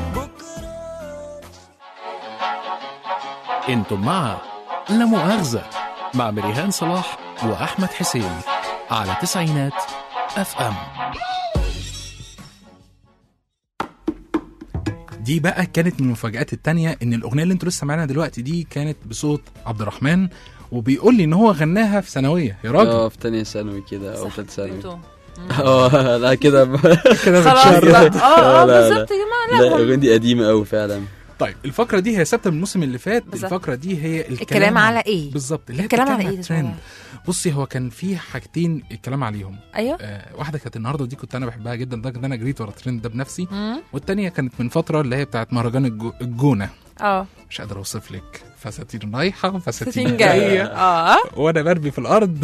انتم مع لا مؤاخذة مع مريهان صلاح وأحمد حسين على 90 FM. دي بقى كانت من المفاجآت التانية، ان الاغنيه اللي انتوا لسه سامعينها دلوقتي دي كانت بصوت عبد الرحمن، وبيقول لي ان هو غناها في ثانويه يا راجل. في تانية ثانوي كده او ثالث ثانوي. لا كده خلاص بقى. بالظبط يا جماعه. لا الاغنيه دي قديمه قوي فعلا. طيب الفقره دي هي ثابته من الموسم اللي فات. الفقره دي هي الكلام على ايه بالظبط، الكلام على ايه؟ بصي هو كان في حاجتين الكلام عليهم. ايوه. واحده كانت النهارده ودي كنت انا بحبها جدا لدرجه ان انا جريت ورا الترند ده بنفسي. والتانيه كانت من فتره اللي هي بتاعت مهرجان الجونه. مش قادر اوصف لك، فساتين رايحه فساتين جايه وانا بربي في الارض.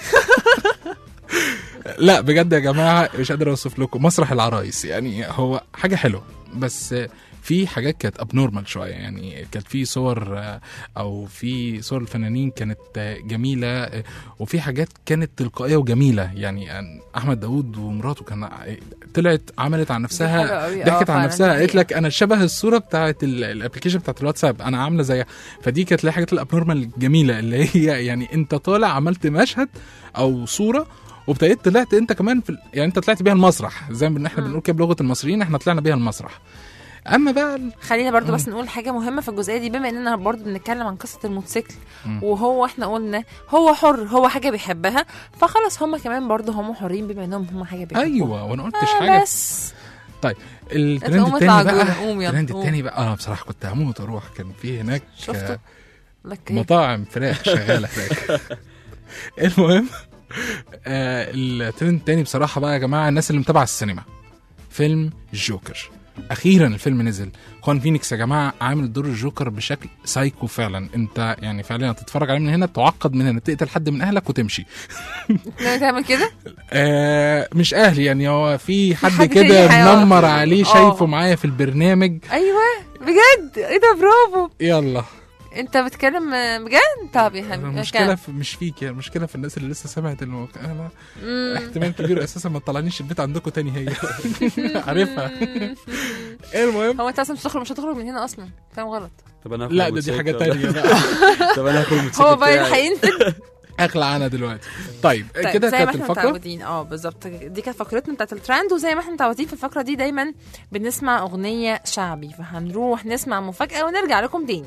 لا بجد يا جماعه مش قادر اوصف لكم مسرح العرايس. يعني هو حاجه حلوه، بس في حاجات كانت ابنورمال شويه. يعني كانت في صور او في صور الفنانين كانت جميله، وفي حاجات كانت تلقائيه وجميله. يعني احمد داوود ومراته كان طلعت عملت عن نفسها، ضحكت عن نفسها، قالت لك انا شبه الصوره بتاعت الابلكيشن بتاعت الواتساب، انا عامله زيها. فدي كانت الحاجات الابنورمال الجميله اللي هي يعني انت طالع عملت مشهد او صوره وابتديت طلعت انت كمان يعني انت طلعت بيها المسرح، زي ما احنا بنقول كده بلغه المصريين، احنا طلعنا بيها المسرح. اما بقى خلينا برضو بس نقول حاجه مهمه في الجزئيه دي، بما اننا برضو بنتكلم عن قصه الموتوسيكل، وهو احنا قلنا هو حر، هو حاجه بيحبها، فخلاص هم كمان برضو هم حرين بما انهم هم حاجه بيحبوها. ايوه وانا قلتش حاجه بس. طيب الترند الثاني بقى، الترند الثاني بقى بصراحه كنت هموت اروح. كان في هناك مطاعم فراخ شغاله هناك. المهم الترند الثاني بصراحه بقى يا جماعه، الناس اللي متابعه السينما، فيلم الجوكر. اخيرا الفيلم نزل. خوان فينيكس يا جماعه عامل دور الجوكر بشكل سايكو فعلا. انت يعني فعلا تتفرج عليه من هنا تعقد من هنا، تقتل حد من اهلك وتمشي. تعمل كده؟ مش اهلي يعني، هو في حد كده منمر عليه شايفه معايا في البرنامج. ايوه بجد، ايه ده، برافو. يلا انت بتتكلم بجد؟ طب يا حبيبي المشكله مش فيك، يعني المشكله في الناس اللي لسه سمعت انا احتمال كبير اساسا ما تطلعنيش البيت عندكم تاني. هي عارفها. المهم هو انت اصلا مش هتخرج من هنا اصلا، فاهم غلط. طب انا لا دي حاجه تانية بقى. طب انا هاخد الموتوسيكل هو بقى هينزل اخلع انا دلوقتي. طيب كده كانت الفقره بالظبط، دي كانت فقرتنا بتاعت الترند. وزي ما احنا متعودين في الفقره دي دايما بنسمع اغنيه شعبي، فهنروح نسمع مفاجاه ونرجع لكم تاني.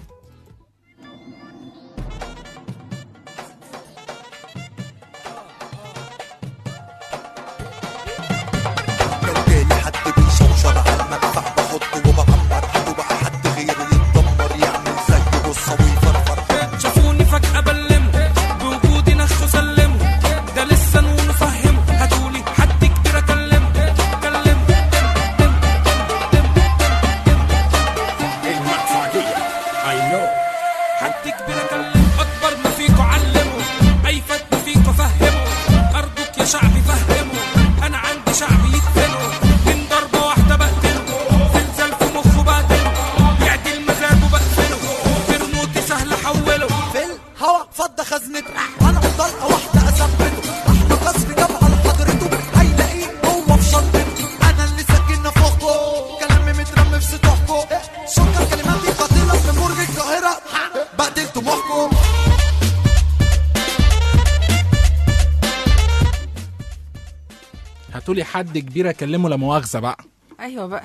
شافوني فجأة بلموا بوجودي نخوا سلموا، ده لسه نقول فهموا، هاتولي حد كبير اكلمه المدفعية I know حد كبير اكلمه، اكبر ما فيكوا علموا، اي فت ما فيكوا فهموا، ارجوك يا شعبي فهموا، انا عندي شعبي يتفنوا، من ضربة واحدة بقتله، زلزال في مخه بقتله، يعدل مزاجه بقفله، برموتي سهل احوله، في الهوا فضة خزنته، انا بطلقة واحدة اثبته، احنا قصر جبهة لحضرته، هيلاقيه هو في شنطته، انا اللي ساكن فوقه، كلامي مترمي في سطوحكم، شكر كلماتي قاتلة في برج القاهرة، بقتل طموحكم. هاتولي حد كبير اكلمه لا مؤاخذه بقى. ايوه بقى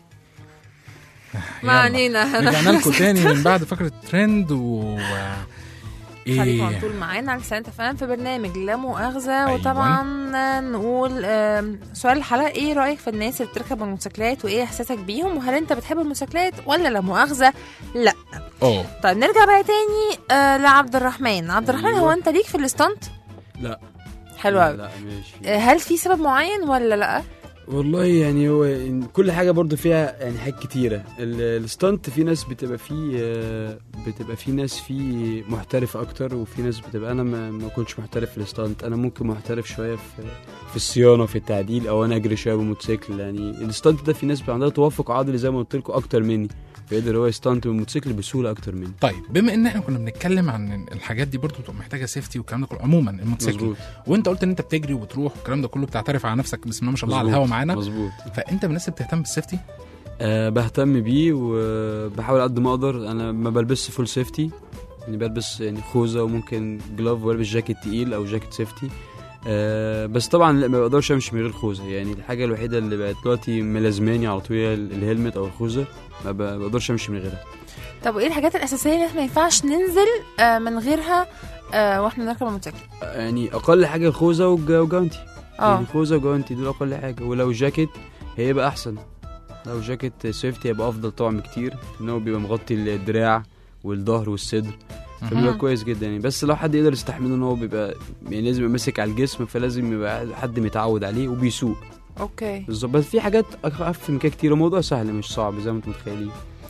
ما علينا، رجعنا لكم تاني من بعد فقره ترند خليكم على طول معانا على سنة فهم في برنامج لا مؤاخذة. وطبعا نقول سؤال الحلقة، ايه رأيك في الناس اللي بتركب الموتوسيكلات وايه احساسك بيهم، وهل انت بتحب الموتوسيكلات ولا لا مؤاخذة لا؟ طيب نرجع بقى تاني لعبد الرحمن. عبد الرحمن، هو انت ليك في الاستانت؟ لا. حلو قوي. لا ماشي. هل في سبب معين ولا لا؟ والله يعني هو كل حاجه برضو فيها يعني حاجات كتيره. الستانت في ناس بتبقى فيه ناس فيه محترفه اكتر، وفي ناس بتبقى انا ما كنتش محترف في الستانت. انا ممكن محترف شويه في الصيانه في التعديل، او انا اجري شويه بالموتوسيكل. يعني الستانت ده في ناس عندها توافق عضلي زي ما قلت لكم اكتر مني، فيقدر هو يستانت بالموتوسيكل بسهوله اكتر مني. طيب بما ان احنا كنا بنتكلم عن الحاجات دي برضو بتبقى محتاجه سيفتي والكلام ده كله عموما الموتوسيكل، وانت قلت ان انت بتجري وبتروح والكلام ده كله بتعترف على نفسك بسم الله ما شاء الله على الهوا معانا. مظبوط. فانت من الناس اللي بتهتم بالسيفتي؟ بهتم بيه وبحاول قد ما اقدر. انا ما بلبسش فول سيفتي، يعني بلبس يعني خوذه وممكن جلاف، وبلبس جاكيت تقيل او جاكيت سيفتي. بس طبعا لا، ما بقدرش امشي من غير خوذه. يعني الحاجه الوحيده اللي بقت دلوقتي ملازماني على طول هي الهلمت او الخوذه، ما بقدرش امشي من غيرها. طب وايه الحاجات الاساسيه اللي احنا ما ينفعش ننزل من غيرها واحنا بنركب الموتوسيكل؟ يعني اقل حاجه الخوذه وجوانتي. يعني خوذه وجوانتي دول اقل حاجه، ولو جاكيت هيبقى احسن. لو جاكيت سيفتي هيبقى افضل طبعا بكتير، انه بيبقى مغطي الدراع والظهر والصدر، فبيبقى كويس جدا يعني. بس لو حد يقدر يستحمله ان هو بيبقى يعني لازم يبقى ماسك على الجسم، فلازم يبقى حد متعود عليه وبيسوق. اوكي بالظبط. بس في حاجات اخف من كده كتير، الموضوع سهل مش صعب زي ما انتم متخيلين.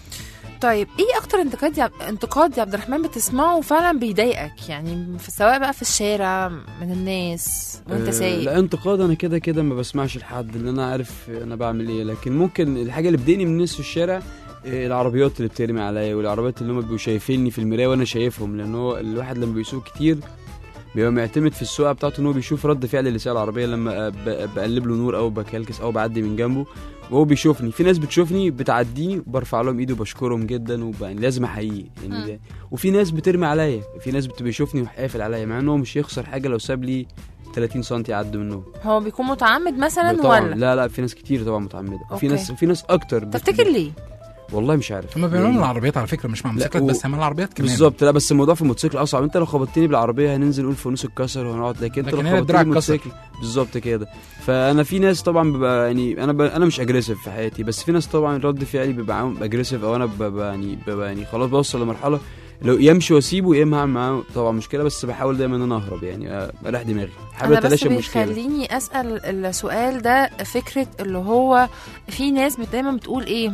طيب ايه اكتر انتقاد يا عبد الرحمن بتسمعه فعلا بيضايقك؟ يعني سواء بقى في الشارع من الناس وانت سايق. لا انتقاد انا كده ما بسمعش لحد، لان انا عارف انا بعمل ايه. لكن ممكن الحاجه اللي بتضايقني من الناس في الشارع العربيات اللي بترمي عليا، والعربيات اللي هم بيبقوا شايفيني في المرايه وانا شايفهم. لان هو الواحد لما بيسوق كتير بيبقى معتمد في السواقه بتاعته ان هو بيشوف رد فعل اللي سايق العربيه لما بقلب له نور او بكلكس او بعدي من جنبه وهو بيشوفني. في ناس بتشوفني بتعديني وبرفع لهم ايدي وبشكرهم جدا لازم احييه يعني. وفي ناس بترمي عليا، في ناس بيشوفني وقافل عليا، مع انه مش يخسر حاجه لو ساب لي 30 سم يعدوا منه. هو بيكون متعمد مثلا طبعاً ولا؟ لا في ناس كتير طبعا متعمده، وفي ناس اكتر. تفتكر ليه؟ والله مش عارف. هم بيعملوا العربيات على فكره مش مع موتوسيكلات بس، هم العربيات كمان بالظبط. لا بس الموضوع في الموتوسيكل اصعب. انت لو خبطتني بالعربيه هننزل نقول فانوس اتكسر وهنقعد، لكن انت لو خبطتني بالموتوسيكل بالظبط كده. فانا في ناس طبعا ببقى يعني انا مش اجريسيف في حياتي، بس في ناس طبعا رد فعلي بيبقى معاهم اجريسيف، او انا ببقى يعني خلاص بوصل لمرحله لو يمشي واسيبه يا اما هعمل معاه طبعا مشكله. بس بحاول دايما ان انا اهرب يعني اريح دماغي، حابب اتلاشى المشكله. انا بس بيخليني اسال السؤال ده فكره اللي هو في ناس دايما بتقول ايه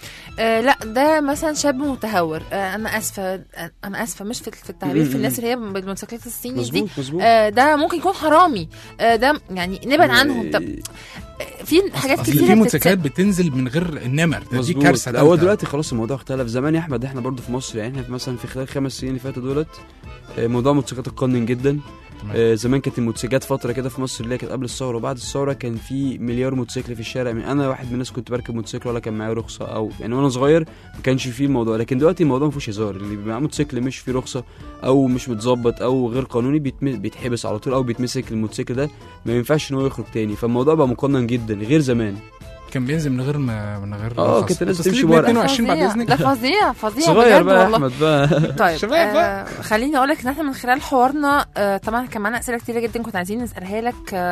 لا ده مثلا شاب متهور. انا اسفه مش في التعبير، في الناس اللي هي بالموتوسيكلات الصيني دي ده ممكن يكون حرامي، ده يعني نبعد عنهم. طب في حاجات كتير في موتوسيكلات بتنزل من غير النمر، دي كارثه. هو دلوقتي خلاص الموضوع اختلف. زمان يا احمد احنا برضو في مصر يعني احنا مثلا في خلال 5 سنين اللي فاتوا دولت موضوع الموتوسيكلات اتقنن جدا. زمان كانت الموتوسيكلات فتره كده في مصر اللي كانت قبل الثوره وبعد الثوره كان في مليار موتوسيكل في الشارع. انا واحد من الناس كنت بركب موتوسيكل ولا كان معايا رخصه، او يعني وانا صغير ما كانش فيه الموضوع. لكن دلوقتي الموضوع ما فيهوش هزار، اللي بيبقى معاه موتوسيكل مش فيه رخصه او مش متظبط او غير قانوني بيتحبس على طول، او بيتمسك الموتوسيكل ده ما ينفعش ان هو يخرج تاني. فالموضوع بقى مقنن جدا غير زمان. كان بينزل من غير كنت لازم تمشي ورا 22 بعد اذنك. ده فظيع صغير بقى يا احمد بقى. طيب خليني اقول لك ان احنا من خلال حوارنا طبعا كان معانا اسئله كتيره جدا كنت عايزين نسالها لك،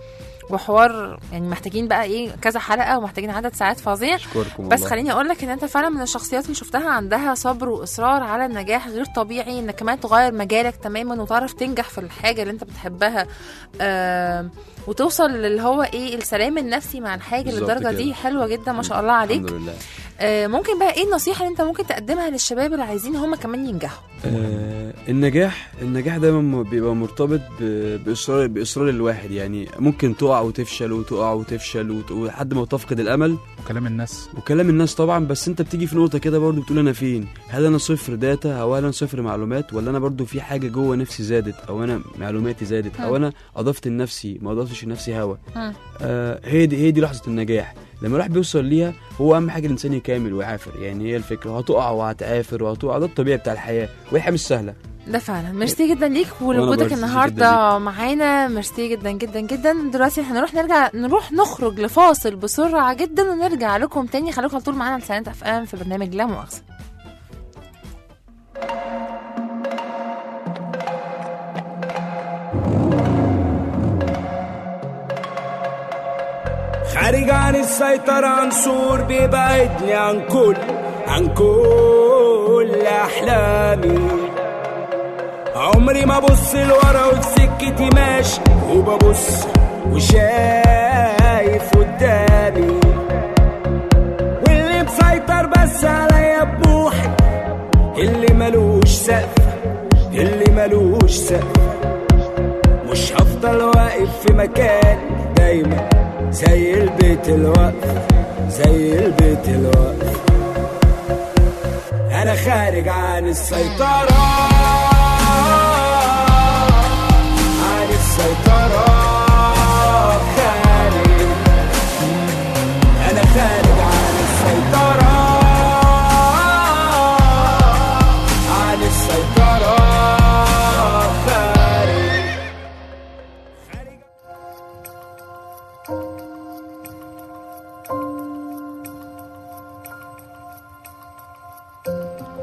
وحوار يعني محتاجين بقى ايه كذا حلقه ومحتاجين عدد ساعات فظيع. بس خليني اقول لك ان انت فعلا من الشخصيات اللي شفتها عندها صبر واصرار على النجاح غير طبيعي، انك كمان تغير مجالك تماما وتعرف تنجح في الحاجه اللي انت بتحبها، وتوصل اللي هو ايه السلام النفسي مع الحاجه للدرجه دي. حلوه جدا ما شاء الله عليك. الحمد لله. ممكن بقى ايه النصيحه اللي انت ممكن تقدمها للشباب اللي عايزين هم كمان ينجحوا؟ النجاح دايما بيبقى مرتبط باصرار الواحد. يعني ممكن تقع وتفشل لحد ما تفقد الامل، وكلام الناس طبعا. بس انت بتيجي في نقطه كده برضو بتقول انا فين؟ هل انا صفر داتا، او هل انا صفر معلومات، ولا انا برضو في حاجه جوه نفسي زادت، او انا معلوماتي زادت، او انا اضفت لنفسي ما اضفتش لنفسي هوا. هي دي لحظه النجاح. لما الواحد بيوصل ليها هو اهم حاجه الانسان يكامل ويعافر. يعني هي الفكره، هتقع وهتعافر وهتقع، ده الطبيعي بتاع الحياه، والحياه مش سهله. ده فعلا. ميرسي جدا ليك ولوجودك النهارده معانا. ميرسي جدا جدا جدا. دلوقتي نروح نخرج لفاصل بسرعه جدا ونرجع لكم تاني. خليكم على طول معانا على سنة FM في برنامج لا مؤاخذة. خارج عن السيطرة، عنصر بيبعدني عن كل أحلامي. عمري ما بص لورا وفي سكتي ماشي، وببص وشايف قدامي. واللي مسيطر بس عليا بروحي، اللي ملوش سقف، مش هفضل واقف في مكان دايما زي البيت الوقف. أنا خارج عن السيطرة، خارج. أنا خارج عن السيطرة، خارج.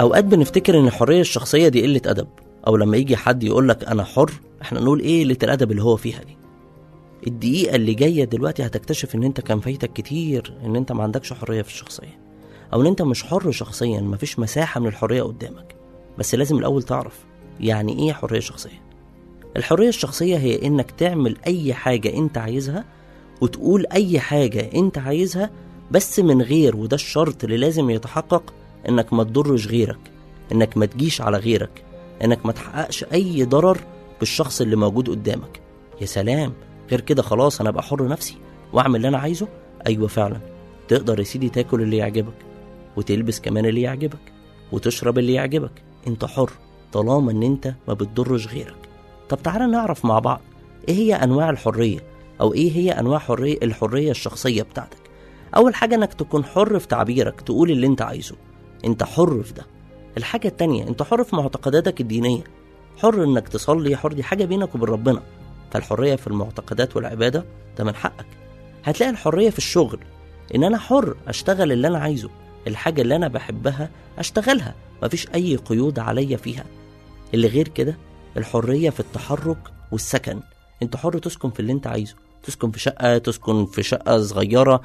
اوقات بنفتكر ان الحريه الشخصيه دي قله ادب، او لما يجي حد يقولك انا حر احنا نقول ايه قله الادب اللي هو فيها دي. الدقيقه اللي جايه دلوقتي هتكتشف ان انت كان فايتك كتير، ان انت ما عندكش حريه في الشخصيه، او ان انت مش حر شخصيا، مفيش مساحه من الحريه قدامك. بس لازم الاول تعرف يعني ايه حريه شخصيه. الحريه الشخصيه هي انك تعمل اي حاجه انت عايزها وتقول اي حاجه انت عايزها، بس من غير، وده الشرط اللي لازم يتحقق، انك ما تضرش غيرك، انك ما تجيش على غيرك، انك ما تحققش اي ضرر بالشخص اللي موجود قدامك. يا سلام، غير كده خلاص انا ابقى حر نفسي واعمل اللي انا عايزه. ايوه فعلا، تقدر يا سيدي تاكل اللي يعجبك، وتلبس كمان اللي يعجبك، وتشرب اللي يعجبك، انت حر طالما ان انت ما بتضرش غيرك. طب تعالى نعرف مع بعض ايه هي انواع الحريه، او ايه هي انواع الحريه الشخصيه بتاعتك. اول حاجه انك تكون حر في تعبيرك، تقول اللي انت عايزه، انت حر في ده. الحاجه التانية انت حر في معتقداتك الدينيه، حر انك تصلي، حر، دي حاجه بينك وبين ربنا. فالحريه في المعتقدات والعباده ده من حقك. هتلاقي الحريه في الشغل، ان انا حر اشتغل اللي انا عايزه، الحاجه اللي انا بحبها اشتغلها، مفيش اي قيود عليا فيها. اللي غير كده الحريه في التحرك والسكن، انت حر تسكن في اللي انت عايزه، تسكن في شقه، تسكن في شقه صغيره،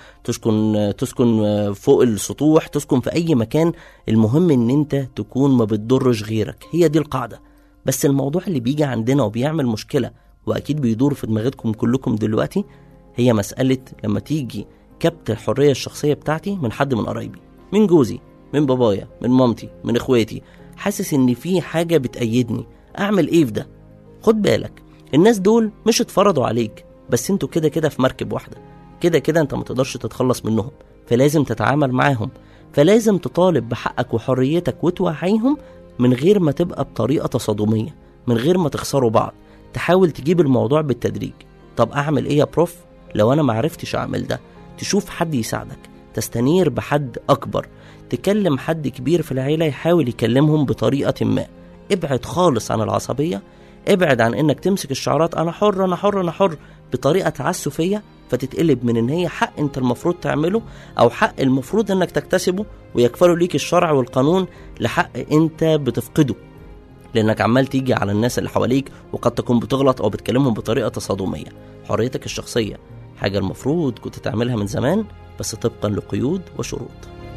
تسكن فوق السطوح، تسكن في اي مكان. المهم ان انت تكون ما بتضرش غيرك، هي دي القاعده. بس الموضوع اللي بيجي عندنا وبيعمل مشكله، واكيد بيدور في دماغتكم كلكم دلوقتي، هي مساله لما تيجي كبت الحريه الشخصيه بتاعتي من حد من قرايبي، من جوزي، من بابايا، من مامتي، من اخواتي، حاسس ان في حاجه بتأيدني، اعمل ايه في ده؟ خد بالك، الناس دول مش اتفرضوا عليك، بس انتوا كده كده في مركب واحده، كده كده انت ما تقدرش تتخلص منهم، فلازم تتعامل معاهم، فلازم تطالب بحقك وحريتك وتوعيهم من غير ما تبقى بطريقه تصادميه، من غير ما تخسروا بعض. تحاول تجيب الموضوع بالتدريج. طب اعمل ايه يا بروف لو انا معرفتش اعمل ده؟ تشوف حد يساعدك، تستنير بحد اكبر، تكلم حد كبير في العيله يحاول يكلمهم بطريقه ما. ابعد خالص عن العصبيه، ابعد عن انك تمسك الشعارات انا حر انا حر انا حر بطريقه تعسفيه، فتتقلب من ان هي حق انت المفروض تعمله، او حق المفروض انك تكتسبه ويكفلوا ليك الشرع والقانون، لحق انت بتفقده، لانك عمال تيجي على الناس اللي حواليك وقد تكون بتغلط او بتكلمهم بطريقه تصادميه. حريتك الشخصيه حاجه المفروض كنت تعملها من زمان، بس طبقا لقيود وشروط.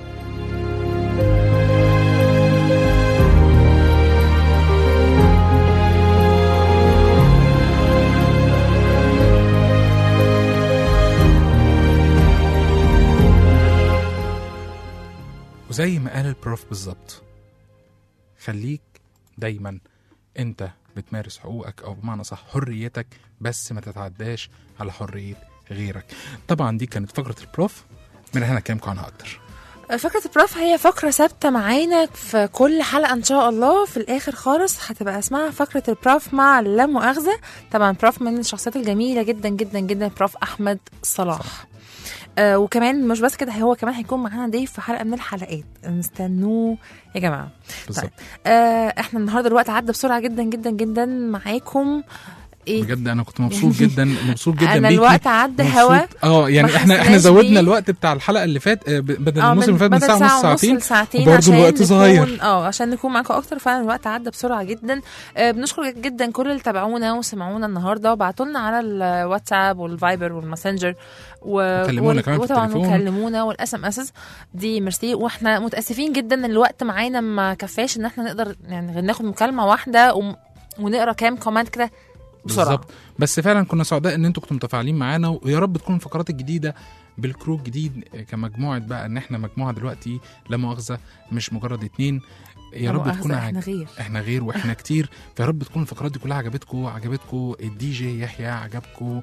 وزي ما قال البروف بالظبط، خليك دايما انت بتمارس حقوقك، او بمعنى صح حريتك، بس ما تتعداش على حرية غيرك. طبعا دي كانت فقرة البروف، من هنا هنكلمكم عنها اكتر. فقرة البروف هي فقرة ثابتة معانا في كل حلقة ان شاء الله. في الاخر خالص هتبقى اسمها فقرة البروف مع لا مؤاخذة. طبعا بروف من الشخصيات الجميلة جدا جدا جدا، بروف احمد صلاح. وكمان مش بس كده، هو كمان هيكون معانا ضيف في حلقة من الحلقات، نستنوه يا جماعة. طيب احنا النهاردة الوقت عدى بسرعة جدا جدا جدا معاكم. إيه؟ بجد انا كنت مبسوط جدا مبسوط جدا انا الوقت عدى هوا يعني احنا زودنا الوقت بتاع الحلقه اللي فات، بدل الموسم اللي فات من ساعه ونص ساعتين وبرضه الوقت صغير عشان نكون معاكم اكتر. فعلا الوقت عدى بسرعه جدا. بنشكر جدا كل اللي تابعونا وسمعونا النهارده، وبعتوا لنا على الواتساب والفايبر والماسنجر وطبعا كلمونا والاس ام اس دي. ميرسي. واحنا متاسفين جدا الوقت معانا ما كفاش ان احنا نقدر يعني ناخد مكالمه واحده ونقرا كام كومنت كده بالظبط. بس فعلا كنا سعداء ان انتوا كنتوا متفاعلين معانا، ويا رب تكون الفقرات الجديده بالكرو الجديد كمجموعه بقى، ان احنا مجموعه دلوقتي لا مؤاخذه مش مجرد 2. يا رب تكون احنا غير واحنا كتير. فيا رب تكون الفقرات دي كلها عجبتكم الدي جي يحيى عجبكم،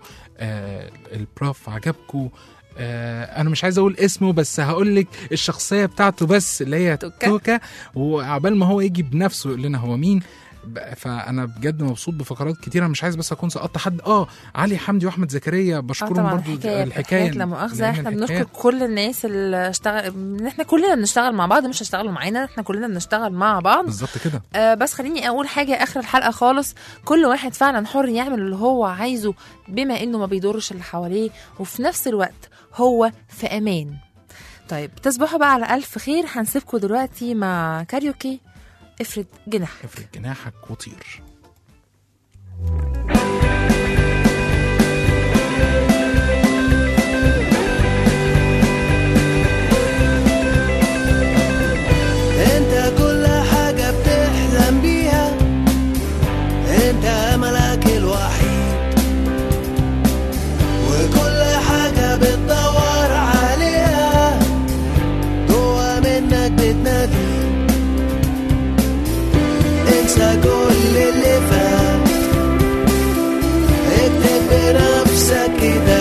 البروف عجبكم، انا مش عايز اقول اسمه بس هقول لك الشخصيه بتاعته بس اللي هي توكا، وعبال ما هو يجي بنفسه يقول لنا هو مين. فانا بجد مبسوط بفقرات كتيره، مش عايز بس اكون سقطت حد. علي حمدي واحمد زكريا بشكرهم برضو. الحكايه لا مؤاخذه، احنا بنشكر كل الناس اللي اشتغل، ان احنا كلنا بنشتغل مع بعض، مش هيشتغلوا معانا، احنا كلنا بنشتغل مع بعض بالظبط كده. بس خليني اقول حاجه اخر الحلقه خالص، كل واحد فعلا حر يعمل اللي هو عايزه بما انه ما بيضرش اللي حواليه، وفي نفس الوقت هو في امان. طيب تصبحوا بقى على الف خير. هنسيبكم دلوقتي مع كاريوكي افرد جناحك. افرد جناحك وطير. انت كل حاجة بتحلم بيها، انت املك الوحيد، وكل حاجة بتدور عليها جوا منك بتنادي. انسى كل اللي فات، اكتب بنفسك كده